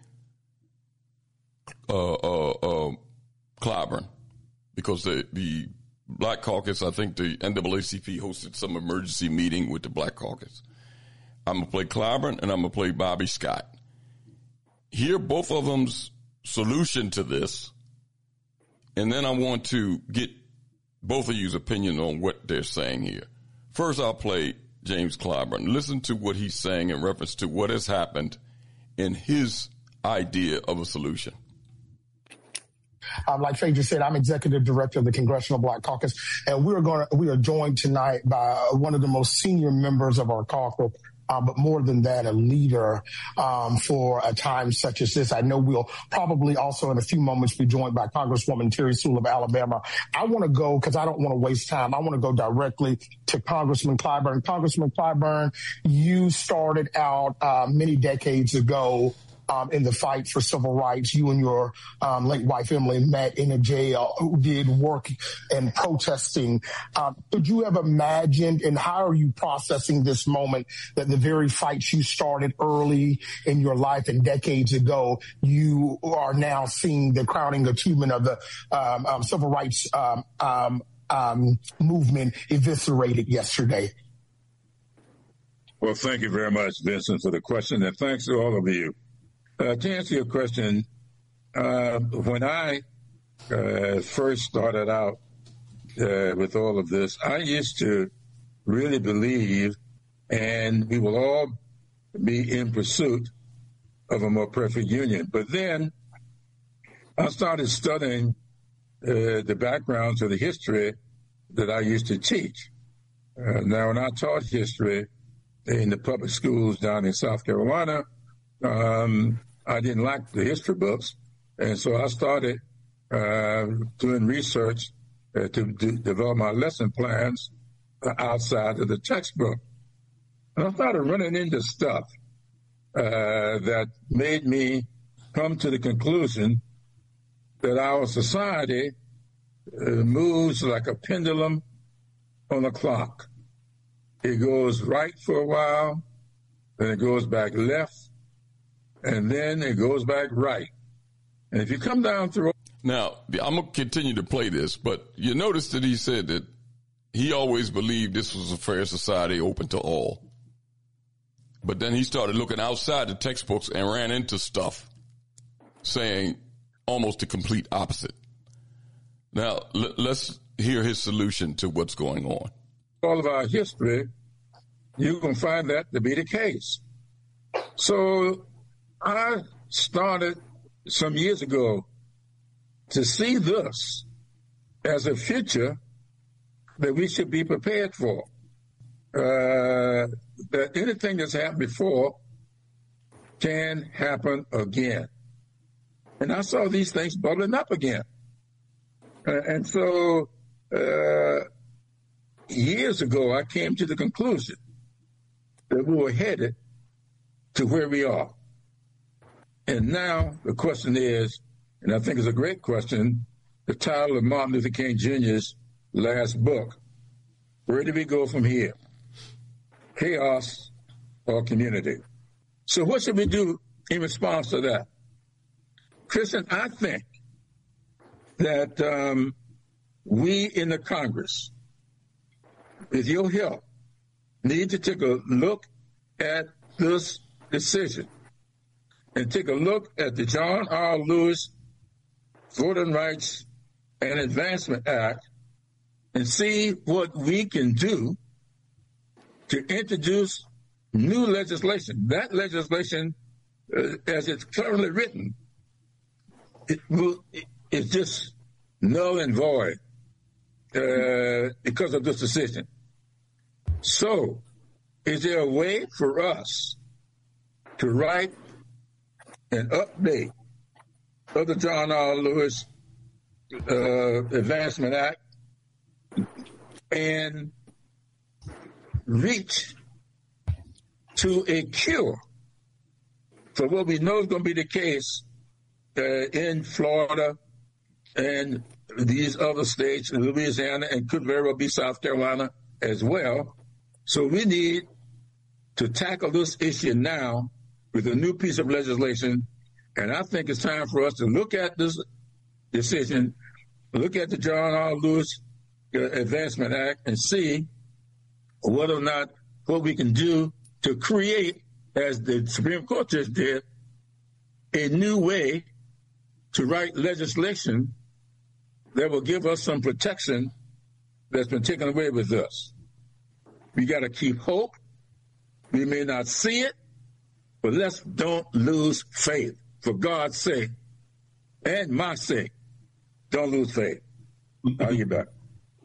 uh, uh, uh, Clyburn, because the, the Black Caucus, I think the N double A C P hosted some emergency meeting with the Black Caucus. I'm going to play Clyburn, and I'm going to play Bobby Scott. Hear both of them's solution to this, and then I want to get both of you's opinion on what they're saying here. First, I'll play James Clyburn. Listen to what he's saying in reference to what has happened in his idea of a solution. Um, like Faye just said, I'm executive director of the Congressional Black Caucus, and we are going. We are joined tonight by one of the most senior members of our caucus. Uh, but more than that, a leader um, for a time such as this. I know we'll probably also in a few moments be joined by Congresswoman Terry Sewell of Alabama. I want to go, because I don't want to waste time, I want to go directly to Congressman Clyburn. Congressman Clyburn, you started out uh, many decades ago Um, in the fight for civil rights. You and your um, late wife, Emily, met in a jail, who did work and protesting. Uh, could you have imagined, and how are you processing this moment, that the very fights you started early in your life and decades ago, you are now seeing the crowning achievement of the um, um, civil rights um, um, um, movement eviscerated yesterday? Well, thank you very much, Vincent, for the question, and thanks to all of you. Uh, to answer your question, uh, when I uh, first started out uh, with all of this, I used to really believe, and we will all be in pursuit of a more perfect union. But then I started studying uh, the backgrounds of the history that I used to teach. Uh, now, when I taught history in the public schools down in South Carolina, um, I didn't like the history books, and so I started uh, doing research uh, to do, develop my lesson plans uh, outside of the textbook. And I started running into stuff uh, that made me come to the conclusion that our society uh, moves like a pendulum on a clock. It goes right for a while, then it goes back left, and then it goes back right. And if you come down through... Now, I'm going to continue to play this, but you notice that he said that he always believed this was a fair society open to all. But then he started looking outside the textbooks and ran into stuff saying almost the complete opposite. Now, l- let's hear his solution to what's going on. All of our history, you can find that to be the case. So I started some years ago to see this as a future that we should be prepared for. Uh, that anything that's happened before can happen again. And I saw these things bubbling up again. Uh, and so uh, years ago, I came to the conclusion that we were headed to where we are. And now the question is, and I think it's a great question, the title of Martin Luther King Junior's last book, where do we go from here? Chaos or community? So what should we do in response to that? Christian, I think that um, we in the Congress, with your help, need to take a look at this decision and take a look at the John R. Lewis Voting Rights and Advancement Act and see what we can do to introduce new legislation. That legislation, uh, as it's currently written, it will, it, it's just null and void uh, because of this decision. So, is there a way for us to write an update of the John R. Lewis uh, Advancement Act and reach to a cure for what we know is going to be the case uh, in Florida and these other states, in Louisiana, and could very well be South Carolina as well. So we need to tackle this issue now with a new piece of legislation. And I think it's time for us to look at this decision, look at the John R. Lewis Advancement Act, and see whether or not what we can do to create, as the Supreme Court just did, a new way to write legislation that will give us some protection that's been taken away with us. We got to keep hope. We may not see it, but let's don't lose faith. For God's sake and my sake, don't lose faith. I'll get back.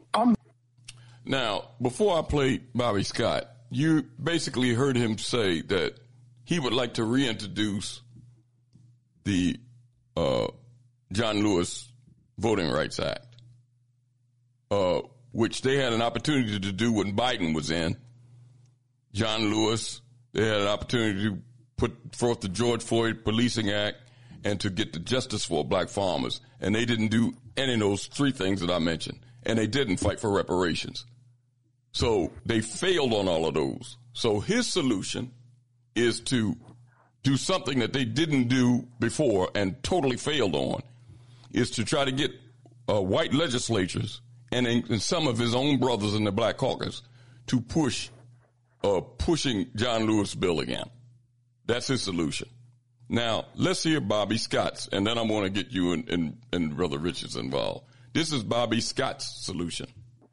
Now, before I play Bobby Scott, you basically heard him say that he would like to reintroduce the uh, John Lewis Voting Rights Act, uh, which they had an opportunity to do when Biden was in. John Lewis, they had an opportunity to put forth the George Floyd Policing Act and to get the justice for black farmers. And they didn't do any of those three things that I mentioned. And they didn't fight for reparations. So they failed on all of those. So his solution is to do something that they didn't do before and totally failed on, is to try to get uh, white legislatures and, and some of his own brothers in the Black Caucus to push uh, pushing John Lewis' bill again. That's his solution. Now, let's hear Bobby Scott's, and then I'm going to get you and, and, and Brother Richards involved. This is Bobby Scott's solution.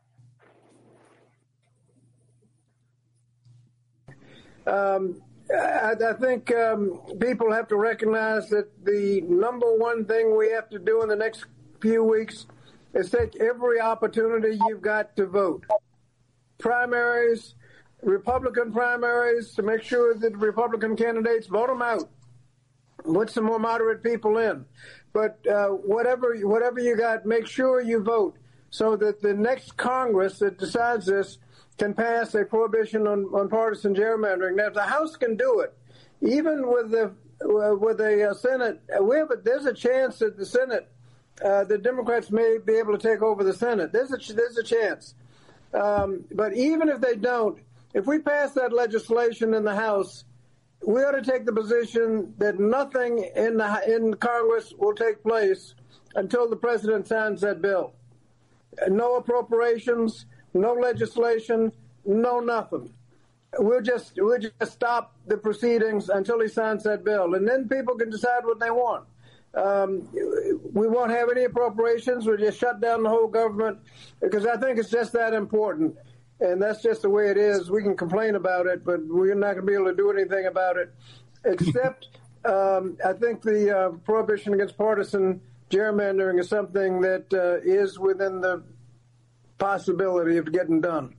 Um, I, I think um, people have to recognize that the number one thing we have to do in the next few weeks is take every opportunity you've got to vote. Primaries, Republican primaries, to make sure that Republican candidates vote them out. Put some more moderate people in. But uh, whatever whatever you got, make sure you vote so that the next Congress that decides this can pass a prohibition on, on partisan gerrymandering. Now, if the House can do it, even with the uh, with the uh, Senate, we have a, there's a chance that the Senate, uh, the Democrats may be able to take over the Senate. There's a there's a chance. Um, but even if they don't, if we pass that legislation in the House, we ought to take the position that nothing in the, in Congress will take place until the president signs that bill. No appropriations, no legislation, no nothing. We'll just we'll just stop the proceedings until he signs that bill, and then people can decide what they want. Um, we won't have any appropriations. We'll just shut down the whole government because I think it's just that important. And that's just the way it is. We can complain about it, but we're not going to be able to do anything about it, except um, I think the uh, prohibition against partisan gerrymandering is something that uh, is within the possibility of getting done.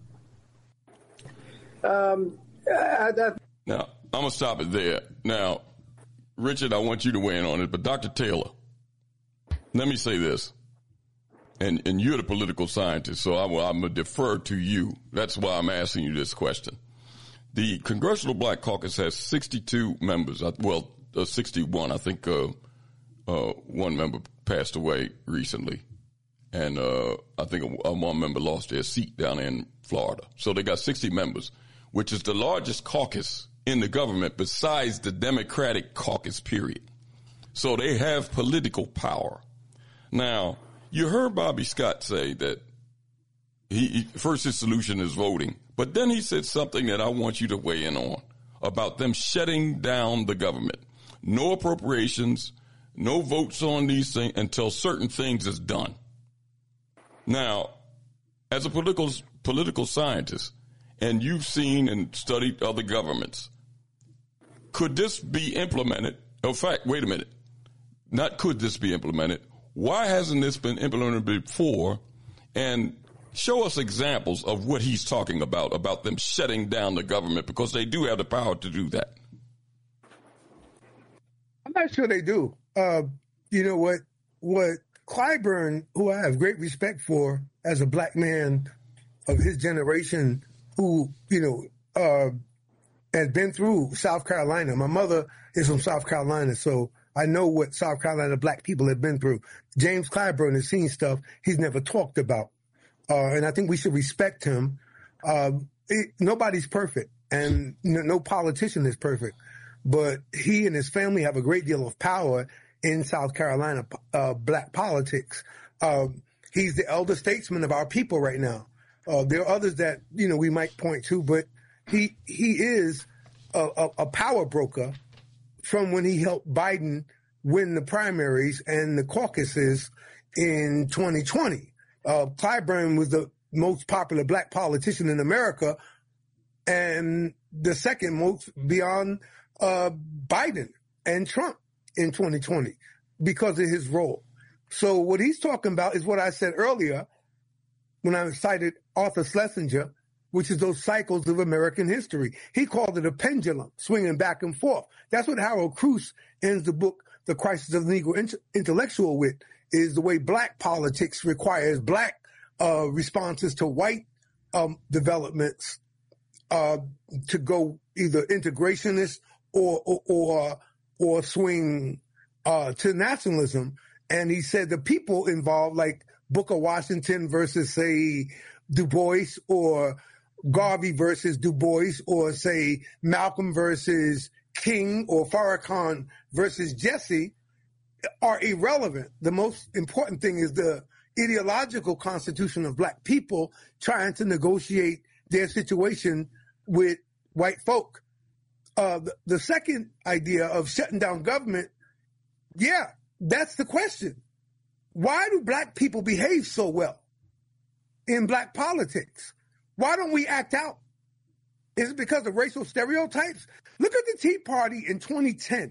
Um, I, I, now, I'm going to stop it there. Now, Richard, I want you to weigh in on it, but Doctor Taylor, let me say this. And and you're the political scientist, so I, I'm going to defer to you. That's why I'm asking you this question. The Congressional Black Caucus has sixty-two members. Well, uh, sixty-one. I think uh, uh, one member passed away recently. And uh, I think a, a one member lost their seat down in Florida. So they got sixty members, which is the largest caucus in the government besides the Democratic caucus, period. So they have political power. Now, you heard Bobby Scott say that he, he first his solution is voting, but then he said something that I want you to weigh in on about them shutting down the government. No appropriations, no votes on these things until certain things is done. Now, as a political political scientist, and you've seen and studied other governments, could this be implemented? In fact, wait a minute. Not could this be implemented. Why hasn't this been implemented before? And show us examples of what he's talking about, about them shutting down the government, because they do have the power to do that. I'm not sure they do. Uh, you know what? What Clyburn, who I have great respect for as a black man of his generation, who, you know, uh, had been through South Carolina. My mother is from South Carolina, so I know what South Carolina black people have been through. James Clyburn has seen stuff he's never talked about. Uh, and I think we should respect him. Uh, it, nobody's perfect, and no, no politician is perfect. But he and his family have a great deal of power in South Carolina uh, black politics. Uh, he's the elder statesman of our people right now. Uh, there are others that, you know, we might point to, but he he is a, a, a power broker from when he helped Biden win the primaries and the caucuses in twenty twenty. Uh, Clyburn was the most popular black politician in America and the second most beyond uh, Biden and Trump in twenty twenty because of his role. So what he's talking about is what I said earlier when I cited Arthur Schlesinger, which is those cycles of American history. He called it a pendulum, swinging back and forth. That's what Harold Cruse ends the book, The Crisis of the Negro Int- Intellectual, with, is the way black politics requires black uh, responses to white um, developments uh, to go either integrationist or or or, or swing uh, to nationalism. And he said the people involved, like Booker Washington versus, say, Du Bois, or Garvey versus Du Bois, or, say, Malcolm versus King, or Farrakhan versus Jesse, are irrelevant. The most important thing is the ideological constitution of black people trying to negotiate their situation with white folk. Uh, the, the second idea of shutting down government, yeah, that's the question. Why do black people behave so well in black politics? Why don't we act out? Is it because of racial stereotypes? Look at the Tea Party in twenty ten.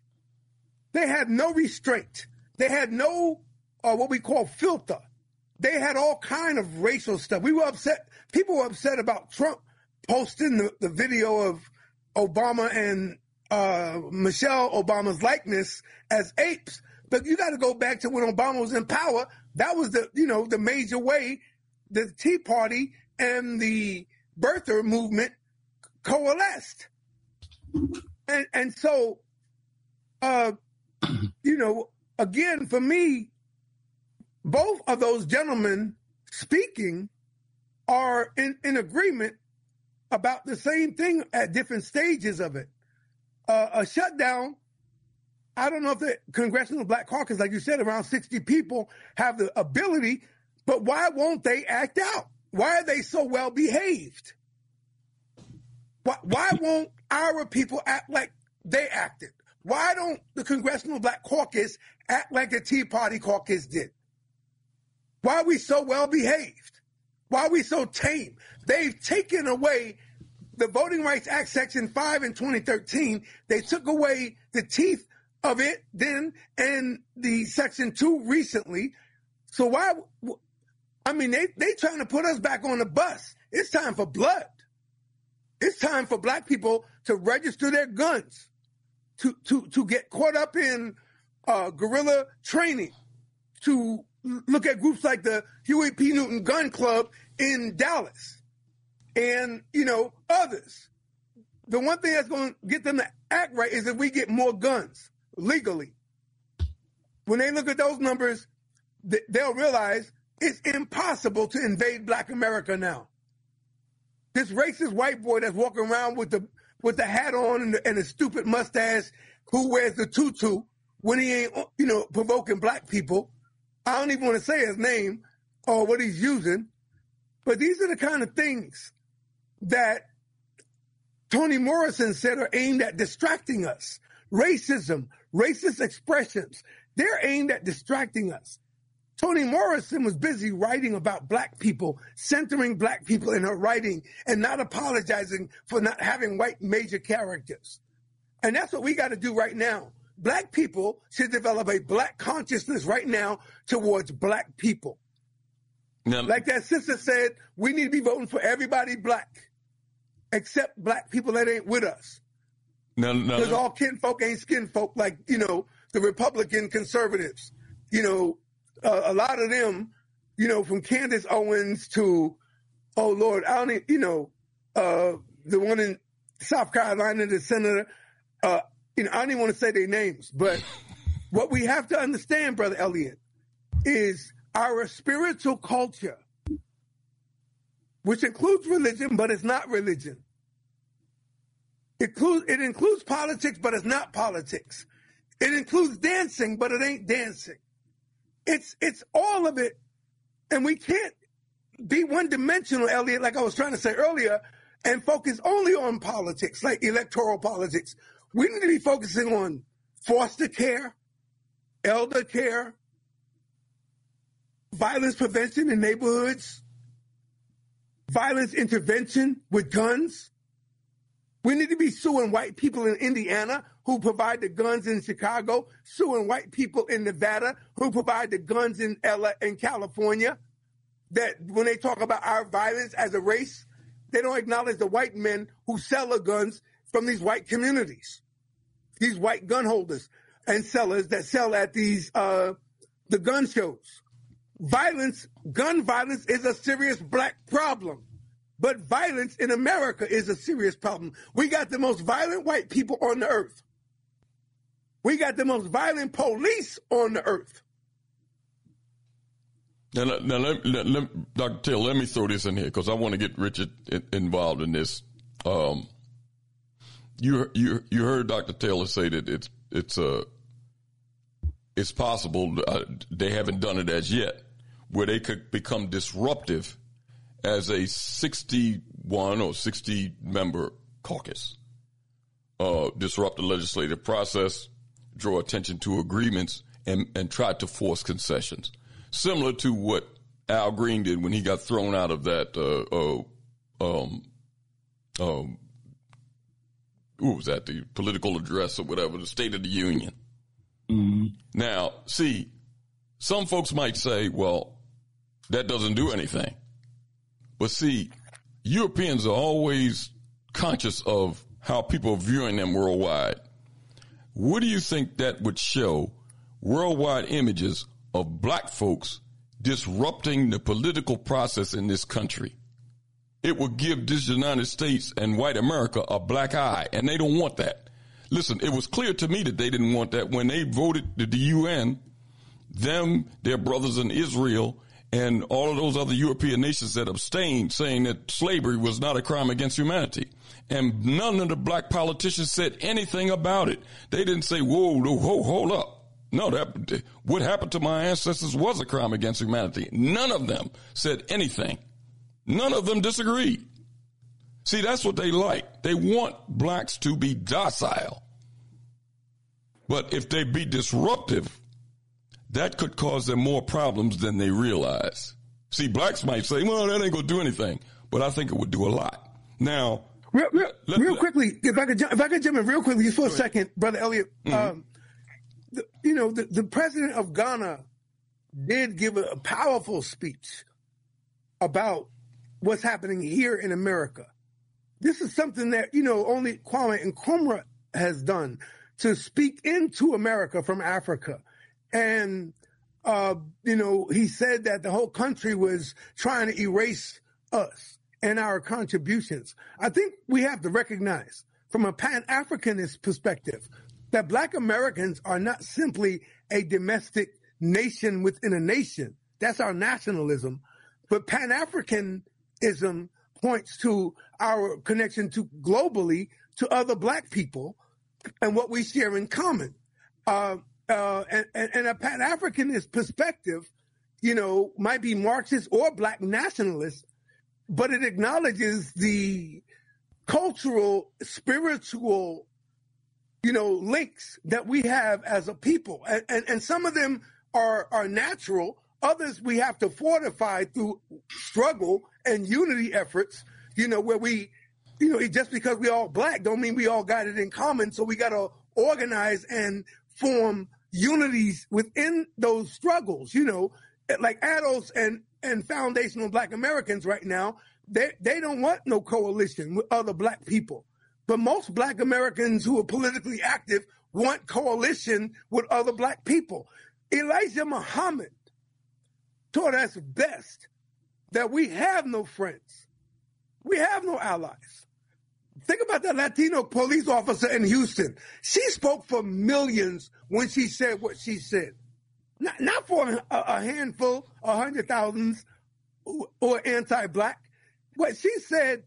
They had no restraint. They had no uh, what we call filter. They had all kind of racial stuff. We were upset. People were upset about Trump posting the, the video of Obama and uh, Michelle Obama's likeness as apes. But you got to go back to when Obama was in power. That was the, you know, the major way the Tea Party and the birther movement coalesced. And, and so, uh, you know, again, for me, both of those gentlemen speaking are in, in agreement about the same thing at different stages of it. uh, a shutdown. I don't know if the Congressional Black Caucus, like you said, around sixty people have the ability, but why won't they act out? Why are they so well behaved? Why, why won't our people act like they acted? Why don't the Congressional Black Caucus act like the Tea Party caucus did? Why are we so well behaved? Why are we so tame? They've taken away the Voting Rights Act, Section five in twenty thirteen. They took away the teeth of it then and the Section two recently. So why, I mean, they, they trying to put us back on the bus. It's time for blood. It's time for black people to register their guns, to, to, to get caught up in uh, guerrilla training, to look at groups like the Huey P. Newton Gun Club in Dallas and, you know, others. The one thing that's going to get them to act right is if we get more guns legally. When they look at those numbers, they'll realize it's impossible to invade black America now. This racist white boy that's walking around with the with the hat on and the, and the stupid mustache who wears the tutu when he ain't, you know, provoking black people. I don't even want to say his name or what he's using, but these are the kind of things that Toni Morrison said are aimed at distracting us. Racism, racist expressions, they're aimed at distracting us. Toni Morrison was busy writing about black people, centering black people in her writing and not apologizing for not having white major characters. And that's what we got to do right now. Black people should develop a black consciousness right now towards black people. Now, like that sister said, we need to be voting for everybody black, except black people that ain't with us. No, no, Because no. all kinfolk ain't skinfolk like, you know, the Republican conservatives. You know, uh, a lot of them, you know, from Candace Owens to, oh, Lord, I don't even, you know, uh, the one in South Carolina, the senator, uh, you know, I don't even want to say their names, but what we have to understand, Brother Elliot, is our spiritual culture, which includes religion, but it's not religion. It includes, it includes politics, but it's not politics. It includes dancing, but it ain't dancing. It's it's all of it, and we can't be one-dimensional, Elliot, like I was trying to say earlier, and focus only on politics, like electoral politics. We need to be focusing on foster care, elder care, violence prevention in neighborhoods, violence intervention with guns. We need to be suing white people in Indiana who provide the guns in Chicago, suing white people in Nevada who provide the guns in L A, in California. That when they talk about our violence as a race, they don't acknowledge the white men who sell the guns from these white communities, these white gun holders and sellers that sell at these uh, the gun shows. Violence, gun violence is a serious black problem. But violence in America is a serious problem. We got the most violent white people on the earth. We got the most violent police on the earth. Now, now let, let, let, Doctor Taylor, let me throw this in here because I want to get Richard in, involved in this. Um, you you you heard Doctor Taylor say that it's it's uh, it's possible uh, they haven't done it as yet, where they could become disruptive as a sixty-one or sixty member caucus, uh, disrupt the legislative process, draw attention to agreements, and, and try to force concessions. Similar to what Al Green did when he got thrown out of that, uh, uh, um, um, what was that, the political address or whatever, the State of the Union. Mm-hmm. Now, see, some folks might say, well, that doesn't do anything. But see, Europeans are always conscious of how people are viewing them worldwide. What do you think that would show worldwide images of black folks disrupting the political process in this country? It would give this United States and white America a black eye, and they don't want that. Listen, it was clear to me that they didn't want that when they voted to the U N, them, their brothers in Israel, and all of those other European nations that abstained, saying that slavery was not a crime against humanity. And none of the black politicians said anything about it. They didn't say, whoa, whoa, hold up. No, that what happened to my ancestors was a crime against humanity. None of them said anything. None of them disagreed. See, that's what they like. They want blacks to be docile. But if they be disruptive, that could cause them more problems than they realize. See, blacks might say, well, that ain't going to do anything. But I think it would do a lot. Now, real, real, let, real let, quickly, if I could, if I could jump in real quickly just for a second, Brother Elliot. Mm-hmm. Um, the, you know, the, the president of Ghana did give a, a powerful speech about what's happening here in America. This is something that, you know, only Kwame Nkrumah has done, to speak into America from Africa. And, uh, you know, he said that the whole country was trying to erase us and our contributions. I think we have to recognize from a Pan-Africanist perspective that Black Americans are not simply a domestic nation within a nation. That's our nationalism. But Pan-Africanism points to our connection to globally to other Black people and what we share in common. Uh, uh, and, and, and a Pan-Africanist perspective, you know, might be Marxist or Black nationalist, but it acknowledges the cultural, spiritual, you know, links that we have as a people. And, and, and some of them are, are natural. Others we have to fortify through struggle and unity efforts, you know, where we, you know, just because we all Black don't mean we all got it in common. So we got to organize and form unities within those struggles, you know, like adults and, and foundational Black Americans right now, they, they don't want no coalition with other Black people. But most Black Americans who are politically active want coalition with other Black people. Elijah Muhammad taught us best that we have no friends. We have no allies. Think about that Latino police officer in Houston. She spoke for millions when she said what she said. Not, not for a, a handful, a hundred thousands who, who are anti-Black. What she said,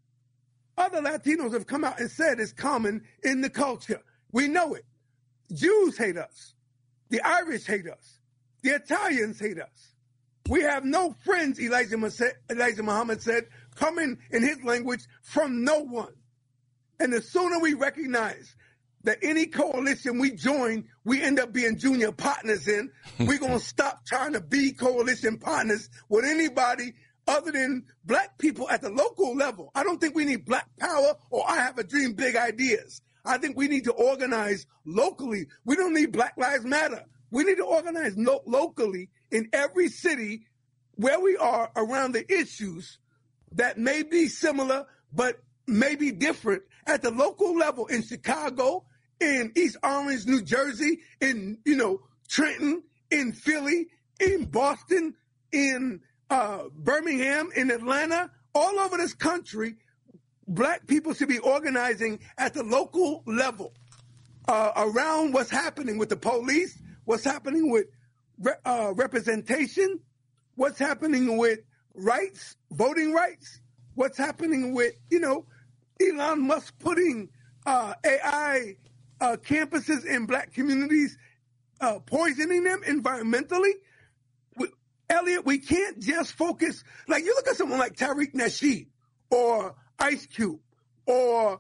other Latinos have come out and said is common in the culture. We know it. Jews hate us. The Irish hate us. The Italians hate us. We have no friends, Elijah, Elijah Muhammad said, coming in his language from no one. And the sooner we recognize that any coalition we join, we end up being junior partners in, we're going to stop trying to be coalition partners with anybody other than Black people at the local level. I don't think we need Black power or I have a dream big ideas. I think we need to organize locally. We don't need Black Lives Matter. We need to organize lo- locally in every city where we are around the issues that may be similar but may be different at the local level in Chicago, in East Orange, New Jersey, in, you know, Trenton, in Philly, in Boston, in uh, Birmingham, in Atlanta, all over this country. Black people should be organizing at the local level uh, around what's happening with the police, what's happening with re- uh, representation, what's happening with rights, voting rights, what's happening with, you know, Elon Musk putting uh, A I uh, campuses in Black communities, uh, poisoning them environmentally. We, Elliot, we can't just focus. Like, you look at someone like Tariq Nasheed or Ice Cube or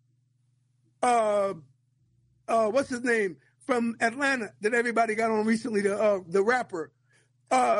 uh, uh, what's his name from Atlanta that everybody got on recently, the uh, the rapper. Uh,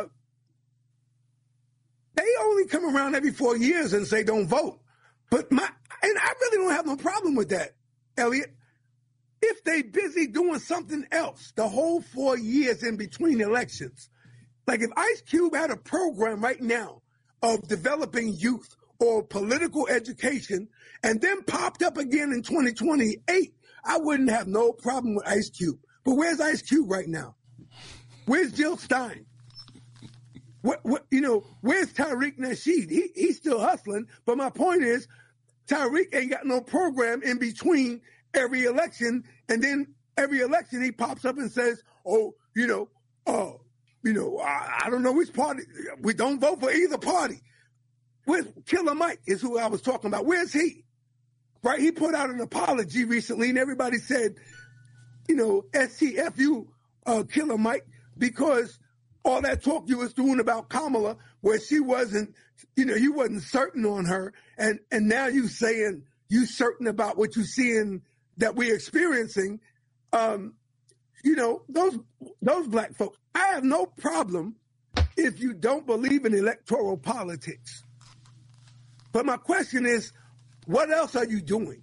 they only come around every four years and say don't vote. But my and I really don't have no problem with that, Elliot. If they busy doing something else the whole four years in between elections, like if Ice Cube had a program right now of developing youth or political education and then popped up again in twenty twenty-eight, I wouldn't have no problem with Ice Cube. But where's Ice Cube right now? Where's Jill Stein? What, what, you know, where's Tariq Nasheed? He, he's still hustling. But my point is, Tariq ain't got no program in between every election. And then every election he pops up and says, oh, you know, oh, you know, I, I don't know which party. We don't vote for either party. Where's Killer Mike is who I was talking about. Where's he? Right? He put out an apology recently, and everybody said, you know, S T F U, uh, Killer Mike, because all that talk you was doing about Kamala, where she wasn't, you know, you wasn't certain on her, and and now you saying you certain about what you seeing that we're experiencing. Um, you know, those those black folks, I have no problem if you don't believe in electoral politics. But my question is, what else are you doing?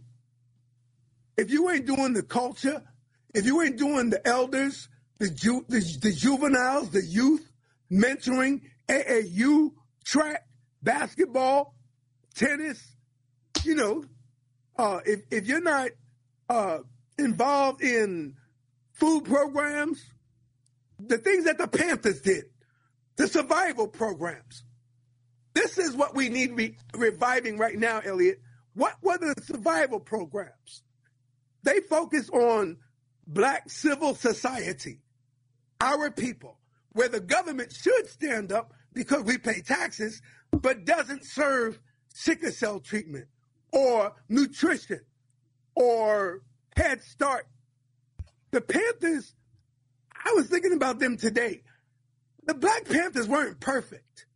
If you ain't doing the culture, if you ain't doing the elders, the, ju- the, the juveniles, the youth, mentoring, A A U, track, basketball, tennis, you know, uh, if, if you're not uh, involved in food programs, the things that the Panthers did, the survival programs, this is what we need to be reviving right now, Elliot. What were the survival programs? They focus on black civil society, our people, where the government should stand up because we pay taxes, but doesn't serve sickle cell treatment or nutrition or Head Start. The Panthers, I was thinking about them today. The Black Panthers weren't perfect,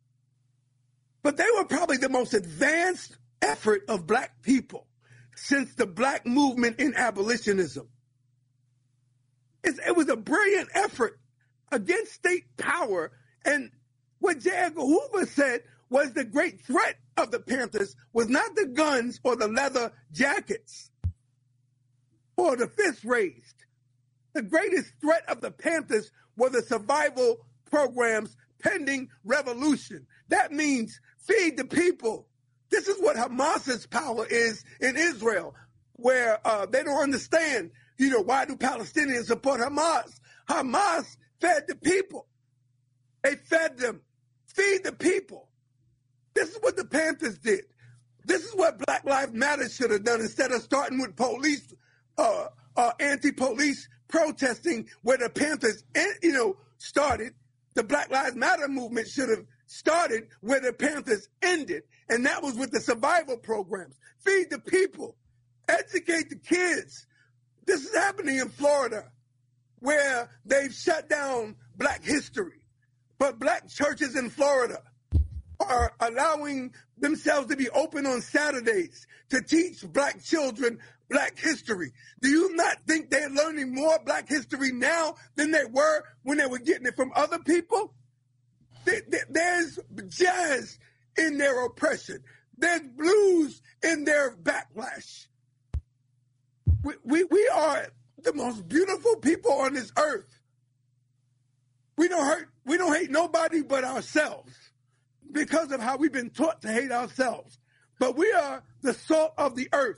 but they were probably the most advanced effort of black people since the black movement in abolitionism. It's, it was a brilliant effort against state power. And what J. Edgar Hoover said was the great threat of the Panthers was not the guns or the leather jackets or the fists raised. The greatest threat of the Panthers were the survival programs pending revolution. That means feed the people. This is what Hamas's power is in Israel, where uh, they don't understand, you know, why do Palestinians support Hamas? Hamas fed the people. They fed them. Feed the people. This is what the Panthers did. This is what Black Lives Matter should have done instead of starting with police, uh, uh, anti-police protesting where the Panthers, you know, started. The Black Lives Matter movement should have started where the Panthers ended, and that was with the survival programs. Feed the people. Educate the kids. This is happening in Florida, where they've shut down black history. But black churches in Florida are allowing themselves to be open on Saturdays to teach black children black history. Do you not think they're learning more black history now than they were when they were getting it from other people? There's jazz in their oppression. There's blues in their backlash. We, we, we are the most beautiful people on this earth. We don't hurt, we don't hate nobody but ourselves because of how we've been taught to hate ourselves. But we are the salt of the earth.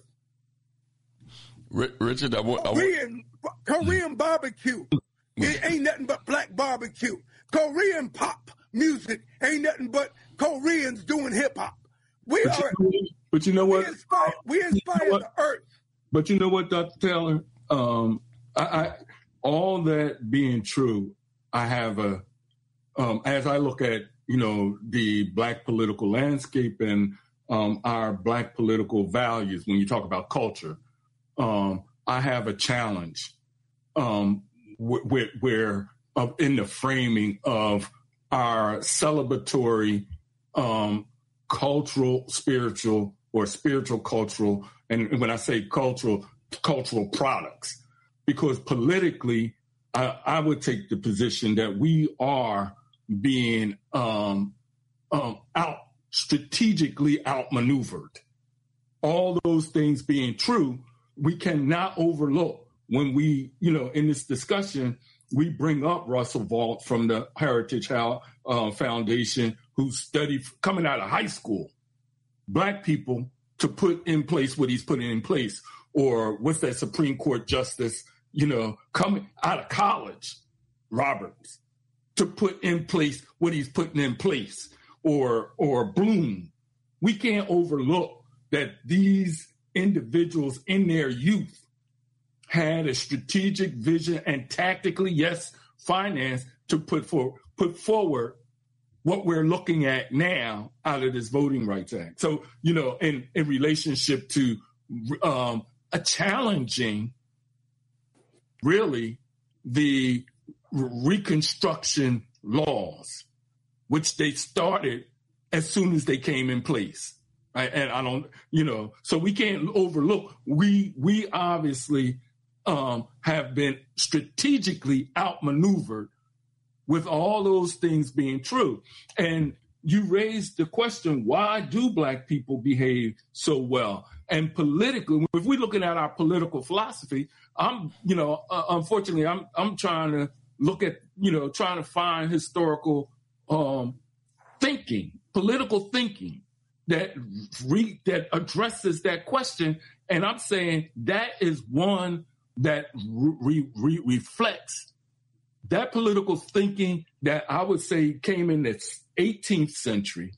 Richard, I want Korean, Korean barbecue. It ain't nothing but black barbecue. Korean pop music ain't nothing but Koreans doing hip hop. We but are. You know, but you know what? We inspire, we inspire you know the earth. But you know what, Doctor Taylor? Um, I, I, all that being true, I have a. Um, as I look at you know the black political landscape and um, our black political values, when you talk about culture, um, I have a challenge um, with, with where uh, in the framing of our celebratory um, cultural, spiritual, or spiritual cultural, and when I say cultural, cultural products, because politically, I, I would take the position that we are being um, um, out strategically outmaneuvered. All those things being true, we cannot overlook when we, you know, in this discussion, we bring up Russell Vought from the Heritage uh, Foundation, who studied coming out of high school, black people to put in place what he's putting in place, or what's that Supreme Court justice, you know, coming out of college, Roberts, to put in place what he's putting in place, or or Bloom. We can't overlook that these individuals in their youth had a strategic vision and tactically, yes, finance to put for put forward what we're looking at now out of this Voting Rights Act. So, you know, in, in relationship to um, a challenging, really, the Reconstruction laws, which they started as soon as they came in place. Right? And I don't, you know, so we can't overlook, we, we obviously um, have been strategically outmaneuvered with all those things being true. And you raised the question, why do Black people behave so well? And politically, if we're looking at our political philosophy, I'm, you know, uh, unfortunately, I'm I'm trying to look at, you know, trying to find historical um, thinking, political thinking that re- that addresses that question. And I'm saying that is one that re- re- reflects that political thinking that I would say came in the eighteenth century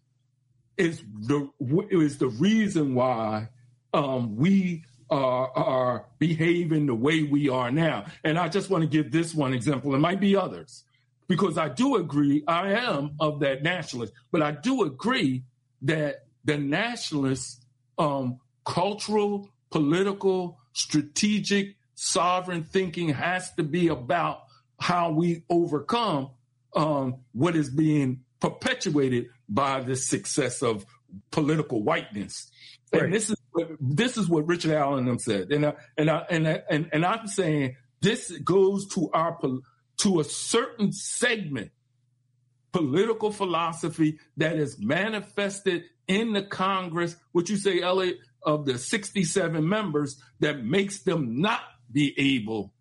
is the is the reason why um, we are, are behaving the way we are now. And I just want to give this one example. There might be others, because I do agree, I am of that nationalist, but I do agree that the nationalist um, cultural, political, strategic, sovereign thinking has to be about how we overcome um, what is being perpetuated by the success of political whiteness. Right. And this is what, this is what Richard Allen them said. And I, and I, and I, and and I'm saying this goes to our to a certain segment political philosophy that is manifested in the Congress, what you say, Elliot, of the sixty-seven members, that makes them not be able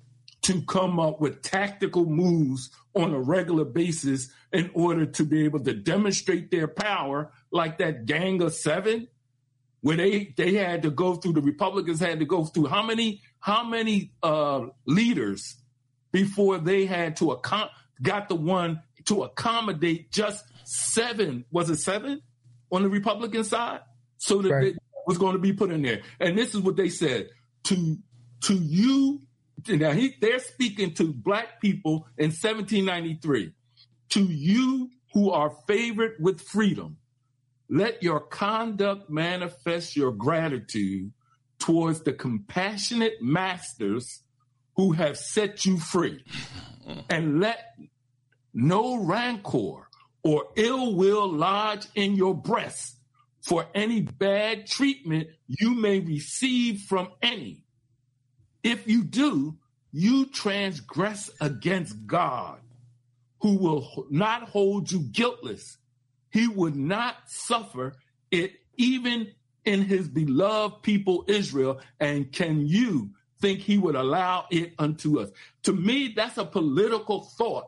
to come up with tactical moves on a regular basis in order to be able to demonstrate their power, like that Gang of Seven, where they, they had to go through, the Republicans had to go through how many how many uh, leaders before they had to accom- got the one to accommodate just seven, was it seven on the Republican side? So that right. It was going to be put in there. And this is what they said, to to you. Now, he, they're speaking to Black people in seventeen ninety-three. To you who are favored with freedom, let your conduct manifest your gratitude towards the compassionate masters who have set you free. And let no rancor or ill will lodge in your breast for any bad treatment you may receive from any. If you do, you transgress against God, who will not hold you guiltless. He would not suffer it even in his beloved people Israel. And can you think he would allow it unto us? To me, that's a political thought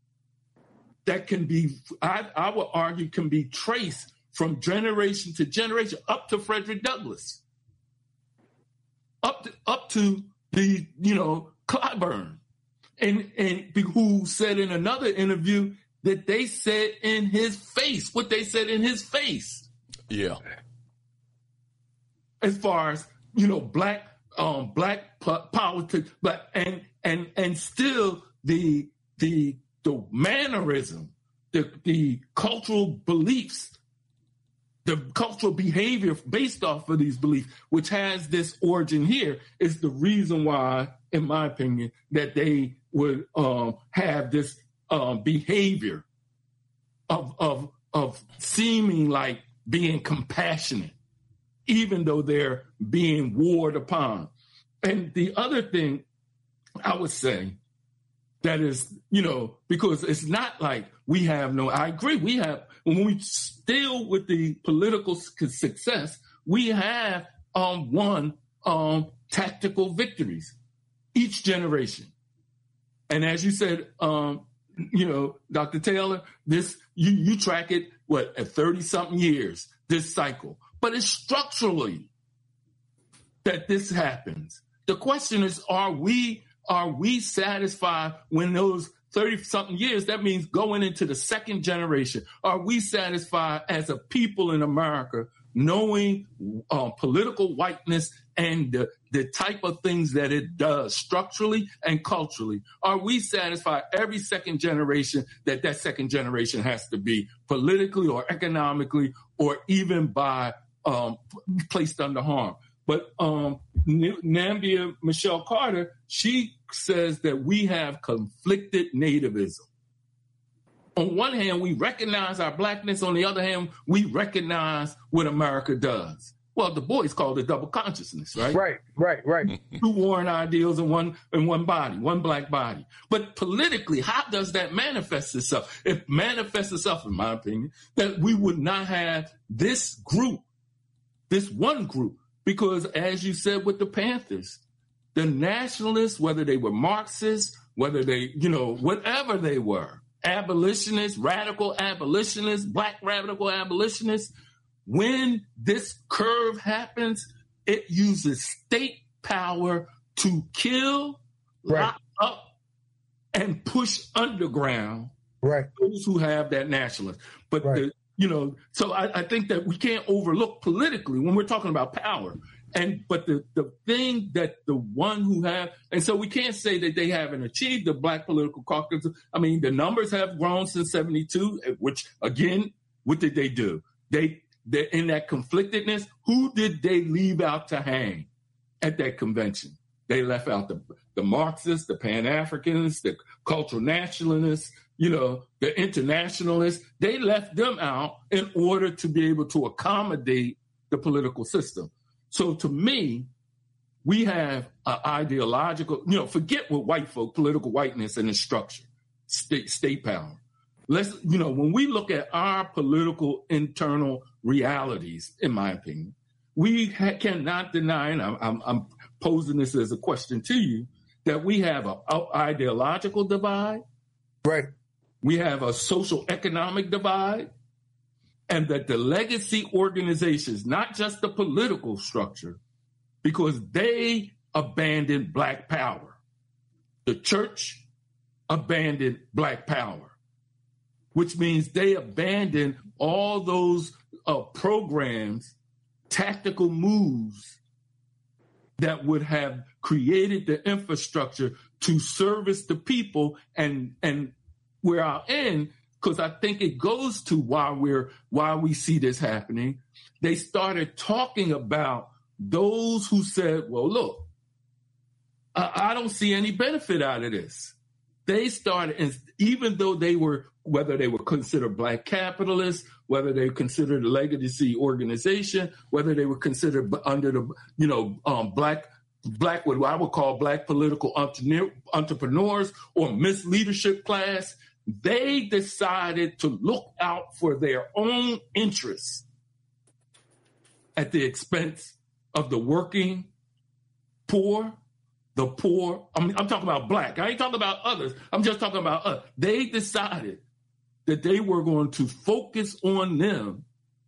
that can be, I, I would argue, can be traced from generation to generation up to Frederick Douglass, up to, up to the, you know, Clyburn, and, and who said in another interview that they said in his face, what they said in his face. Yeah. As far as, you know, black, um, black po- politics, but, and, and, and still the, the, the mannerism, the, the cultural beliefs, the cultural behavior based off of these beliefs, which has this origin here, is the reason why, in my opinion, that they would um, have this um, behavior of, of, of seeming like being compassionate, even though they're being warred upon. And the other thing I would say that is, you know, because it's not like we have no, I agree, we have, when we still with the political success, we have um, won um, tactical victories each generation. And as you said, um, you know, Doctor Taylor, this, you, you track it, what, at thirty something years, this cycle, but it's structurally that this happens. The question is, are we, are we satisfied when those thirty something years, that means going into the second generation, are we satisfied as a people in America knowing uh, political whiteness and the the type of things that it does structurally and culturally, are we satisfied every second generation that that second generation has to be politically or economically or even by um, placed under harm? But um, Nambia Michelle Carter, she says that we have conflicted nativism. On one hand, we recognize our blackness. On the other hand, we recognize what America does. Well, Du Bois called it double consciousness, right? Right, right, right. Two warring ideals in one in one body, one black body. But politically, how does that manifest itself? It manifests itself, in my opinion, that we would not have this group, this one group, because as you said with the Panthers, the nationalists, whether they were Marxists, whether they, you know, whatever they were, abolitionists, radical abolitionists, black radical abolitionists, when this curve happens, it uses state power to kill, right, lock up, and push underground right. those who have that nationalism. But, right. the, you know, so I, I think that we can't overlook politically when we're talking about power. And but the, the thing that the one who have, and so we can't say that they haven't achieved the Black Political Caucus. I mean, the numbers have grown since seventy-two, which, again, what did they do? They They're in that conflictedness. Who did they leave out to hang at that convention? They left out the, the Marxists, the Pan-Africans, the cultural nationalists, you know, the internationalists. They left them out in order to be able to accommodate the political system. So to me, we have an ideological, you know, forget what white folk, political whiteness and its structure, state, state power. Let's, you know, when we look at our political internal realities, in my opinion, we ha- cannot deny, and I'm, I'm, I'm posing this as a question to you, that we have an ideological divide. Right. We have a social economic divide, and that the legacy organizations, not just the political structure, because they abandoned black power. The church abandoned black power, which means they abandoned all those uh, programs, tactical moves that would have created the infrastructure to service the people. And and where I'll end, because I think it goes to why we're why we see this happening. They started talking about those who said, well, look, I, I don't see any benefit out of this. They started, and even though they were, whether they were considered black capitalists, whether they were considered a legacy organization, whether they were considered under the, you know, um, black, black, what I would call black political entrepreneurs or misleadership class, they decided to look out for their own interests at the expense of the working poor, the poor. I mean, I'm talking about black. I ain't talking about others. I'm just talking about us. They decided that they were going to focus on them,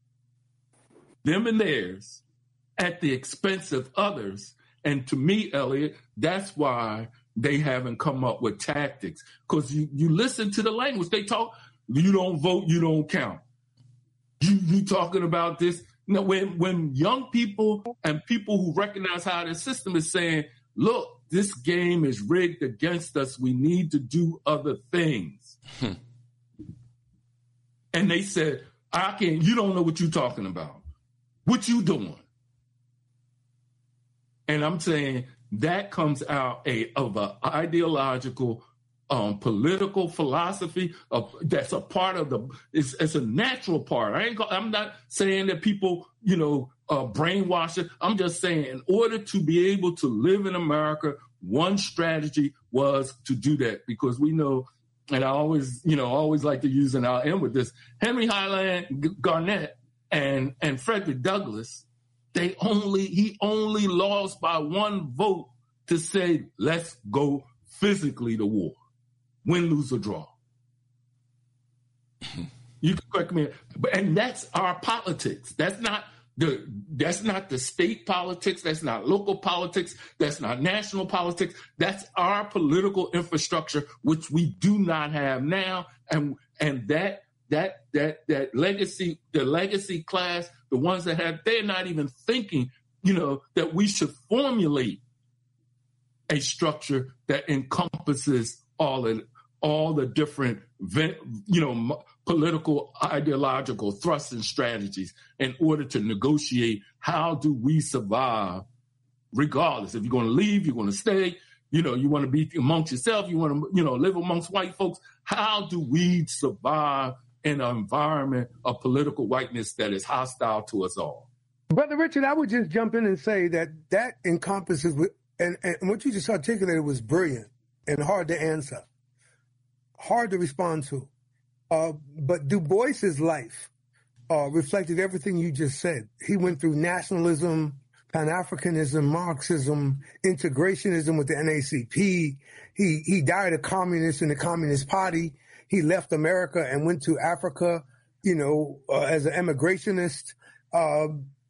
them and theirs, at the expense of others. And to me, Elliot, that's why they haven't come up with tactics. Because you, you listen to the language. They talk, you don't vote, you don't count. You, you talking about this. You know, when, when young people and people who recognize how the system is saying, look, this game is rigged against us, we need to do other things. Hmm. And they said, I can't, you don't know what you're talking about. What you doing? And I'm saying that comes out a, of an ideological, um, political philosophy of, that's a part of the, it's, it's a natural part. I ain't, I'm not saying that people, you know, uh, brainwash it. I'm just saying in order to be able to live in America, one strategy was to do that, because we know, and I always, you know, always like to use, and I'll end with this, Henry Highland Garnett and, and Frederick Douglass, they only, he only lost by one vote to say, let's go physically to war, win, lose, or draw. You can correct me, but and that's our politics. That's not the that's not the state politics. That's not local politics. That's not national politics. That's our political infrastructure, which we do not have now, and and that that that that legacy, the legacy class, the ones that have, they're not even thinking you know, that we should formulate a structure that encompasses all of all the different, you know, political, ideological thrusts and strategies in order to negotiate how do we survive regardless. If you're going to leave, you're going to stay, you know, you want to be amongst yourself, you want to, you know, live amongst white folks. How do we survive in an environment of political whiteness that is hostile to us all? Brother Richard, I would just jump in and say that that encompasses, and, and what you just articulated was brilliant and hard to answer, hard to respond to. Uh, but Du Bois's life uh, reflected everything you just said. He went through nationalism, Pan-Africanism, Marxism, integrationism with the N A C P. He he died a communist in the Communist Party. He left America and went to Africa, you know, uh, as an emigrationist. Uh,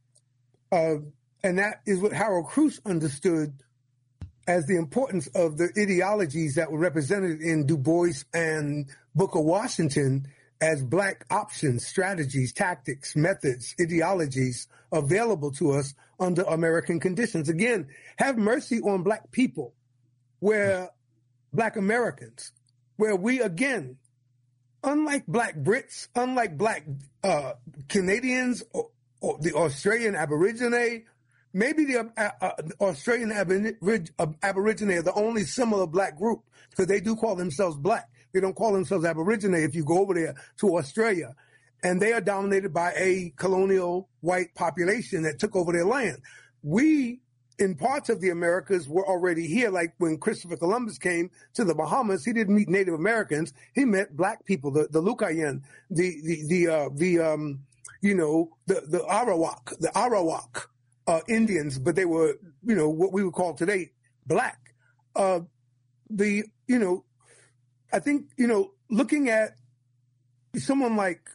uh, and that is what Harold Cruse understood as the importance of the ideologies that were represented in Du Bois and Booker Washington as black options, strategies, tactics, methods, ideologies available to us under American conditions. Again, have mercy on black people, where black Americans, where we, again, unlike black Brits, unlike black uh, Canadians or, or the Australian Aborigine, maybe the uh, uh, Australian Aborig- uh, Aborigine are the only similar black group, because they do call themselves black. They don't call themselves Aborigine if you go over there to Australia. And they are dominated by a colonial white population that took over their land. We, in parts of the Americas, were already here. Like when Christopher Columbus came to the Bahamas, he didn't meet Native Americans. He met black people, the, the Lucayan, the, the, the, uh, the, um, you know, the, the Arawak, the Arawak, uh, Indians, but they were, you know, what we would call today black. Uh, the, you know, I think, you know, looking at someone like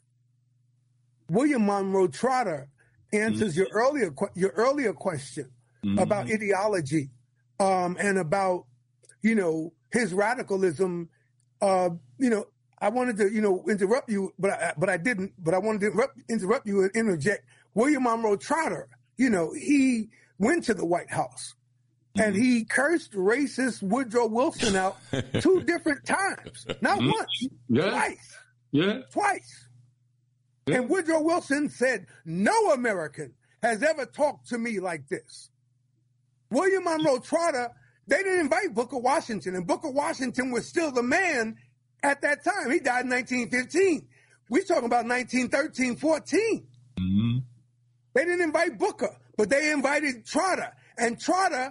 William Monroe Trotter answers mm-hmm. your earlier your earlier question mm-hmm. about ideology um, and about, you know, his radicalism. Uh, you know, I wanted to, you know, interrupt you, but I, but I didn't. But I wanted to interrupt, interrupt you and interject. William Monroe Trotter, you know, he went to the White House. And he cursed racist Woodrow Wilson out two different times. Not mm-hmm. once, yeah. twice. Yeah. Twice. Yeah. And Woodrow Wilson said, no American has ever talked to me like this. William Monroe Trotter, they didn't invite Booker Washington, and Booker Washington was still the man at that time. He died in nineteen fifteen. We're talking about nineteen thirteen, fourteen. Mm-hmm. They didn't invite Booker, but they invited Trotter. And Trotter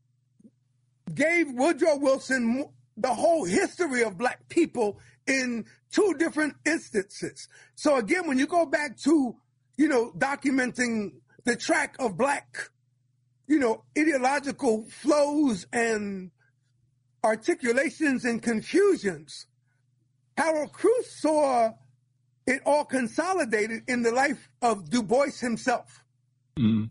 gave Woodrow Wilson the whole history of black people in two different instances. So again, when you go back to, you know, documenting the track of black, you know, ideological flows and articulations and confusions, Harold Cruse saw it all consolidated in the life of Du Bois himself. Mm.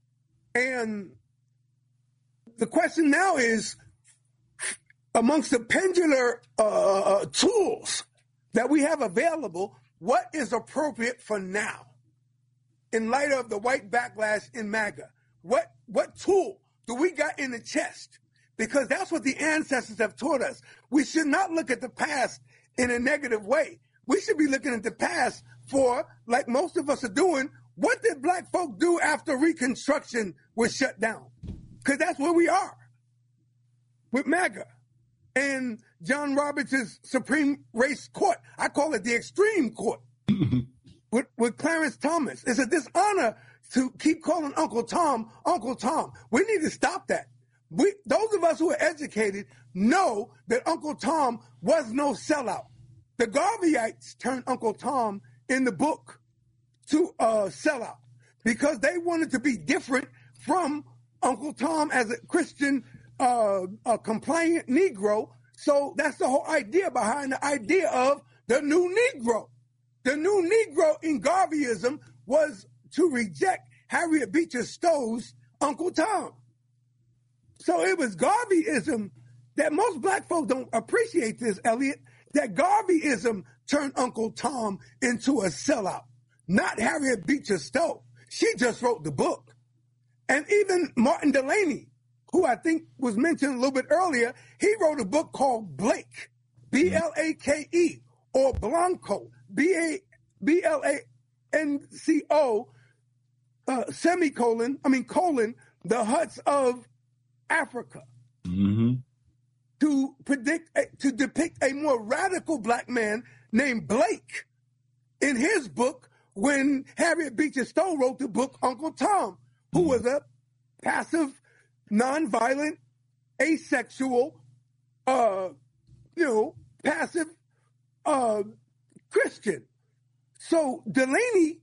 And the question now is, amongst the pendular uh, tools that we have available, what is appropriate for now in light of the white backlash in MAGA? What what tool do we got in the chest? Because that's what the ancestors have taught us. We should not look at the past in a negative way. We should be looking at the past for, like most of us are doing, what did black folk do after Reconstruction was shut down? Because that's where we are with MAGA and John Roberts' Supreme Race Court. I call it the Extreme Court with, with Clarence Thomas. It's a dishonor to keep calling Uncle Tom Uncle Tom. We need to stop that. We, those of us who are educated know that Uncle Tom was no sellout. The Garveyites turned Uncle Tom in the book to uh, sellout because they wanted to be different from Uncle Tom as a Christian, uh, a compliant Negro. So that's the whole idea behind the idea of the new Negro. The new Negro in Garveyism was to reject Harriet Beecher Stowe's Uncle Tom. So it was Garveyism that most black folks don't appreciate this, Elliot, that Garveyism turned Uncle Tom into a sellout, not Harriet Beecher Stowe. She just wrote the book. And even Martin Delaney, who I think was mentioned a little bit earlier, he wrote a book called Blake, B L A K E, or Blanco, B A B L A N C O, uh, semicolon, I mean colon, the huts of Africa. Mm-hmm. To predict, to depict a more radical black man named Blake in his book when Harriet Beecher Stowe wrote the book Uncle Tom, who was a passive, nonviolent, asexual, uh, you know, passive uh, Christian. So Delaney,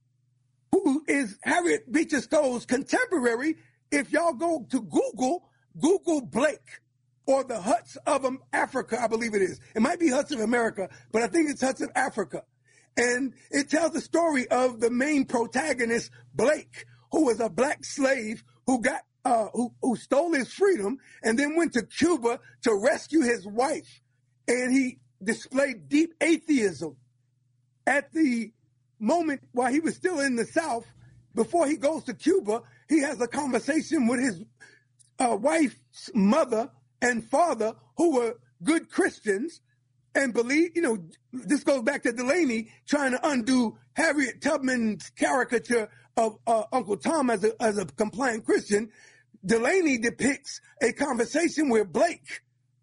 who is Harriet Beecher Stowe's contemporary, if y'all go to Google, Google Blake, or the Huts of Africa, I believe it is. It might be Huts of America, but I think it's Huts of Africa. And it tells the story of the main protagonist, Blake, who was a black slave who got uh, who, who stole his freedom and then went to Cuba to rescue his wife. And he displayed deep atheism at the moment while he was still in the South. Before he goes to Cuba, he has a conversation with his uh, wife's mother and father, who were good Christians and believe, you know, this goes back to Delaney trying to undo Harriet Tubman's caricature of uh, Uncle Tom as a, as a compliant Christian. Delaney depicts a conversation where Blake,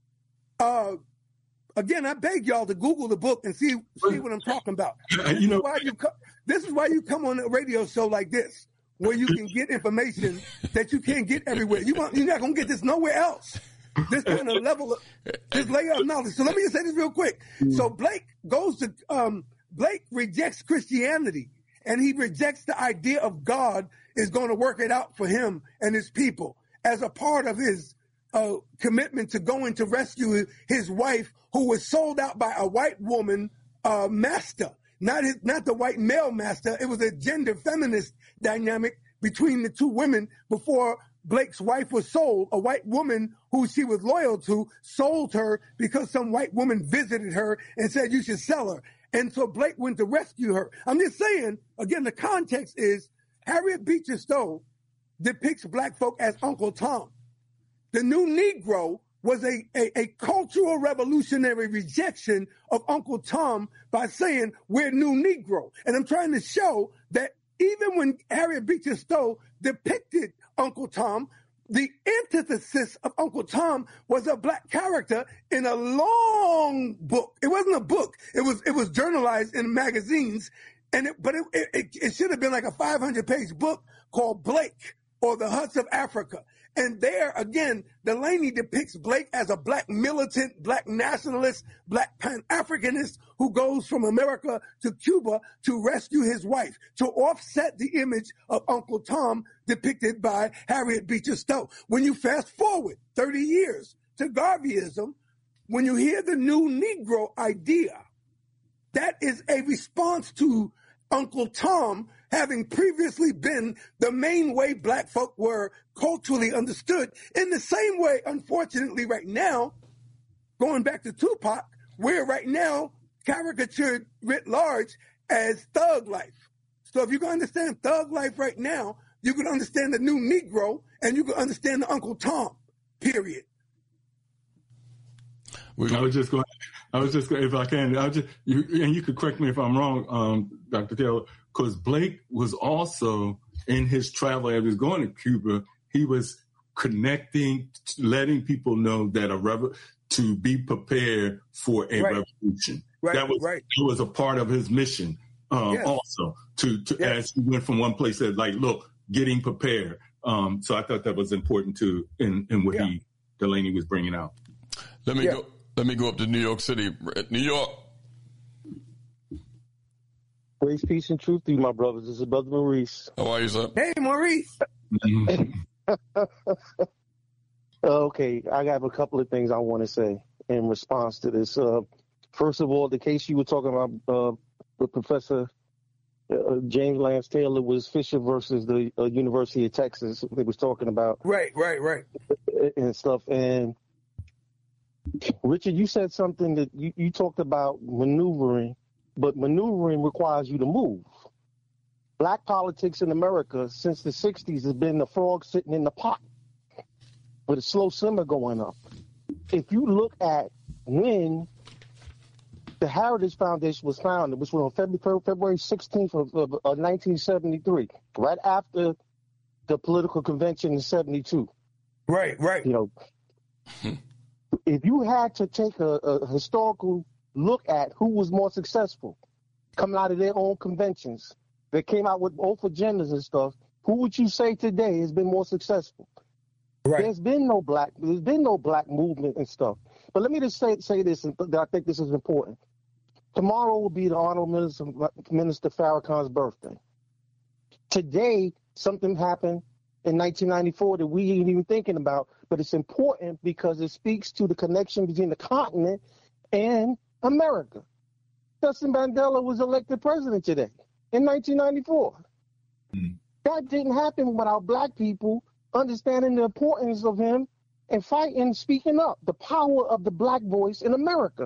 uh, again, I beg y'all to Google the book and see see what I'm talking about. This, you know, is, why you co- this is why you come on a radio show like this, where you can get information that you can't get everywhere. You want, you're not going to get this nowhere else. This kind of level of this layer of knowledge. So let me just say this real quick. Mm. So Blake goes to um, Blake rejects Christianity, and he rejects the idea of God is going to work it out for him and his people as a part of his uh, commitment to going to rescue his wife, who was sold out by a white woman uh, master, not his, not the white male master. It was a gender feminist dynamic between the two women before Blake's wife was sold. A white woman who she was loyal to sold her because some white woman visited her and said, you should sell her. And so Blake went to rescue her. I'm just saying, again, the context is Harriet Beecher Stowe depicts black folk as Uncle Tom. The new Negro was a, a, a cultural revolutionary rejection of Uncle Tom by saying we're new Negro. And I'm trying to show that even when Harriet Beecher Stowe depicted Uncle Tom, the antithesis of Uncle Tom was a black character in a long book. It wasn't a book. It was it was journalized in magazines, and it, but it, it, it should have been like a five hundred page book called Blake, or the Huts of Africa. And there, again, Delaney depicts Blake as a black militant, black nationalist, black Pan-Africanist who goes from America to Cuba to rescue his wife, to offset the image of Uncle Tom depicted by Harriet Beecher Stowe. When you fast forward thirty years to Garveyism, when you hear the new Negro idea, that is a response to Uncle Tom having previously been the main way black folk were culturally understood. In the same way, unfortunately, right now, going back to Tupac, we're right now caricatured writ large as thug life. So if you can understand thug life right now, you can understand the new Negro, and you can understand the Uncle Tom, period. I was just going. I was just going. If I can, I just you, and you could correct me if I'm wrong, um, Doctor Taylor, because Blake was also in his travel as he was going to Cuba. He was connecting, letting people know that a rev- to be prepared for a right. revolution. Right, that was right. that was a part of his mission. Um, yes. Also, to, to yes. as he went from one place, that like, look, getting prepared. Um, so I thought that was important too in, in what yeah. he Delaney was bringing out. Let me yeah. go. Let me go up to New York City. New York. Grace, peace, and truth to you, my brothers. This is Brother Maurice. How are you, sir? Hey, Maurice. Okay, I got a couple of things I want to say in response to this. Uh, first of all, the case you were talking about, uh, the Professor uh, James Lance Taylor was Fisher versus the uh, University of Texas. They was talking about right, right, right, and stuff. And Richard, you said something that you, you talked about maneuvering, but maneuvering requires you to move. black politics in America since the sixties has been the frog sitting in the pot with a slow simmer going up. If you look at when the Heritage Foundation was founded, which was on February sixteenth of, of, of nineteen seventy-three, right after the political convention in seventy-two. Right, right. You know, if you had to take a, a historical look at who was more successful coming out of their own conventions, they came out with both agendas and stuff, who would you say today has been more successful? Right. There's been no black, there's been no black movement and stuff. But let me just say say this, and I think this is important. Tomorrow will be the Honorable Minister, Minister Farrakhan's birthday. Today, something happened in nineteen ninety-four that we ain't even thinking about, but it's important because it speaks to the connection between the continent and America. Nelson Mandela was elected president today in nineteen ninety-four. Mm. That didn't happen without black people understanding the importance of him and fighting, speaking up, the power of the black voice in America.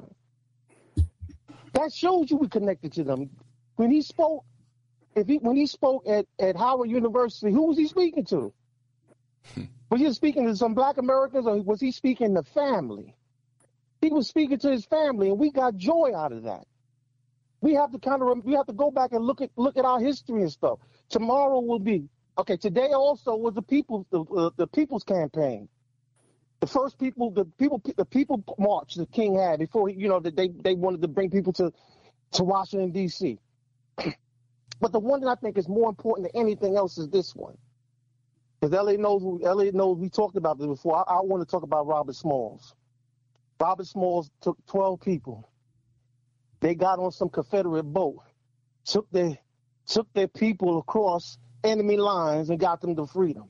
That shows you we connected to them. When he spoke, if he when he spoke at, at Howard University, who was he speaking to? Was he speaking to some black Americans, or was he speaking to family? He was speaking to his family, and we got joy out of that. We have to kind of we have to go back and look at look at our history and stuff. Tomorrow will be okay. Today also was the people the uh, the People's Campaign. The first people, the people, the people march the King had before, you know, that they, they wanted to bring people to, to Washington, D C But the one that I think is more important than anything else is this one. Because Elliot knows, Elliot knows we talked about this before. I, I want to talk about Robert Smalls. Robert Smalls took twelve people. They got on some Confederate boat, took their, took their people across enemy lines and got them to freedom.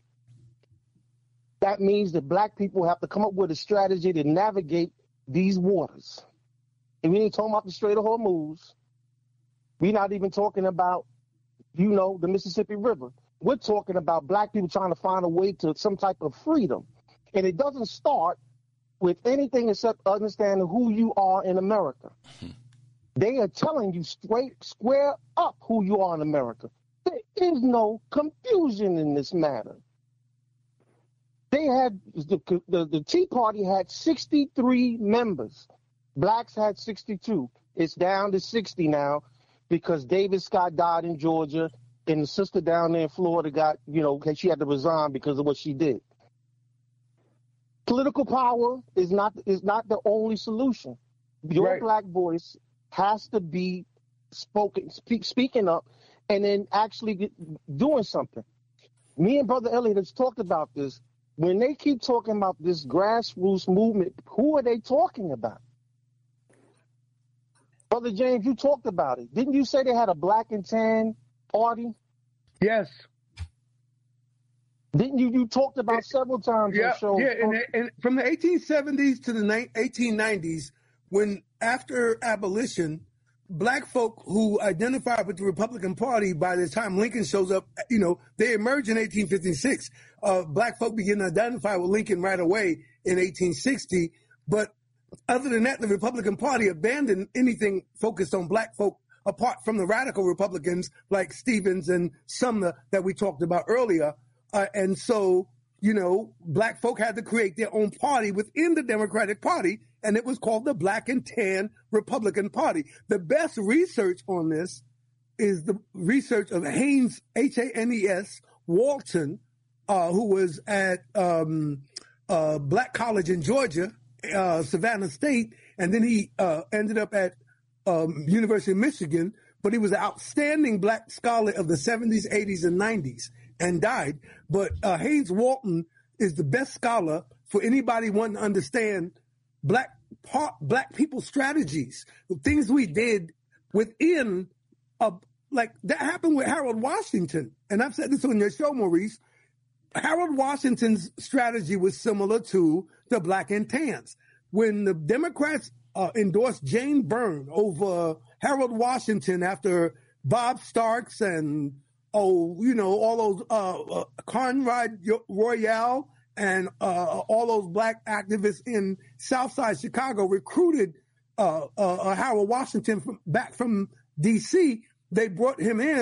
That means that black people have to come up with a strategy to navigate these waters. And we ain't talking about the Strait of Hormuz. We're not even talking about, you know, the Mississippi River. We're talking about black people trying to find a way to some type of freedom. And it doesn't start with anything except understanding who you are in America. They are telling you straight, square up who you are in America. There is no confusion in this matter. They had the, the the Tea Party had sixty-three members. Blacks had sixty-two. It's down to sixty now because David Scott died in Georgia, and the sister down there in Florida got, you know, she had to resign because of what she did. Political power is not is not the only solution. Your right. black voice has to be spoken, speak, speaking up, and then actually get, doing something. Me and Brother Elliot has talked about this. When they keep talking about this grassroots movement, who are they talking about? Brother James, you talked about it. Didn't you say they had a black and tan party? Yes. Didn't you? You talked about it, several times yeah, on the show. Yeah, and, and from the eighteen seventies to the eighteen nineties, when after abolition, black folk who identified with the Republican Party, by the time Lincoln shows up, you know, they emerge in eighteen fifty-six. Uh, black folk begin to identify with Lincoln right away in eighteen sixty. But other than that, the Republican Party abandoned anything focused on black folk, apart from the radical Republicans like Stevens and Sumner that we talked about earlier. Uh, and so, you know, black folk had to create their own party within the Democratic Party, and it was called the Black and Tan Republican Party. The best research on this is the research of Haynes, H A N E S, Walton, uh, who was at um, uh, Black College in Georgia, uh, Savannah State, and then he uh, ended up at um, University of Michigan, but he was an outstanding black scholar of the seventies, eighties, and nineties, and died. But uh, Haynes Walton is the best scholar for anybody wanting to understand black part, black people's strategies, the things we did within, a, like that happened with Harold Washington. And I've said this on your show, Maurice. Harold Washington's strategy was similar to the Black and Tans. When the Democrats uh, endorsed Jane Byrne over Harold Washington after Bob Starks and, oh, you know, all those uh, uh, Conrad Royale and uh, all those black activists in Southside Chicago recruited uh, uh, Harold Washington from, back from D C, they brought him in,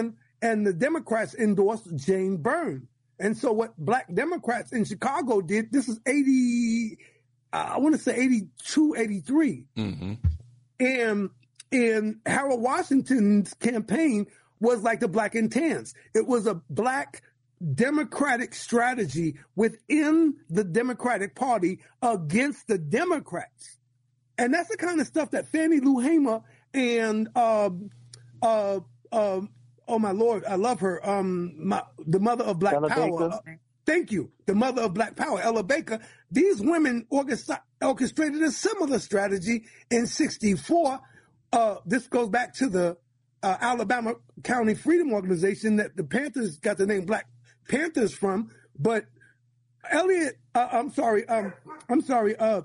and the Democrats endorsed Jane Byrne. And so what black Democrats in Chicago did, this is eighty, uh, I want to say eighty-two, eighty-three. Mm-hmm. And, and Harold Washington's campaign was like the Black and Tans. It was a black Democratic strategy within the Democratic Party against the Democrats. And that's the kind of stuff that Fannie Lou Hamer and, uh, uh, uh, oh my Lord, I love her, um, my, the mother of Black Ella Power. Uh, thank you. The mother of Black Power, Ella Baker. These women orchestra- orchestrated a similar strategy in sixty-four. Uh, this goes back to the uh, Alabama County Freedom Organization that the Panthers got the name Black Panthers from. But Elliot, uh, I'm sorry, um, I'm sorry, uh,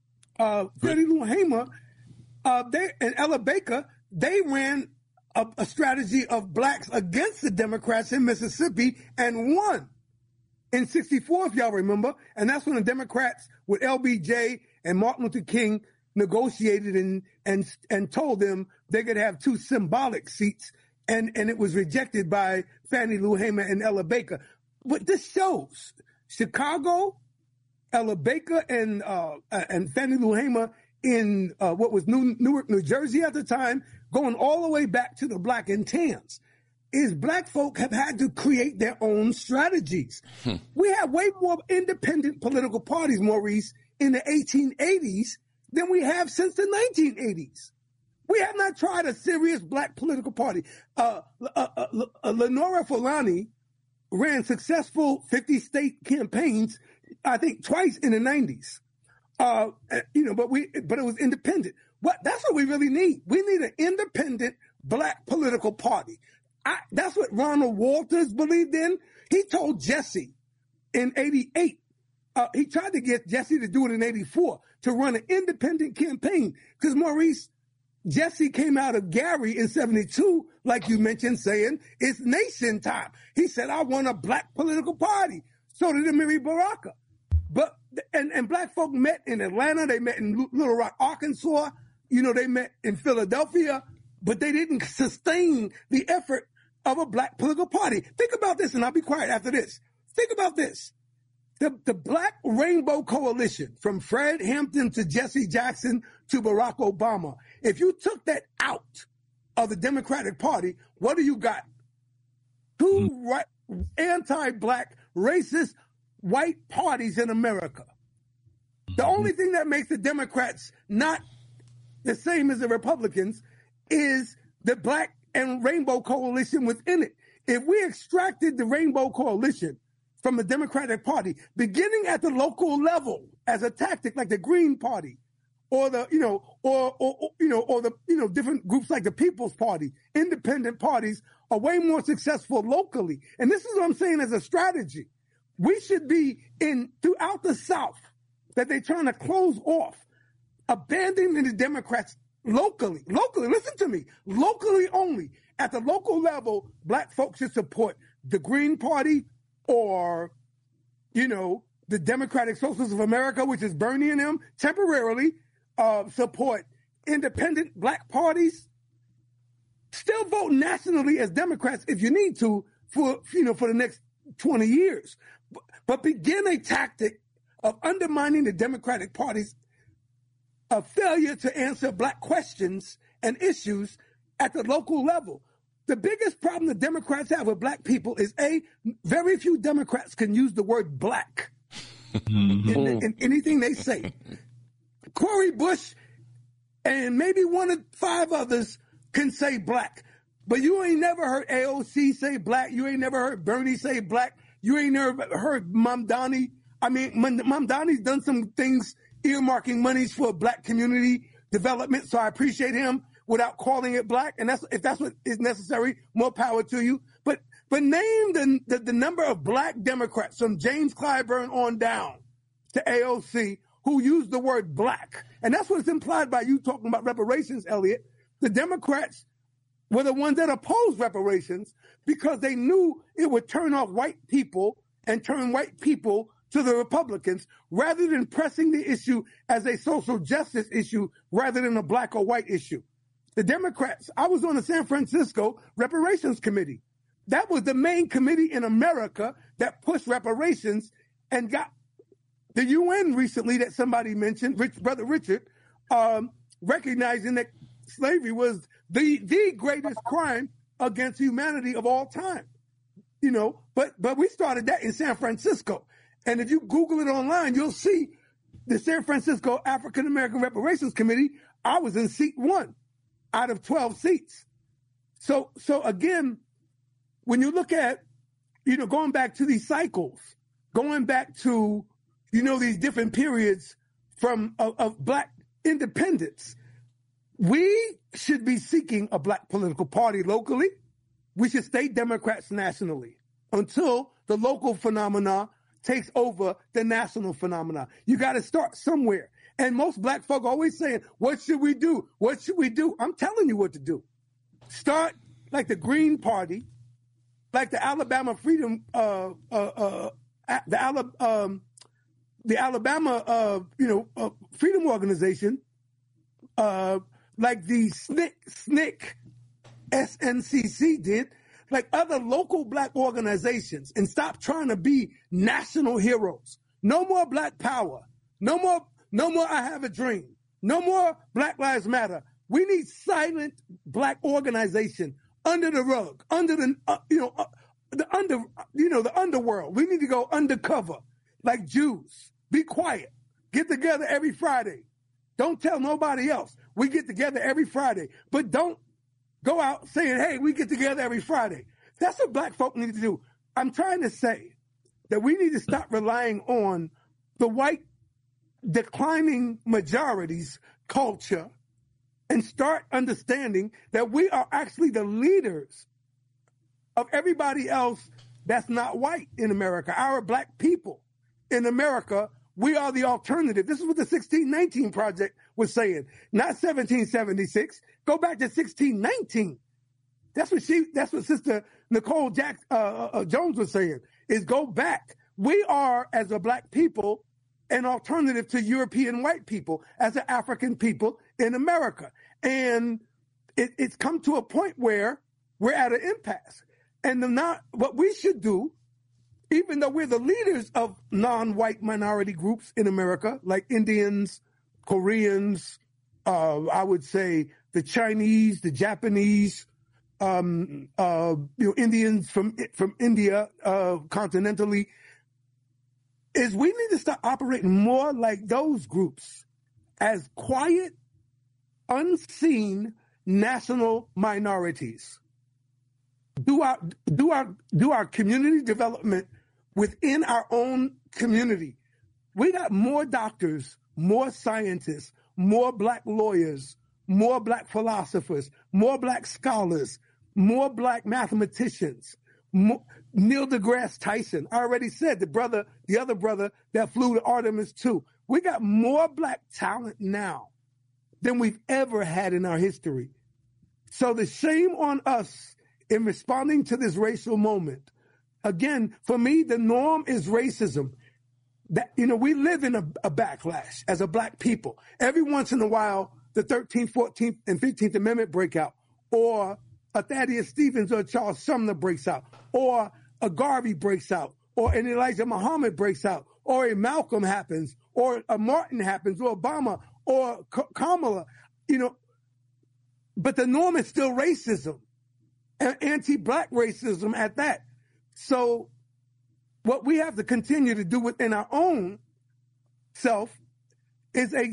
uh, Fannie Lou Hamer, uh, they, and Ella Baker, they ran a, a strategy of blacks against the Democrats in Mississippi and won in sixty-four, if y'all remember. And that's when the Democrats with L B J and Martin Luther King negotiated and and and told them they could have two symbolic seats, and, and it was rejected by Fannie Lou Hamer and Ella Baker. But this shows Chicago, Ella Baker, and uh, and Fannie Lou Hamer in uh, what was New, Newark, New Jersey at the time, going all the way back to the Black and Tans, is black folk have had to create their own strategies. Hmm. We have way more independent political parties, Maurice, in the eighteen eighties than we have since the nineteen eighties. We have not tried a serious black political party. Uh, uh, uh, uh, Lenora Fulani ran successful fifty-state campaigns, I think twice in the nineties. Uh, you know, but we, but it was independent. What? That's what we really need. We need an independent black political party. I, that's what Ronald Walters believed in. He told Jesse in eighty-eight. Uh, he tried to get Jesse to do it in eighty-four to run an independent campaign. Because Maurice, Jesse came out of Gary in seventy-two, like you mentioned, saying it's nation time. He said, I want a black political party. So did Amiri Baraka. But, and, and black folk met in Atlanta. They met in Little Rock, Arkansas. You know, they met in Philadelphia, but they didn't sustain the effort of a black political party. Think about this, and I'll be quiet after this. Think about this. The, the Black Rainbow Coalition, from Fred Hampton to Jesse Jackson to Barack Obama, if you took that out of the Democratic Party, what do you got? Two mm. right, anti-black, racist, white parties in America. The only thing that makes the Democrats not the same as the Republicans is the Black and Rainbow Coalition within it. If we extracted the Rainbow Coalition from the Democratic Party, beginning at the local level as a tactic, like the Green Party, or the, you know, or, or, or you know, or the, you know, different groups like the People's Party, independent parties are way more successful locally. And this is what I'm saying as a strategy. We should be in throughout the South that they're trying to close off, abandoning the Democrats locally. Locally, listen to me. Locally only. At the local level, black folks should support the Green Party or, you know, the Democratic Socialists of America, which is Bernie and them, temporarily uh, support independent black parties. Still vote nationally as Democrats if you need to for, you know, for the next twenty years. But begin a tactic of undermining the Democratic Party's a failure to answer black questions and issues at the local level. The biggest problem the Democrats have with black people is, A, very few Democrats can use the word black in, in anything they say. Cori Bush and maybe one of five others can say black. But you ain't never heard A O C say black. You ain't never heard Bernie say black. You ain't never heard Mamdani. I mean, Mamdani's done some things earmarking monies for black community development, so I appreciate him without calling it black. And that's if that's what is necessary, more power to you. But but name the, the, the number of black Democrats from James Clyburn on down to A O C who used the word black. And that's what's implied by you talking about reparations, Elliot. The Democrats were the ones that opposed reparations because they knew it would turn off white people and turn white people to the Republicans rather than pressing the issue as a social justice issue rather than a black or white issue. The Democrats, I was on the San Francisco Reparations Committee. That was the main committee in America that pushed reparations and got the U N recently that somebody mentioned, Rich, Brother Richard, um, recognizing that slavery was the the greatest crime against humanity of all time. You know, but but we started that in San Francisco. And if you Google it online, you'll see the San Francisco African American Reparations Committee. I was in seat one out of twelve seats. So so again, when you look at, you know, going back to these cycles, going back to, you know, these different periods from of, of black independence, we should be seeking a black political party locally. We should stay Democrats nationally until the local phenomena takes over the national phenomena. You got to start somewhere. And most black folk always saying, what should we do? What should we do? I'm telling you what to do. Start like the Green Party, like the Alabama Freedom, uh, uh, uh, the, Ala- um, the Alabama, uh, you know, uh, Freedom Organization, uh, like the S N C C, S N C C, S N C C did, like other local black organizations, and stop trying to be national heroes. No more Black Power. No more, no more I Have a Dream. No more Black Lives Matter. We need silent black organization under the rug, under the, uh, you know, uh, the under, you know, the underworld. We need to go undercover like Jews. Be quiet. Get together every Friday. Don't tell nobody else. We get together every Friday, but don't go out saying, hey, we get together every Friday. That's what black folk need to do. I'm trying to say that we need to stop relying on the white declining majorities culture and start understanding that we are actually the leaders of everybody else that's not white in America. Our black people in America, we are the alternative. This is what the sixteen nineteen Project was saying, not seventeen seventy-six. Go back to sixteen nineteen. That's what she. That's what Sister Nicole Jack uh, uh, Jones was saying. Is go back. We are, as a black people, an alternative to European white people, as an African people in America, and it, it's come to a point where we're at an impasse. And the not what we should do, even though we're the leaders of non-white minority groups in America, like Indians, Koreans, uh, I would say the Chinese, the Japanese, um, uh, you know, Indians from from India, uh, continentally, is we need to start operating more like those groups as quiet, unseen national minorities. Do our do our do our community development within our own community. We got more doctors, more scientists, more black lawyers, more black philosophers, more black scholars, more black mathematicians. More, Neil deGrasse Tyson. I already said the brother, the other brother that flew to Artemis two. We got more black talent now than we've ever had in our history. So the shame on us in responding to this racial moment. Again, for me, the norm is racism. That, you know, we live in a, a backlash as a black people. Every once in a while, the thirteenth, fourteenth, and fifteenth Amendment break out, or a Thaddeus Stevens or Charles Sumner breaks out, or a Garvey breaks out, or an Elijah Muhammad breaks out, or a Malcolm happens, or a Martin happens, or Obama, or K- Kamala, you know. But the norm is still racism, and anti-black racism at that. So what we have to continue to do within our own self is a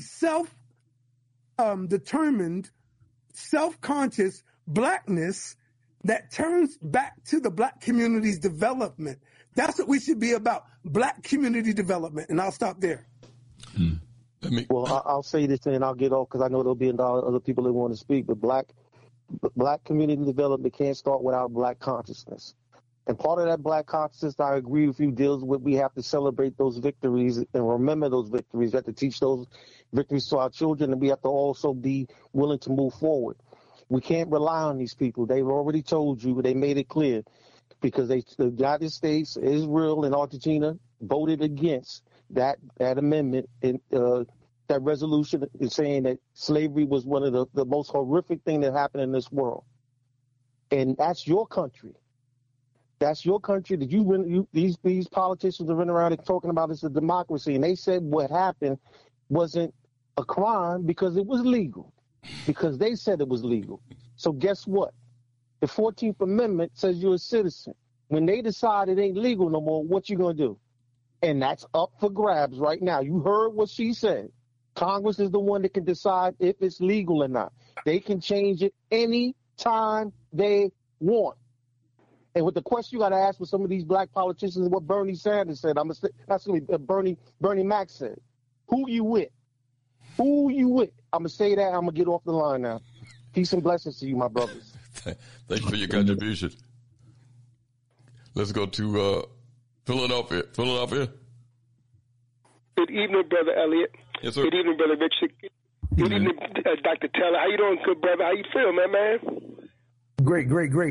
self-determined, um, self-conscious blackness that turns back to the black community's development. That's what we should be about, black community development. And I'll stop there. Hmm. Me... Well, I'll say this and I'll get off because I know there'll be a lot of other people that want to speak, but black black community development can't start without black consciousness. And part of that black consciousness, I agree with you, deals with we have to celebrate those victories and remember those victories. We have to teach those victories to our children, and we have to also be willing to move forward. We can't rely on these people. They've already told you, they made it clear, because they, the United States, Israel, and Argentina voted against that that amendment, and uh, that resolution is saying that slavery was one of the, the most horrific thing that happened in this world. And that's your country. That's your country that you, win, you these these politicians are running around and talking about it's a democracy, and they said what happened wasn't a crime because it was legal, because they said it was legal. So guess what? The fourteenth Amendment says you're a citizen. When they decide it ain't legal no more, what you gonna do? And that's up for grabs right now. You heard what she said. Congress is the one that can decide if it's legal or not. They can change it any time they want. And with the question you got to ask with some of these black politicians is what Bernie Sanders said. I'm gonna, that's going to be Bernie Bernie Mac said. Who you with? Who you with? I'm gonna say that. I'm gonna get off the line now. Peace and blessings to you, my brothers. Thank you for your contribution. Let's go to uh, Philadelphia. Philadelphia. Good evening, Brother Elliott. Yes, sir. Good evening, Brother Richard. Good evening, uh, Doctor Taylor. How you doing, good brother? How you feel, man, man? Great, great, great.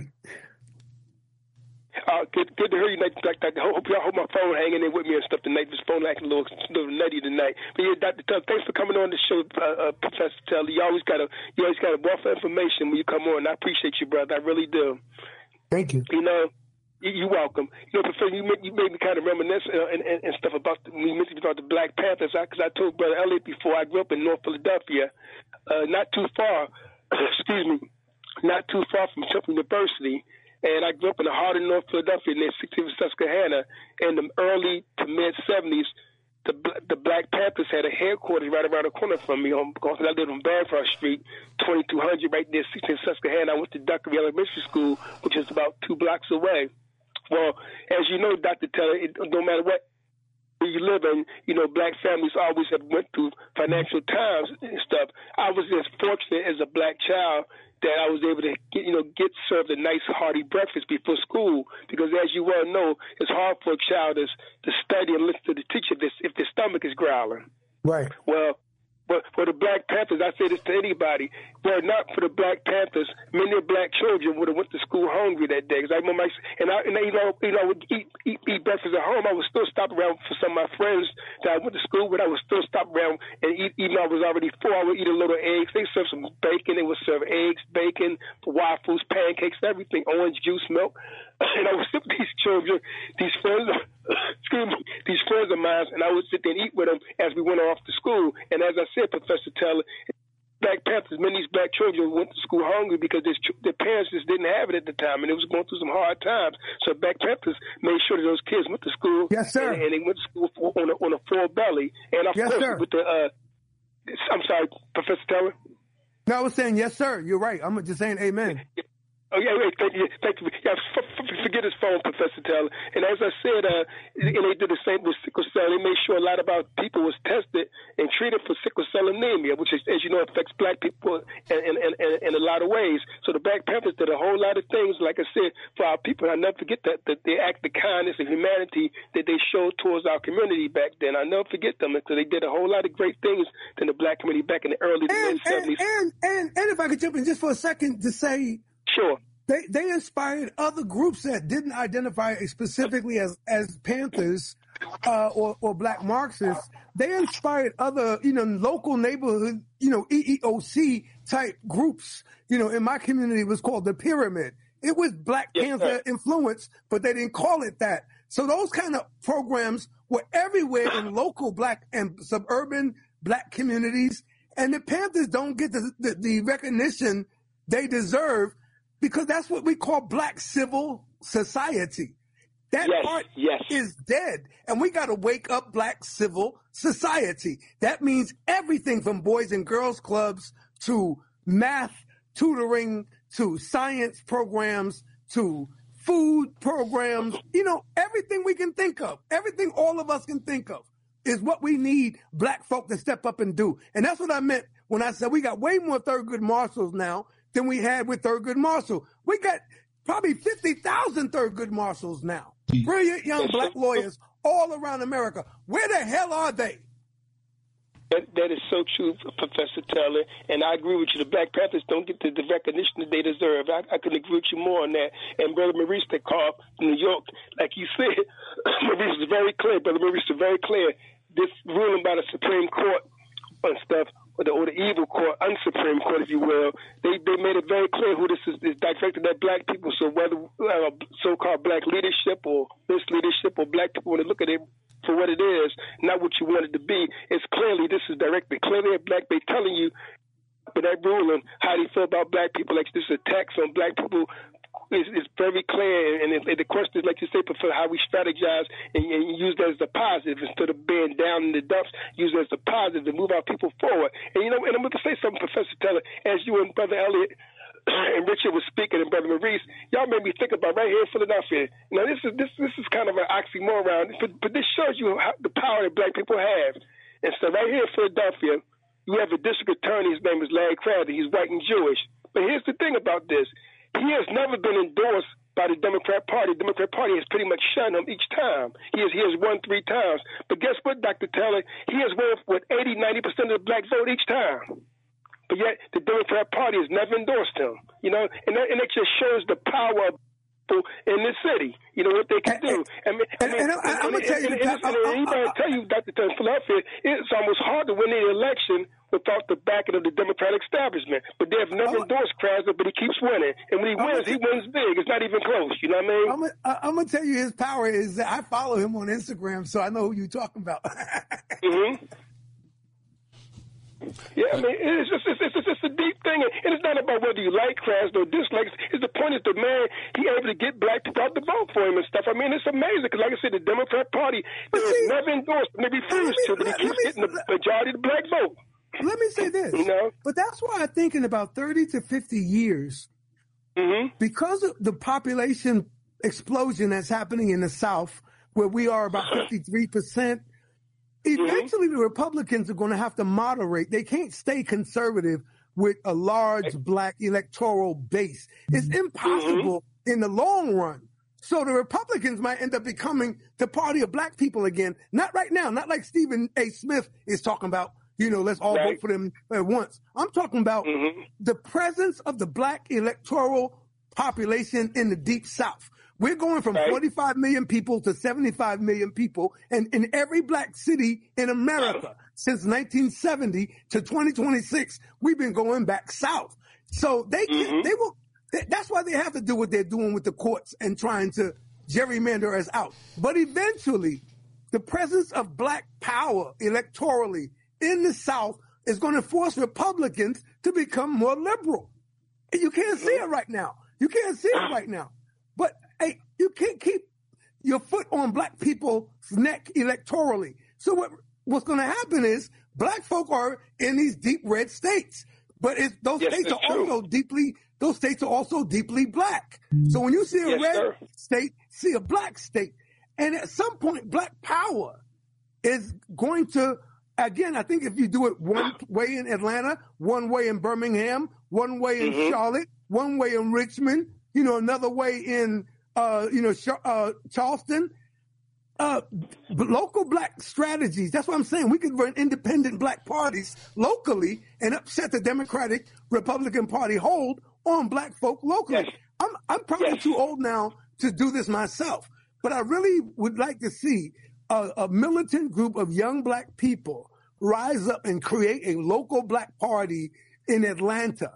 Uh, good, good to hear you. Like, like, like, I hope y'all hold my phone hanging in with me and stuff tonight. This phone acting a little, little nutty tonight. But yeah, Doctor Taylor, thanks for coming on the show, uh, uh, Professor Taylor. You always got a, you always got a wealth of information when you come on. I appreciate you, brother. I really do. Thank you. You know. You're welcome. You know, Professor, you made, you made me kind of reminisce uh, and, and, and stuff about the, when you mentioned about the Black Panthers. Because I, I told Brother Elliott before, I grew up in North Philadelphia, uh, not too far, excuse me, not too far from Temple University. And I grew up in the heart of North Philadelphia near sixteenth Susquehanna. In the early to mid seventies, the the Black Panthers had a headquarters right around the corner from me. On, because I lived on Bancroft Street, twenty-two hundred, right near sixteenth Susquehanna. I went to Duckery Elementary School, which is about two blocks away. Well, as you know, Doctor Taylor, it no matter what where you live in, you know, black families always have went through financial times and stuff. I was as fortunate as a black child that I was able to get, you know, get served a nice hearty breakfast before school, because as you well know, it's hard for a child to, to study and listen to the teacher if, this, if their stomach is growling. Right. Well, but for the Black Panthers, I say this to anybody, were it not for the Black Panthers, many black children would have went to school hungry that day. Because I remember, I, and I, and I, you know, you know, I would eat, eat, eat breakfast at home. I would still stop around for some of my friends that I went to school with. I would still stop around and eat, even though I was already full. I would eat a little eggs. They served some bacon. They would serve eggs, bacon, waffles, pancakes, everything, orange juice, milk. And I would sit with these children, these friends, excuse me, these friends of mine, and I would sit there and eat with them as we went off to school. And as I said, Professor Taylor, Black Panthers, many of these black children went to school hungry because their parents just didn't have it at the time, and it was going through some hard times. So Black Panthers made sure that those kids went to school. Yes, sir. And, and they went to school for, on, a, on a full belly. And of yes, course, sir. with the, uh, I'm sorry, Professor Taylor? No, I was saying, yes, sir. You're right. I'm just saying amen. Oh, yeah, wait, thank you. Thank you. Yeah, f- f- forget his phone, Professor Taylor. And as I said, uh, and they did the same with sickle cell. They made sure a lot of our people was tested and treated for sickle cell anemia, which, is, as you know, affects black people in, in, in, in a lot of ways. So the Black Panthers did a whole lot of things, like I said, for our people. And I'll never forget that, that they act of kindness and humanity that they showed towards our community back then. I'll never forget them, because they did a whole lot of great things in the black community back in the early to mid-seventies. And, and, and if I could jump in just for a second to say, sure. They they inspired other groups that didn't identify specifically as as Panthers uh, or or Black Marxists. They inspired other, you know, local neighborhood, you know, E E O C type groups. You know, in my community, it was called the Pyramid. It was Black yes, Panther sir. influence, but they didn't call it that. So those kind of programs were everywhere in local Black and suburban Black communities, and the Panthers don't get the the, the recognition they deserve, because that's what we call Black civil society. That yes, part yes. is dead. And we got to wake up Black civil society. That means everything from boys and girls clubs to math tutoring to science programs to food programs. You know, everything we can think of, everything all of us can think of is what we need Black folk to step up and do. And that's what I meant when I said we got way more Thurgood Marshalls now than we had with Thurgood Marshall. We got probably fifty thousand Thurgood Marshalls now. Brilliant young Black lawyers all around America. Where the hell are they? That, that is so true, Professor Taylor, and I agree with you. The Black Panthers don't get the, the recognition that they deserve. I, I couldn't agree with you more on that. And Brother Maurice that called from New York, like you said, Maurice was very clear. Brother Maurice was very clear. This ruling by the Supreme Court and stuff or the, or the evil court, unsupreme court, if you will, they, they made it very clear who this is, is directed at black people. So whether uh, so-called black leadership or misleadership or black people want to look at it for what it is, not what you want it to be, it's clearly this is directed clearly at black. They're telling you with that ruling how they feel about black people, like this attacks on black people. Is, is very clear, and it, it, the question is, like you say, for how we strategize and, and use that as a positive instead of being down in the dumps. Use it as a positive to move our people forward. And you know, and I'm going to say something, Professor Taylor, as you and Brother Elliott and Richard was speaking, and Brother Maurice, y'all made me think about right here in Philadelphia. Now, this is this this is kind of an oxymoron, but, but this shows you how, the power that black people have. And so, right here in Philadelphia, you have a district attorney. His name is Larry Crowder. He's white and Jewish. But here's the thing about this. He has never been endorsed by the Democrat Party. The Democrat Party has pretty much shunned him each time. He has, he has won three times. But guess what, Doctor Taylor? He has won with eighty, ninety percent of the black vote each time. But yet the Democrat Party has never endorsed him. You know, and that, and it just shows the power of people in this city. You know, what they can do. I mean, I mean, and, and, and, I'm going to tell you, and, and, and, and anybody tell you, Doctor Taylor, Philadelphia, it's almost hard to win the election without the backing of the Democratic establishment. But they have never endorsed Krasner, but he keeps winning. And when he wins, he wins big. It's not even close. You know what I mean? I'm going to tell you his power is that I follow him on Instagram, so I know who you're talking about. mm-hmm. Yeah, I mean, it's just it's, it's, it's a deep thing, and it's not about whether you like Krasner or dislike. It's the point is the man, he able to get black people out to vote for him and stuff. I mean, it's amazing because, like I said, the Democrat Party has never endorsed him. They refuse to, but he keeps getting the majority of the black vote. Let me say this, you know? But that's why I think in about thirty to fifty years, mm-hmm. because of the population explosion that's happening in the South, where we are about fifty-three percent, eventually mm-hmm. the Republicans are going to have to moderate. They can't stay conservative with a large black electoral base. It's impossible mm-hmm. in the long run. So the Republicans might end up becoming the party of black people again. Not right now, not like Stephen A. Smith is talking about. You know, let's all right. vote for them at once. I'm talking about mm-hmm. the presence of the black electoral population in the Deep South. We're going from right. forty-five million people to seventy-five million people, and in every black city in America since nineteen seventy to twenty twenty-six, we've been going back south. So they can, mm-hmm. they will. That's why they have to do what they're doing with the courts and trying to gerrymander us out. But eventually, the presence of black power electorally in the South is going to force Republicans to become more liberal. And you can't see it right now. You can't see it right now. But hey, you can't keep your foot on black people's neck electorally. So what what's going to happen is black folk are in these deep red states, but it's, those yes, states are true. also deeply those states are also deeply black. So when you see a yes, red sir. state, see a black state, and at some point, black power is going to. Again, I think if you do it one way in Atlanta, one way in Birmingham, one way in mm-hmm. Charlotte, one way in Richmond, you know, another way in, uh, you know, uh, Charleston, uh, local black strategies. That's what I'm saying. We could run independent black parties locally and upset the Democratic Republican Party hold on black folk locally. Yes. I'm, I'm probably yes. too old now to do this myself, but I really would like to see A, a militant group of young black people rise up and create a local black party in Atlanta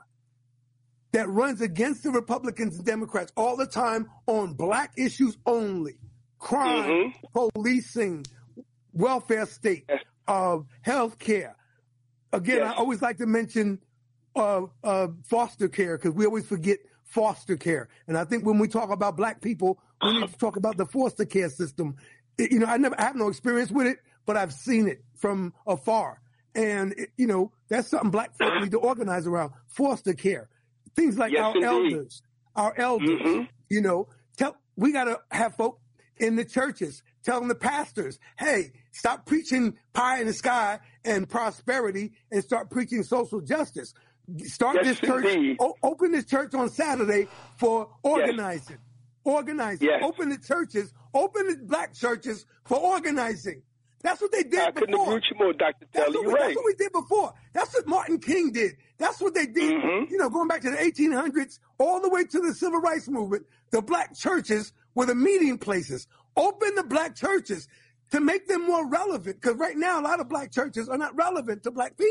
that runs against the Republicans and Democrats all the time on black issues only. Crime, mm-hmm. policing, welfare state, yes. uh, health care. Again, yes. I always like to mention uh, uh, foster care because we always forget foster care. And I think when we talk about black people, we need to talk about the foster care system. You know, I never I have no experience with it, but I've seen it from afar. And, it, you know, that's something black folk need to organize around, foster care. Things like yes, our indeed. elders, our elders, mm-hmm. you know, tell we got to have folk in the churches telling the pastors, hey, stop preaching pie in the sky and prosperity and start preaching social justice. Start yes, this church, o- open this church on Saturday for organizing. Yes. Organizing. Yes. Open the churches, open the black churches for organizing. That's what they did I before. I couldn't agree with you more, Doctor Taylor. You're right. That's what we did before. That's what Martin King did. That's what they did, mm-hmm. you know, going back to the eighteen hundreds, all the way to the Civil Rights Movement. The black churches were the meeting places. Open the black churches to make them more relevant. Because right now, a lot of black churches are not relevant to black people.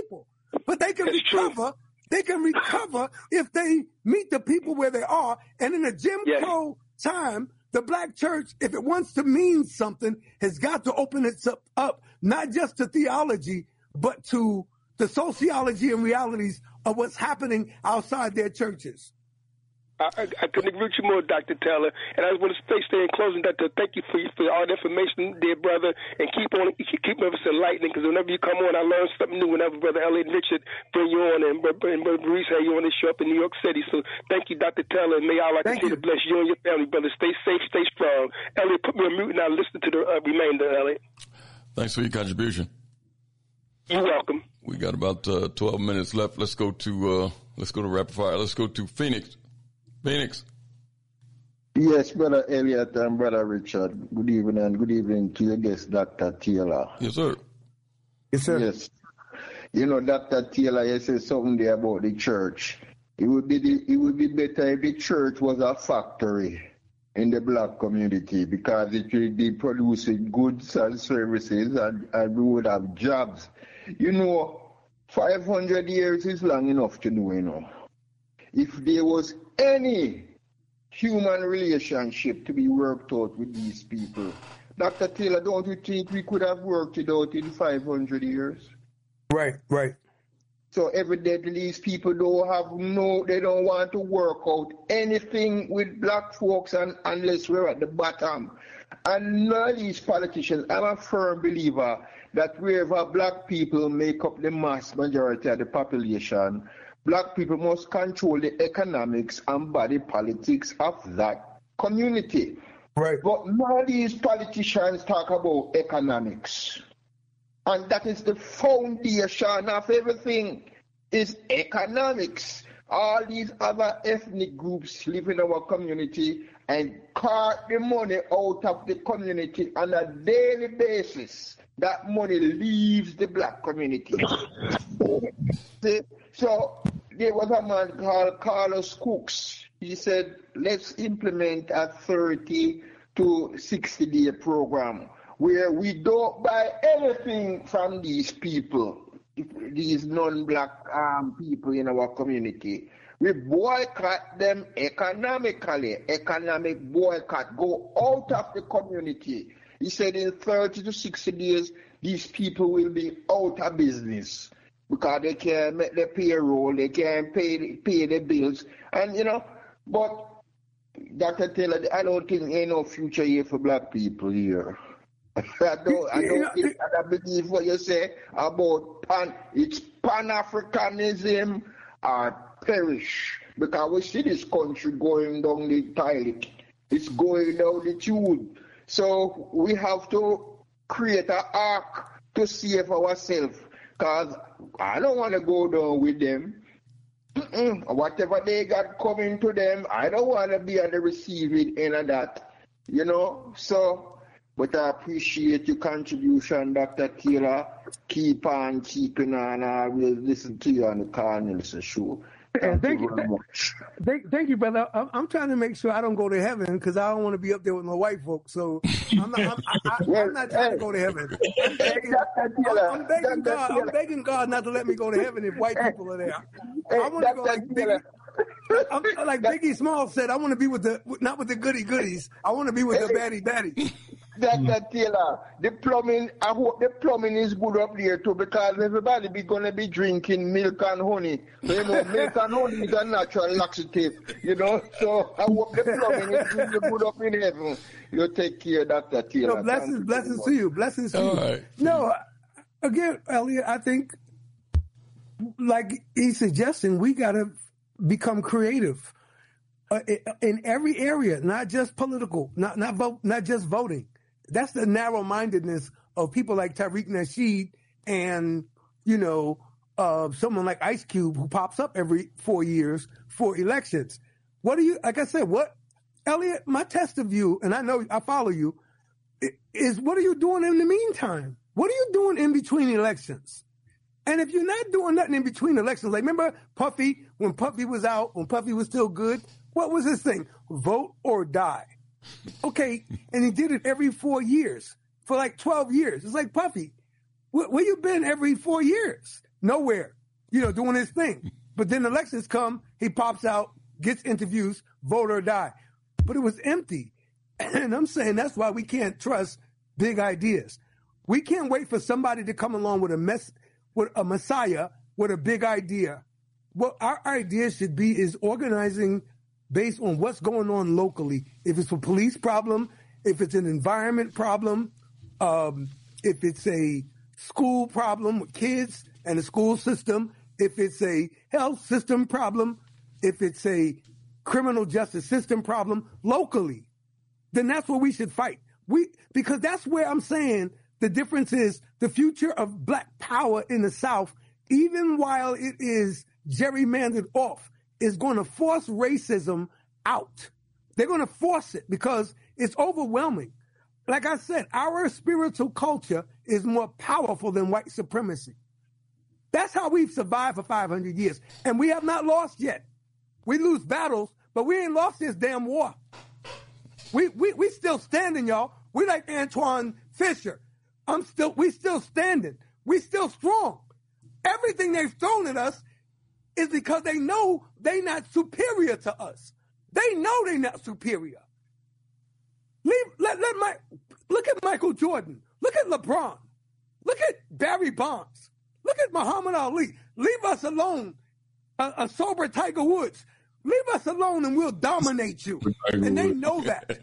but they can That's recover. True. They can recover if they meet the people where they are. And in a Jim Yes. Crow time, the black church, if it wants to mean something, has got to open its up, up not just to theology, but to the sociology and realities of what's happening outside their churches. I, I, I couldn't agree with you more, Doctor Taylor. And I just want to stay, stay in closing, Doctor. Thank you for, for all the information, dear brother, and keep on keep, keep us enlightening. Because whenever you come on, I learn something new. Whenever Brother Elliot and Richard bring you on, and, and Brother Maurice had you on this show up in New York City. So thank you, Doctor Taylor, and may Allah continue to bless you and your family, brother. Stay safe, stay strong. Elliot, put me on mute and I'll listen to the uh, remainder, Elliot. Thanks for your contribution. You're welcome. We got about uh, twelve minutes left. Let's go to uh, let's go to rapid fire. Let's go to Phoenix. Phoenix. Yes, Brother Elliot and Brother Richard. Good evening and good evening to your guest, Doctor Taylor. Yes, sir. Yes, sir. Yes. You know, Doctor Taylor, you said something there about the church. It would be the, it would be better if the church was a factory in the black community, because it would be producing goods and services, and, and we would have jobs. You know, five hundred years is long enough to know, you know. If there was any human relationship to be worked out with these people, Doctor Taylor, don't you think we could have worked it out in five hundred years? Right, right. So evidently these people don't have no, they don't want to work out anything with black folks and, unless we're at the bottom. And none of these politicians, I'm a firm believer that wherever black people make up the mass majority of the population, black people must control the economics and body politics of that community. Right. But none of these politicians talk about economics. And that is the foundation of everything, is economics. All these other ethnic groups live in our community and cart the money out of the community on a daily basis. That money leaves the black community. See? So there was a man called Carlos Cooks. He said, let's implement a thirty to sixty day program where we don't buy anything from these people, these non-black um, people in our community. We boycott them economically, economic boycott, go out of the community. He said in thirty to sixty days, these people will be out of business because they can't make the payroll, they can't pay, pay the bills. And, you know, but Doctor Taylor, I don't think there ain't no future here for black people here. I don't, I don't think, I believe what you say about pan, it's Pan-Africanism or perish. Because we see this country going down the toilet. It's going down the tube. So we have to create an ark to save ourselves. Because I don't want to go down with them. Mm-mm. Whatever they got coming to them, I don't want to be on the receiving end of that. You know? So, but I appreciate your contribution, Doctor Taylor. Keep on keeping on. I will listen to you on the Carl Nelson show. Thank, thank you you very much. Thank, thank you, brother. I'm, I'm trying to make sure I don't go to heaven because I don't want to be up there with my white folks. So I'm not, I'm, I, I, I'm not trying to go to heaven. I'm begging, I'm, I'm begging God. I'm begging God not to let me go to heaven if white people are there. I want to go like Biggie. I'm, like Biggie Smalls said, I want to be with the not with the goody goodies. I want to be with the baddie baddies. Doctor Taylor, the plumbing, I hope the plumbing is good up there too, because everybody be gonna be drinking milk and honey. So, you know, milk and honey is a natural laxative, you know. So I hope the plumbing is really good up in heaven. You take care, Doctor Taylor. No, blessings, blessings to you, blessings to All you. right. No, again, Elliot, I think, like he's suggesting, we gotta become creative uh, in every area, not just political, not not vote, not just voting. That's the narrow-mindedness of people like Tariq Nasheed and, you know, uh, someone like Ice Cube who pops up every four years for elections. What do you, like I said, what, Elliot, my test of you, and I know I follow you, is what are you doing in the meantime? What are you doing in between elections? And if you're not doing nothing in between elections, like remember Puffy, when Puffy was out, when Puffy was still good, what was his thing? Vote or die. Okay, and he did it every four years for like twelve years. It's like Puffy. Where, where you been every four years? Nowhere. you know, doing his thing. But then elections come, he pops out, gets interviews, vote or die. But it was empty. And I'm saying that's why we can't trust big ideas. We can't wait for somebody to come along with a mess, with a messiah, with a big idea. What our idea should be is organizing based on what's going on locally. If it's a police problem, if it's an environment problem, um, if it's a school problem with kids and the school system, if it's a health system problem, if it's a criminal justice system problem locally, then that's what we should fight. We because that's where I'm saying the difference is the future of black power in the South, even while it is gerrymandered off, is going to force racism out. They're going to force it because it's overwhelming. Like I said, our spiritual culture is more powerful than white supremacy. That's how we've survived for five hundred years. And we have not lost yet. We lose battles, but we ain't lost this damn war. We we we still standing, y'all. We like Antoine Fisher. I'm still we still standing. We still strong. Everything they've thrown at us is because they know they're not superior to us. They know they're not superior. Leave, let, let my, look at Michael Jordan. Look at LeBron. Look at Barry Bonds. Look at Muhammad Ali. Leave us alone, a, a sober Tiger Woods. Leave us alone and we'll dominate you. And they know that.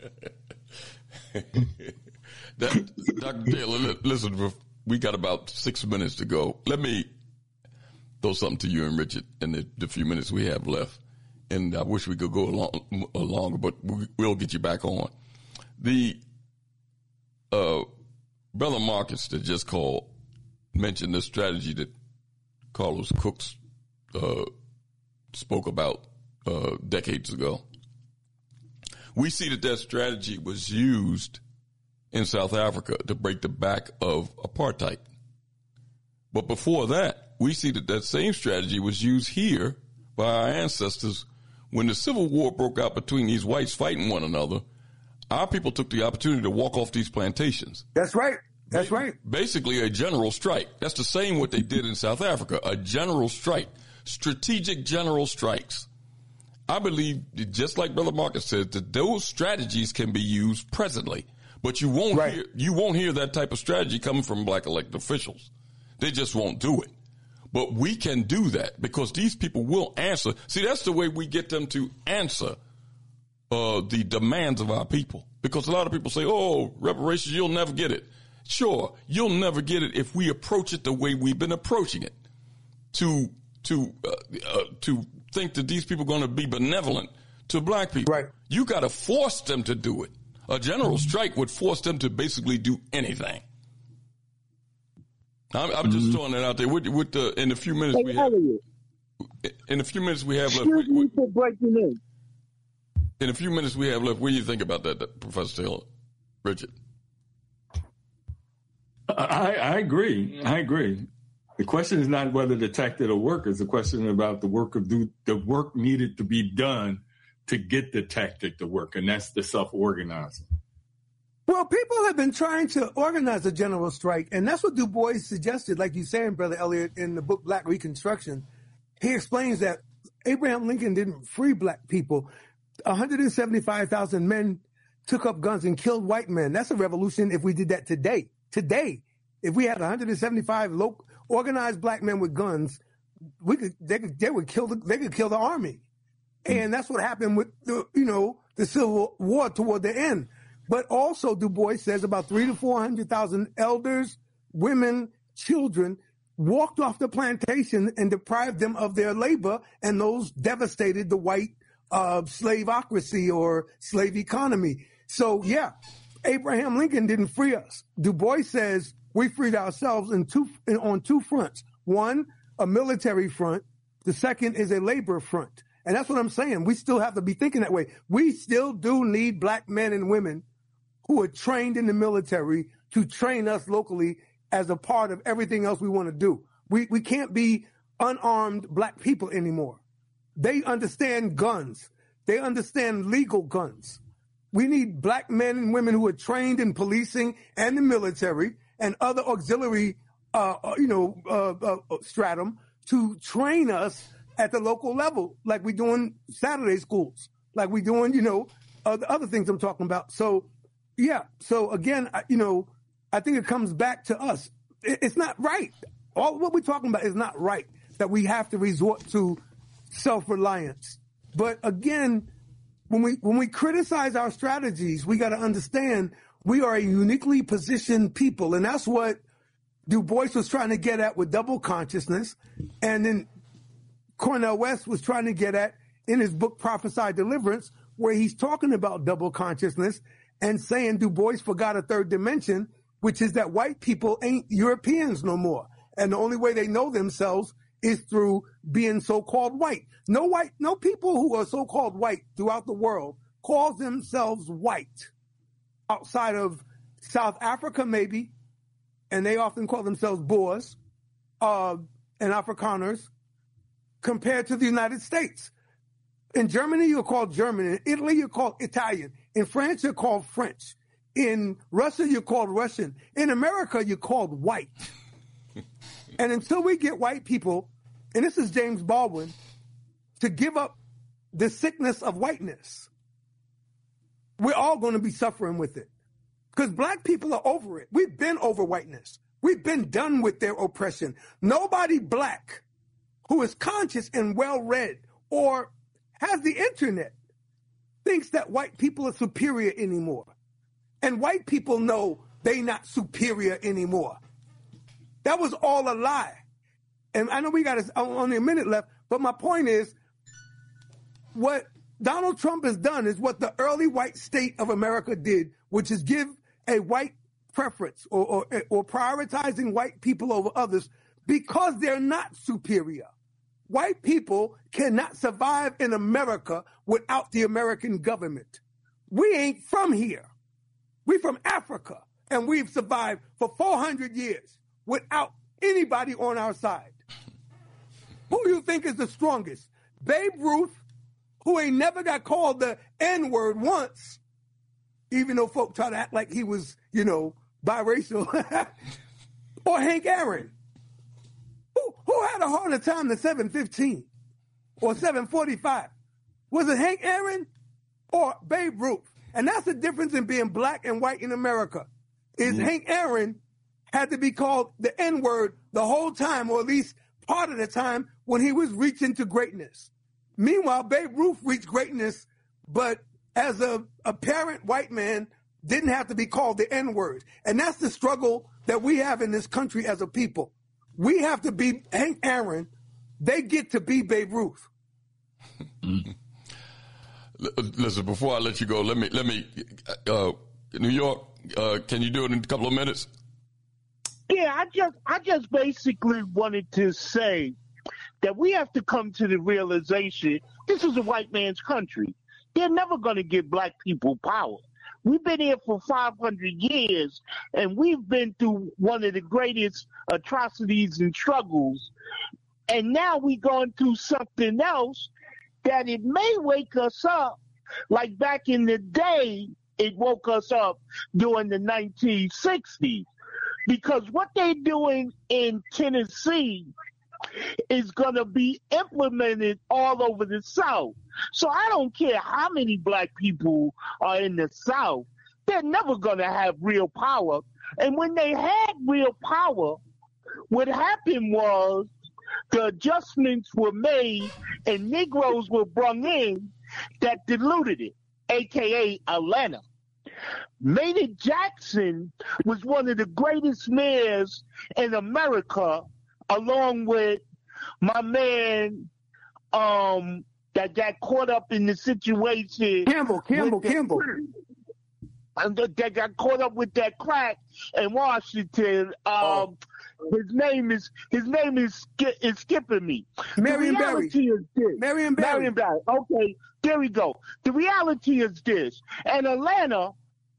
that Doctor Taylor, listen, we got about six minutes to go. Let me throw something to you and Richard in the, the few minutes we have left. And I wish we could go along, longer, but we, we'll get you back on. The uh, Brother Marcus that just called mentioned the strategy that Carlos Cooks uh, spoke about uh, decades ago. We see that that strategy was used in South Africa to break the back of apartheid. But before that, we see that that same strategy was used here by our ancestors when the Civil War broke out between these whites fighting one another. Our people took the opportunity to walk off these plantations. That's right. That's right. Basically a general strike. That's the same what they did in South Africa, a general strike, strategic general strikes. I believe, just like Brother Marcus said, that those strategies can be used presently, but you won't right. hear, you won't hear that type of strategy coming from black elected officials. They just won't do it. But we can do that because these people will answer. See, that's the way we get them to answer Uh, the demands of our people. Because a lot of people say, oh, reparations, you'll never get it. Sure, you'll never get it if we approach it the way we've been approaching it. To to uh, uh, to think that these people are going to be benevolent to black people. Right. You got to force them to do it. A general strike would force them to basically do anything. I'm, I'm just throwing that out there. With, with the, in the few minutes we have, in the few minutes we have left, we, we, for breaking in. In a few minutes we have left, what do you think about that, Professor Taylor? Richard? I, I agree. I agree. The question is not whether the tactic will work. It's a question about the work of do, the work needed to be done to get the tactic to work, and that's the self-organizing. Well, people have been trying to organize a general strike, and that's what Du Bois suggested, like you saying, Brother Elliot, in the book Black Reconstruction. He explains that Abraham Lincoln didn't free black people. one hundred seventy-five thousand men took up guns and killed white men. That's a revolution if we did that today. Today, if we had one hundred seventy-five local, organized black men with guns, we could they could they would kill the, they could kill the army, and that's what happened with the you know the Civil War toward the end. But also, Du Bois says about three to four hundred thousand elders, women, children walked off the plantation and deprived them of their labor, and those devastated the white uh, slaveocracy or slave economy. So, yeah, Abraham Lincoln didn't free us. Du Bois says we freed ourselves in two, in, on two fronts. One, a military front. The second is a labor front. And that's what I'm saying. We still have to be thinking that way. We still do need black men and women who are trained in the military to train us locally as a part of everything else we want to do. We we can't be unarmed black people anymore. They understand guns. They understand legal guns. We need black men and women who are trained in policing and the military and other auxiliary, uh, you know, uh, uh, stratum to train us at the local level, like we doing Saturday schools, like we doing, you know, uh, the other things I'm talking about. So, yeah. So again, I, you know, I think it comes back to us. It, it's not right. All what we're talking about is not right, that we have to resort to self-reliance. But again, when we when we criticize our strategies, we got to understand we are a uniquely positioned people. And that's what Du Bois was trying to get at with double consciousness. And then Cornel West was trying to get at in his book, Prophesy Deliverance, where he's talking about double consciousness and saying Du Bois forgot a third dimension, which is that white people ain't Europeans no more. And the only way they know themselves is through being so-called white. No white, no people who are so-called white throughout the world call themselves white. Outside of South Africa, maybe, and they often call themselves Boers uh, and Afrikaners, compared to the United States. In Germany, you're called German. In Italy, you're called Italian. In France, you're called French. In Russia, you're called Russian. In America, you're called white. And until we get white people, and this is James Baldwin, to give up the sickness of whiteness, we're all going to be suffering with it. Because black people are over it. We've been over whiteness. We've been done with their oppression. Nobody black who is conscious and well-read or has the internet thinks that white people are superior anymore. And white people know they're not superior anymore. That was all a lie. And I know we got only a minute left, but my point is, what Donald Trump has done is what the early white state of America did, which is give a white preference or, or, or prioritizing white people over others because they're not superior. White people cannot survive in America without the American government. We ain't from here. We're from Africa, and we've survived for four hundred years without anybody on our side. Who do you think is the strongest? Babe Ruth, who ain't never got called the N-word once, even though folk try to act like he was, you know, biracial, or Hank Aaron, who, who had a harder time than seven fifteen or seven forty-five? Was it Hank Aaron or Babe Ruth? And that's the difference in being black and white in America, is mm-hmm. Hank Aaron had to be called the N-word the whole time, or at least part of the time when he was reaching to greatness. Meanwhile, Babe Ruth reached greatness, but as a apparent white man, didn't have to be called the N-word. And that's the struggle that we have in this country as a people. We have to be Hank Aaron. They get to be Babe Ruth. Mm-hmm. Listen, before I let you go, let me, let me, uh, New York, uh, can you do it in a couple of minutes? Yeah, I just, I just basically wanted to say that we have to come to the realization this is a white man's country. They're never going to give black people power. We've been here for five hundred years, and we've been through one of the greatest atrocities and struggles. And now we're going through something else that it may wake us up, like back in the day, it woke us up during the nineteen sixties. Because what they're doing in Tennessee is going to be implemented all over the South. So I don't care how many black people are in the South. They're never going to have real power. And when they had real power, what happened was the adjustments were made and Negroes were brought in that diluted it, a k a. Atlanta. Maynard Jackson was one of the greatest mayors in America, along with my man um, that got caught up in the situation. Campbell, Campbell, the, Campbell. And that got caught up with that crack in Washington. Um, oh. His name is his name is is skipping me. Marion Barry. Marion Barry. Marion Barry. Okay, there we go. The reality is this: in Atlanta,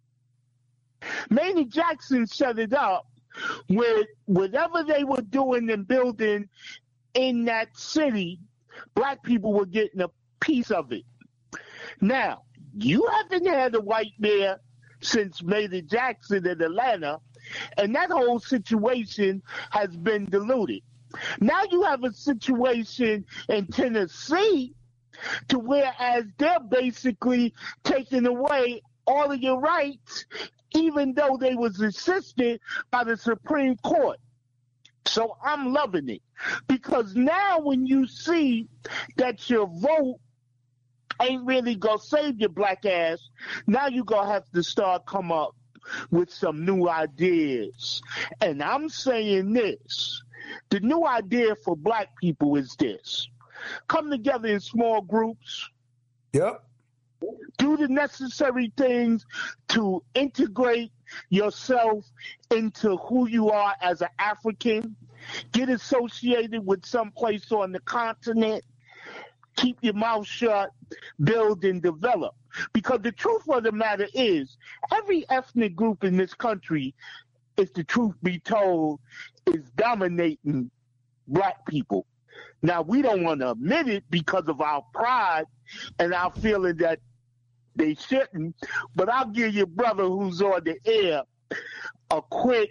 Maynard Jackson set it up with whatever they were doing and building in that city, black people were getting a piece of it. Now, you haven't had a white mayor since Maynard Jackson in Atlanta, and that whole situation has been diluted. Now you have a situation in Tennessee to whereas they're basically taking away all of your rights, even though they was assisted by the Supreme Court. So I'm loving it, because now when you see that your vote ain't really gonna save your black ass, now you're gonna have to start come up with some new ideas. And I'm saying this, the new idea for black people is this: come together in small groups. Yep. Do the necessary things to integrate yourself into who you are as an African. Get associated with some place on the continent. Keep your mouth shut. Build and develop. Because the truth of the matter is, every ethnic group in this country, if the truth be told, is dominating black people. Now, we don't want to admit it because of our pride and our feeling that they shouldn't, but I'll give your brother who's on the air a quick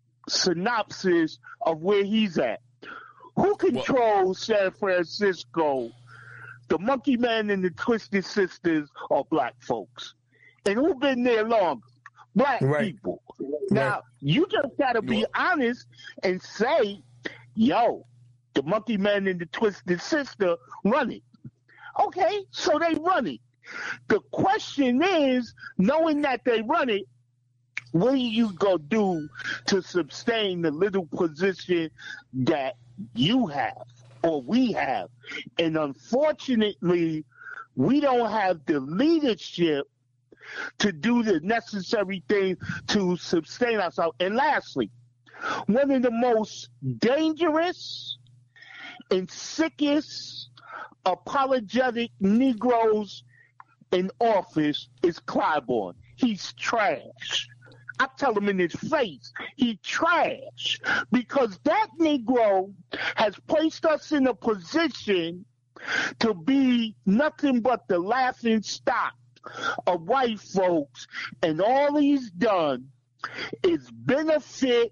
synopsis of where he's at. Who controls San Francisco? The Monkey Man and the Twisted Sisters are black folks. And who been there longer? Black right. people. Now, right. you just got to be honest and say, yo, the Monkey Man and the Twisted Sister run it. Okay, so they run it. The question is, knowing that they run it, what are you going to do to sustain the little position that you have or we have? And unfortunately, we don't have the leadership to do the necessary things to sustain ourselves. And lastly, one of the most dangerous and sickest apologetic Negroes in office is Clyburn. He's trash. I tell him in his face, he trash. Because that Negro has placed us in a position to be nothing but the laughing stock of white folks. And all he's done is benefit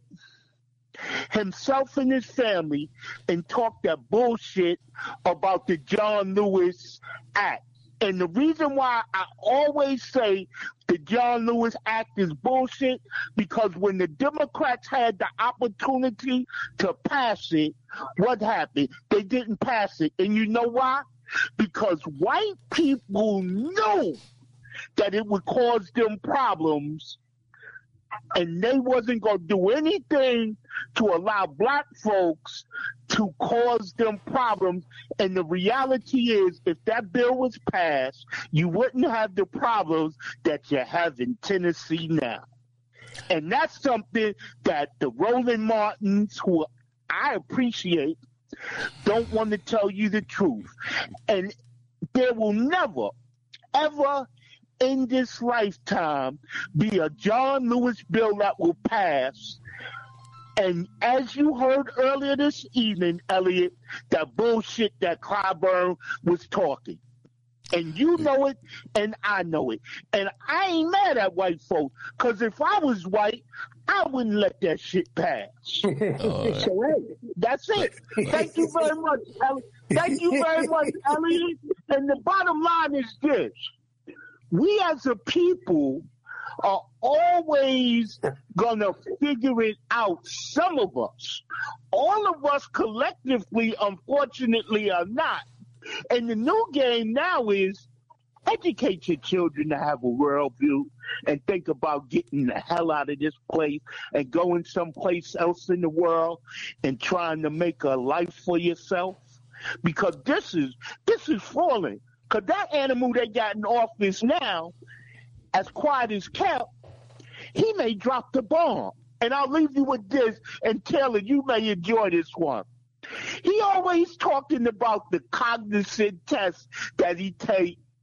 himself and his family and talk that bullshit about the John Lewis Act. And the reason why I always say the John Lewis Act is bullshit, because when the Democrats had the opportunity to pass it, what happened? They didn't pass it. And you know why? Because white people knew that it would cause them problems, and they wasn't going to do anything to allow black folks to cause them problems. And the reality is, if that bill was passed, you wouldn't have the problems that you have in Tennessee now. And that's something that the Roland Martins, who I appreciate, don't want to tell you the truth. And there will never, ever in this lifetime be a John Lewis bill that will pass. And as you heard earlier this evening, Elliot, that bullshit that Clyburn was talking. And you know it, and I know it. And I ain't mad at white folks, because if I was white, I wouldn't let that shit pass. Uh, so, hey, that's it. Thank you very much, Elliot. Thank you very much, Elliot. And the bottom line is this. We as a people are always going to figure it out, some of us. All of us collectively, unfortunately, are not. And the new game now is educate your children to have a worldview and think about getting the hell out of this place and going someplace else in the world and trying to make a life for yourself. Because this is this is falling. Because that animal they got in office now, as quiet as kept, he may drop the bomb. And I'll leave you with this, and Taylor, you may enjoy this one. He always talking about the cognizant test that he take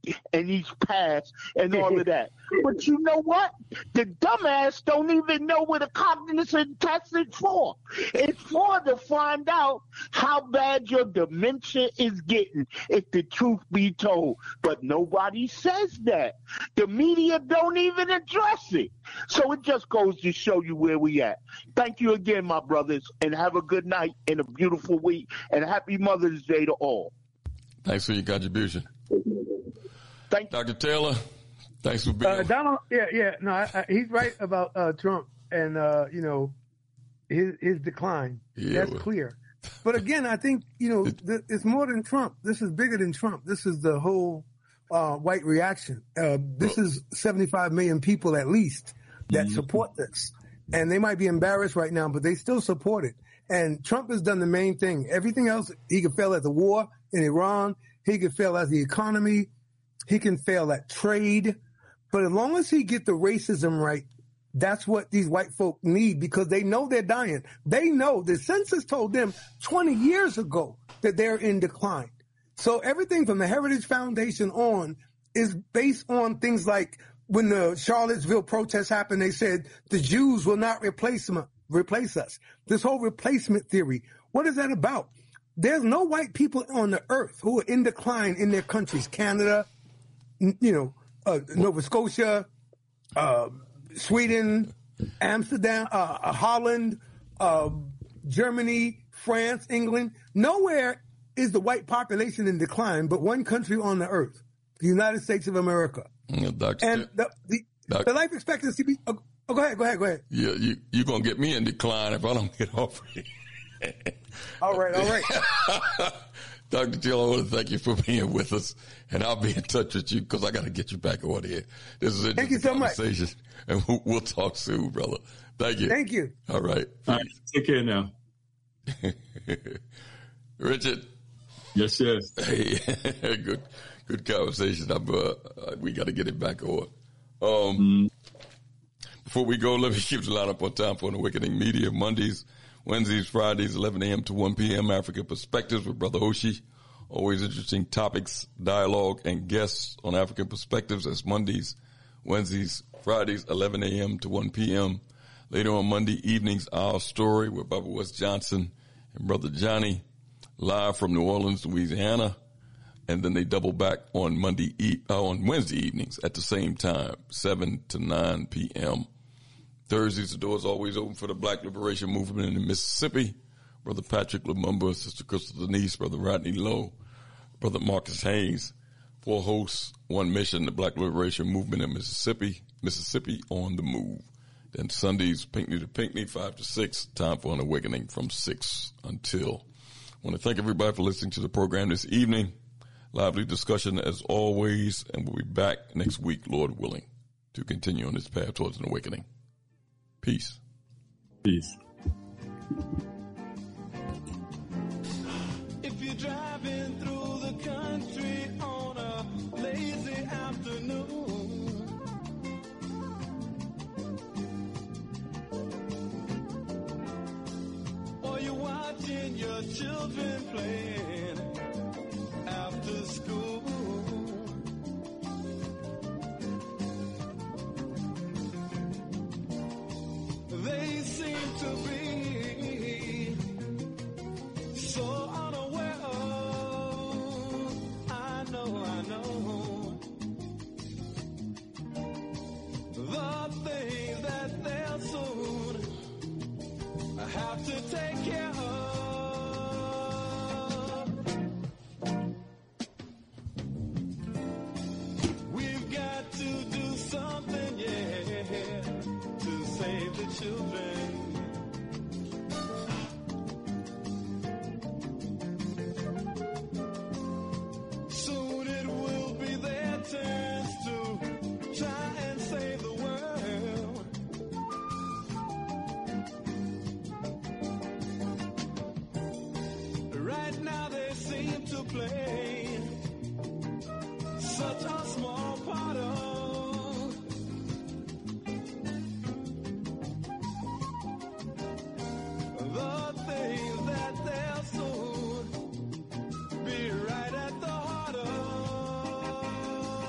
and he's passed and all of that. But you know what? The dumbass don't even know what a cognizant test is for. It's for to find out how bad your dementia is getting, if the truth be told. But nobody says that. The media don't even address it. So it just goes to show you where we at. Thank you again, my brothers, and have a good night and a beautiful week, and happy Mother's Day to all. Thanks for your contribution. Thank you. Doctor Taylor, thanks for being uh, Donald, yeah, yeah, no, I, I, he's right about uh, Trump and, uh, you know, his, his decline. Yeah, That's well. clear. But again, I think, you know, th- it's more than Trump. This is bigger than Trump. This is the whole uh, white reaction. Uh, this is seventy-five million people at least that mm-hmm. support this. And they might be embarrassed right now, but they still support it. And Trump has done the main thing. Everything else, he could fail at the war in Iran. He could fail at the economy. He can fail at trade. But as long as he get the racism right, that's what these white folk need, because they know they're dying. They know the census told them twenty years ago that they're in decline. So everything from the Heritage Foundation on is based on things like when the Charlottesville protests happened, they said the Jews will not replace them, replace us. This whole replacement theory, what is that about? There's no white people on the earth who are in decline in their countries. Canada, you know, uh, Nova Scotia, uh, Sweden, Amsterdam, uh, Holland, uh, Germany, France, England. Nowhere is the white population in decline but one country on the earth, the United States of America. Yeah, Doctor And the, the, Doctor the life expectancy, be, oh, oh, go ahead, go ahead, go ahead. Yeah, you, you're going to get me in decline if I don't get off. All right, all right. Doctor Taylor, I want to thank you for being with us, and I'll be in touch with you because I got to get you back on here. This is a thank you so conversation, much. And we'll, we'll talk soon, brother. Thank you. Thank you. All right. All right. Take care now. Richard. Yes, yes. Hey, good, good conversation. I'm, uh, we got to get it back on. Um, mm-hmm. Before we go, let me keep the line up on time for an Awakening Media Mondays, Wednesdays, Fridays, eleven a.m. to one p.m. African Perspectives with Brother Oshi. Always interesting topics, dialogue, and guests on African Perspectives. That's Mondays, Wednesdays, Fridays, eleven a.m. to one p.m. Later on Monday evenings, Our Story with Bubba West Johnson and Brother Johnny, live from New Orleans, Louisiana. And then they double back on Monday, e- uh, on Wednesday evenings at the same time, seven to nine p.m. Thursdays, the door's always open for the Black Liberation Movement in Mississippi. Brother Patrick Lumumba, Sister Crystal Denise, Brother Rodney Lowe, Brother Marcus Haynes. Four hosts, one mission, the Black Liberation Movement in Mississippi, Mississippi on the move. Then Sundays, Pinckney to Pinckney, five to six, time for an awakening from six until. I want to thank everybody for listening to the program this evening. Lively discussion as always, and we'll be back next week, Lord willing, to continue on this path towards an awakening. Peace. Peace. If you're driving through the country on a lazy afternoon, or you're watching your children playing after school, they seem to be so unaware of, I know, I know, the things that they'll soon have to take care of. We've got to do something, yeah, to save the children. Soon it will be their turns to try and save the world. Right now they seem to play such a small part of the things that they'll soon be right at the heart of.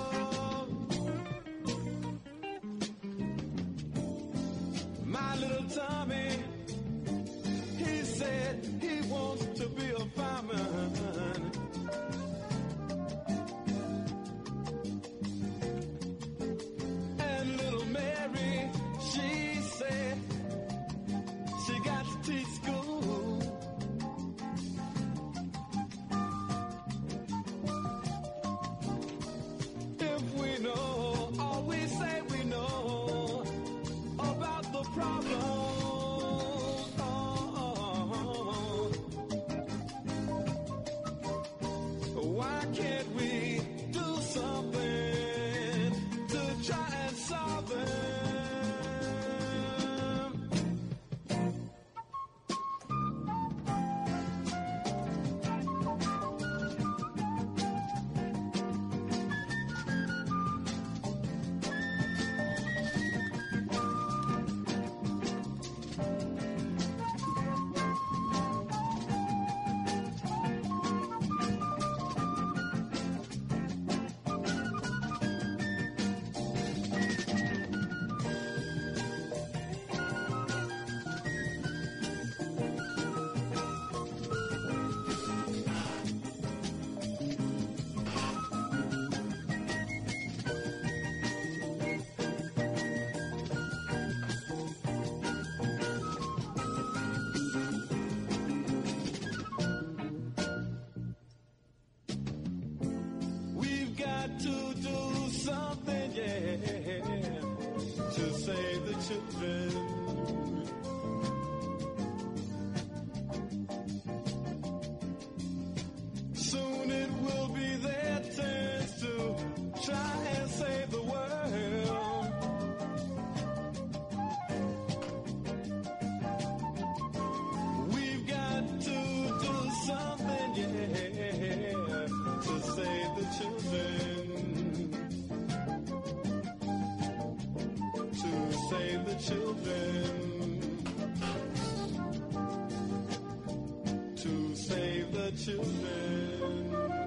got to do something, yeah, to save the children. Soon it will be their turns to try and save the world. We've got to do something, yeah, to save the children. To save the children. To save the children.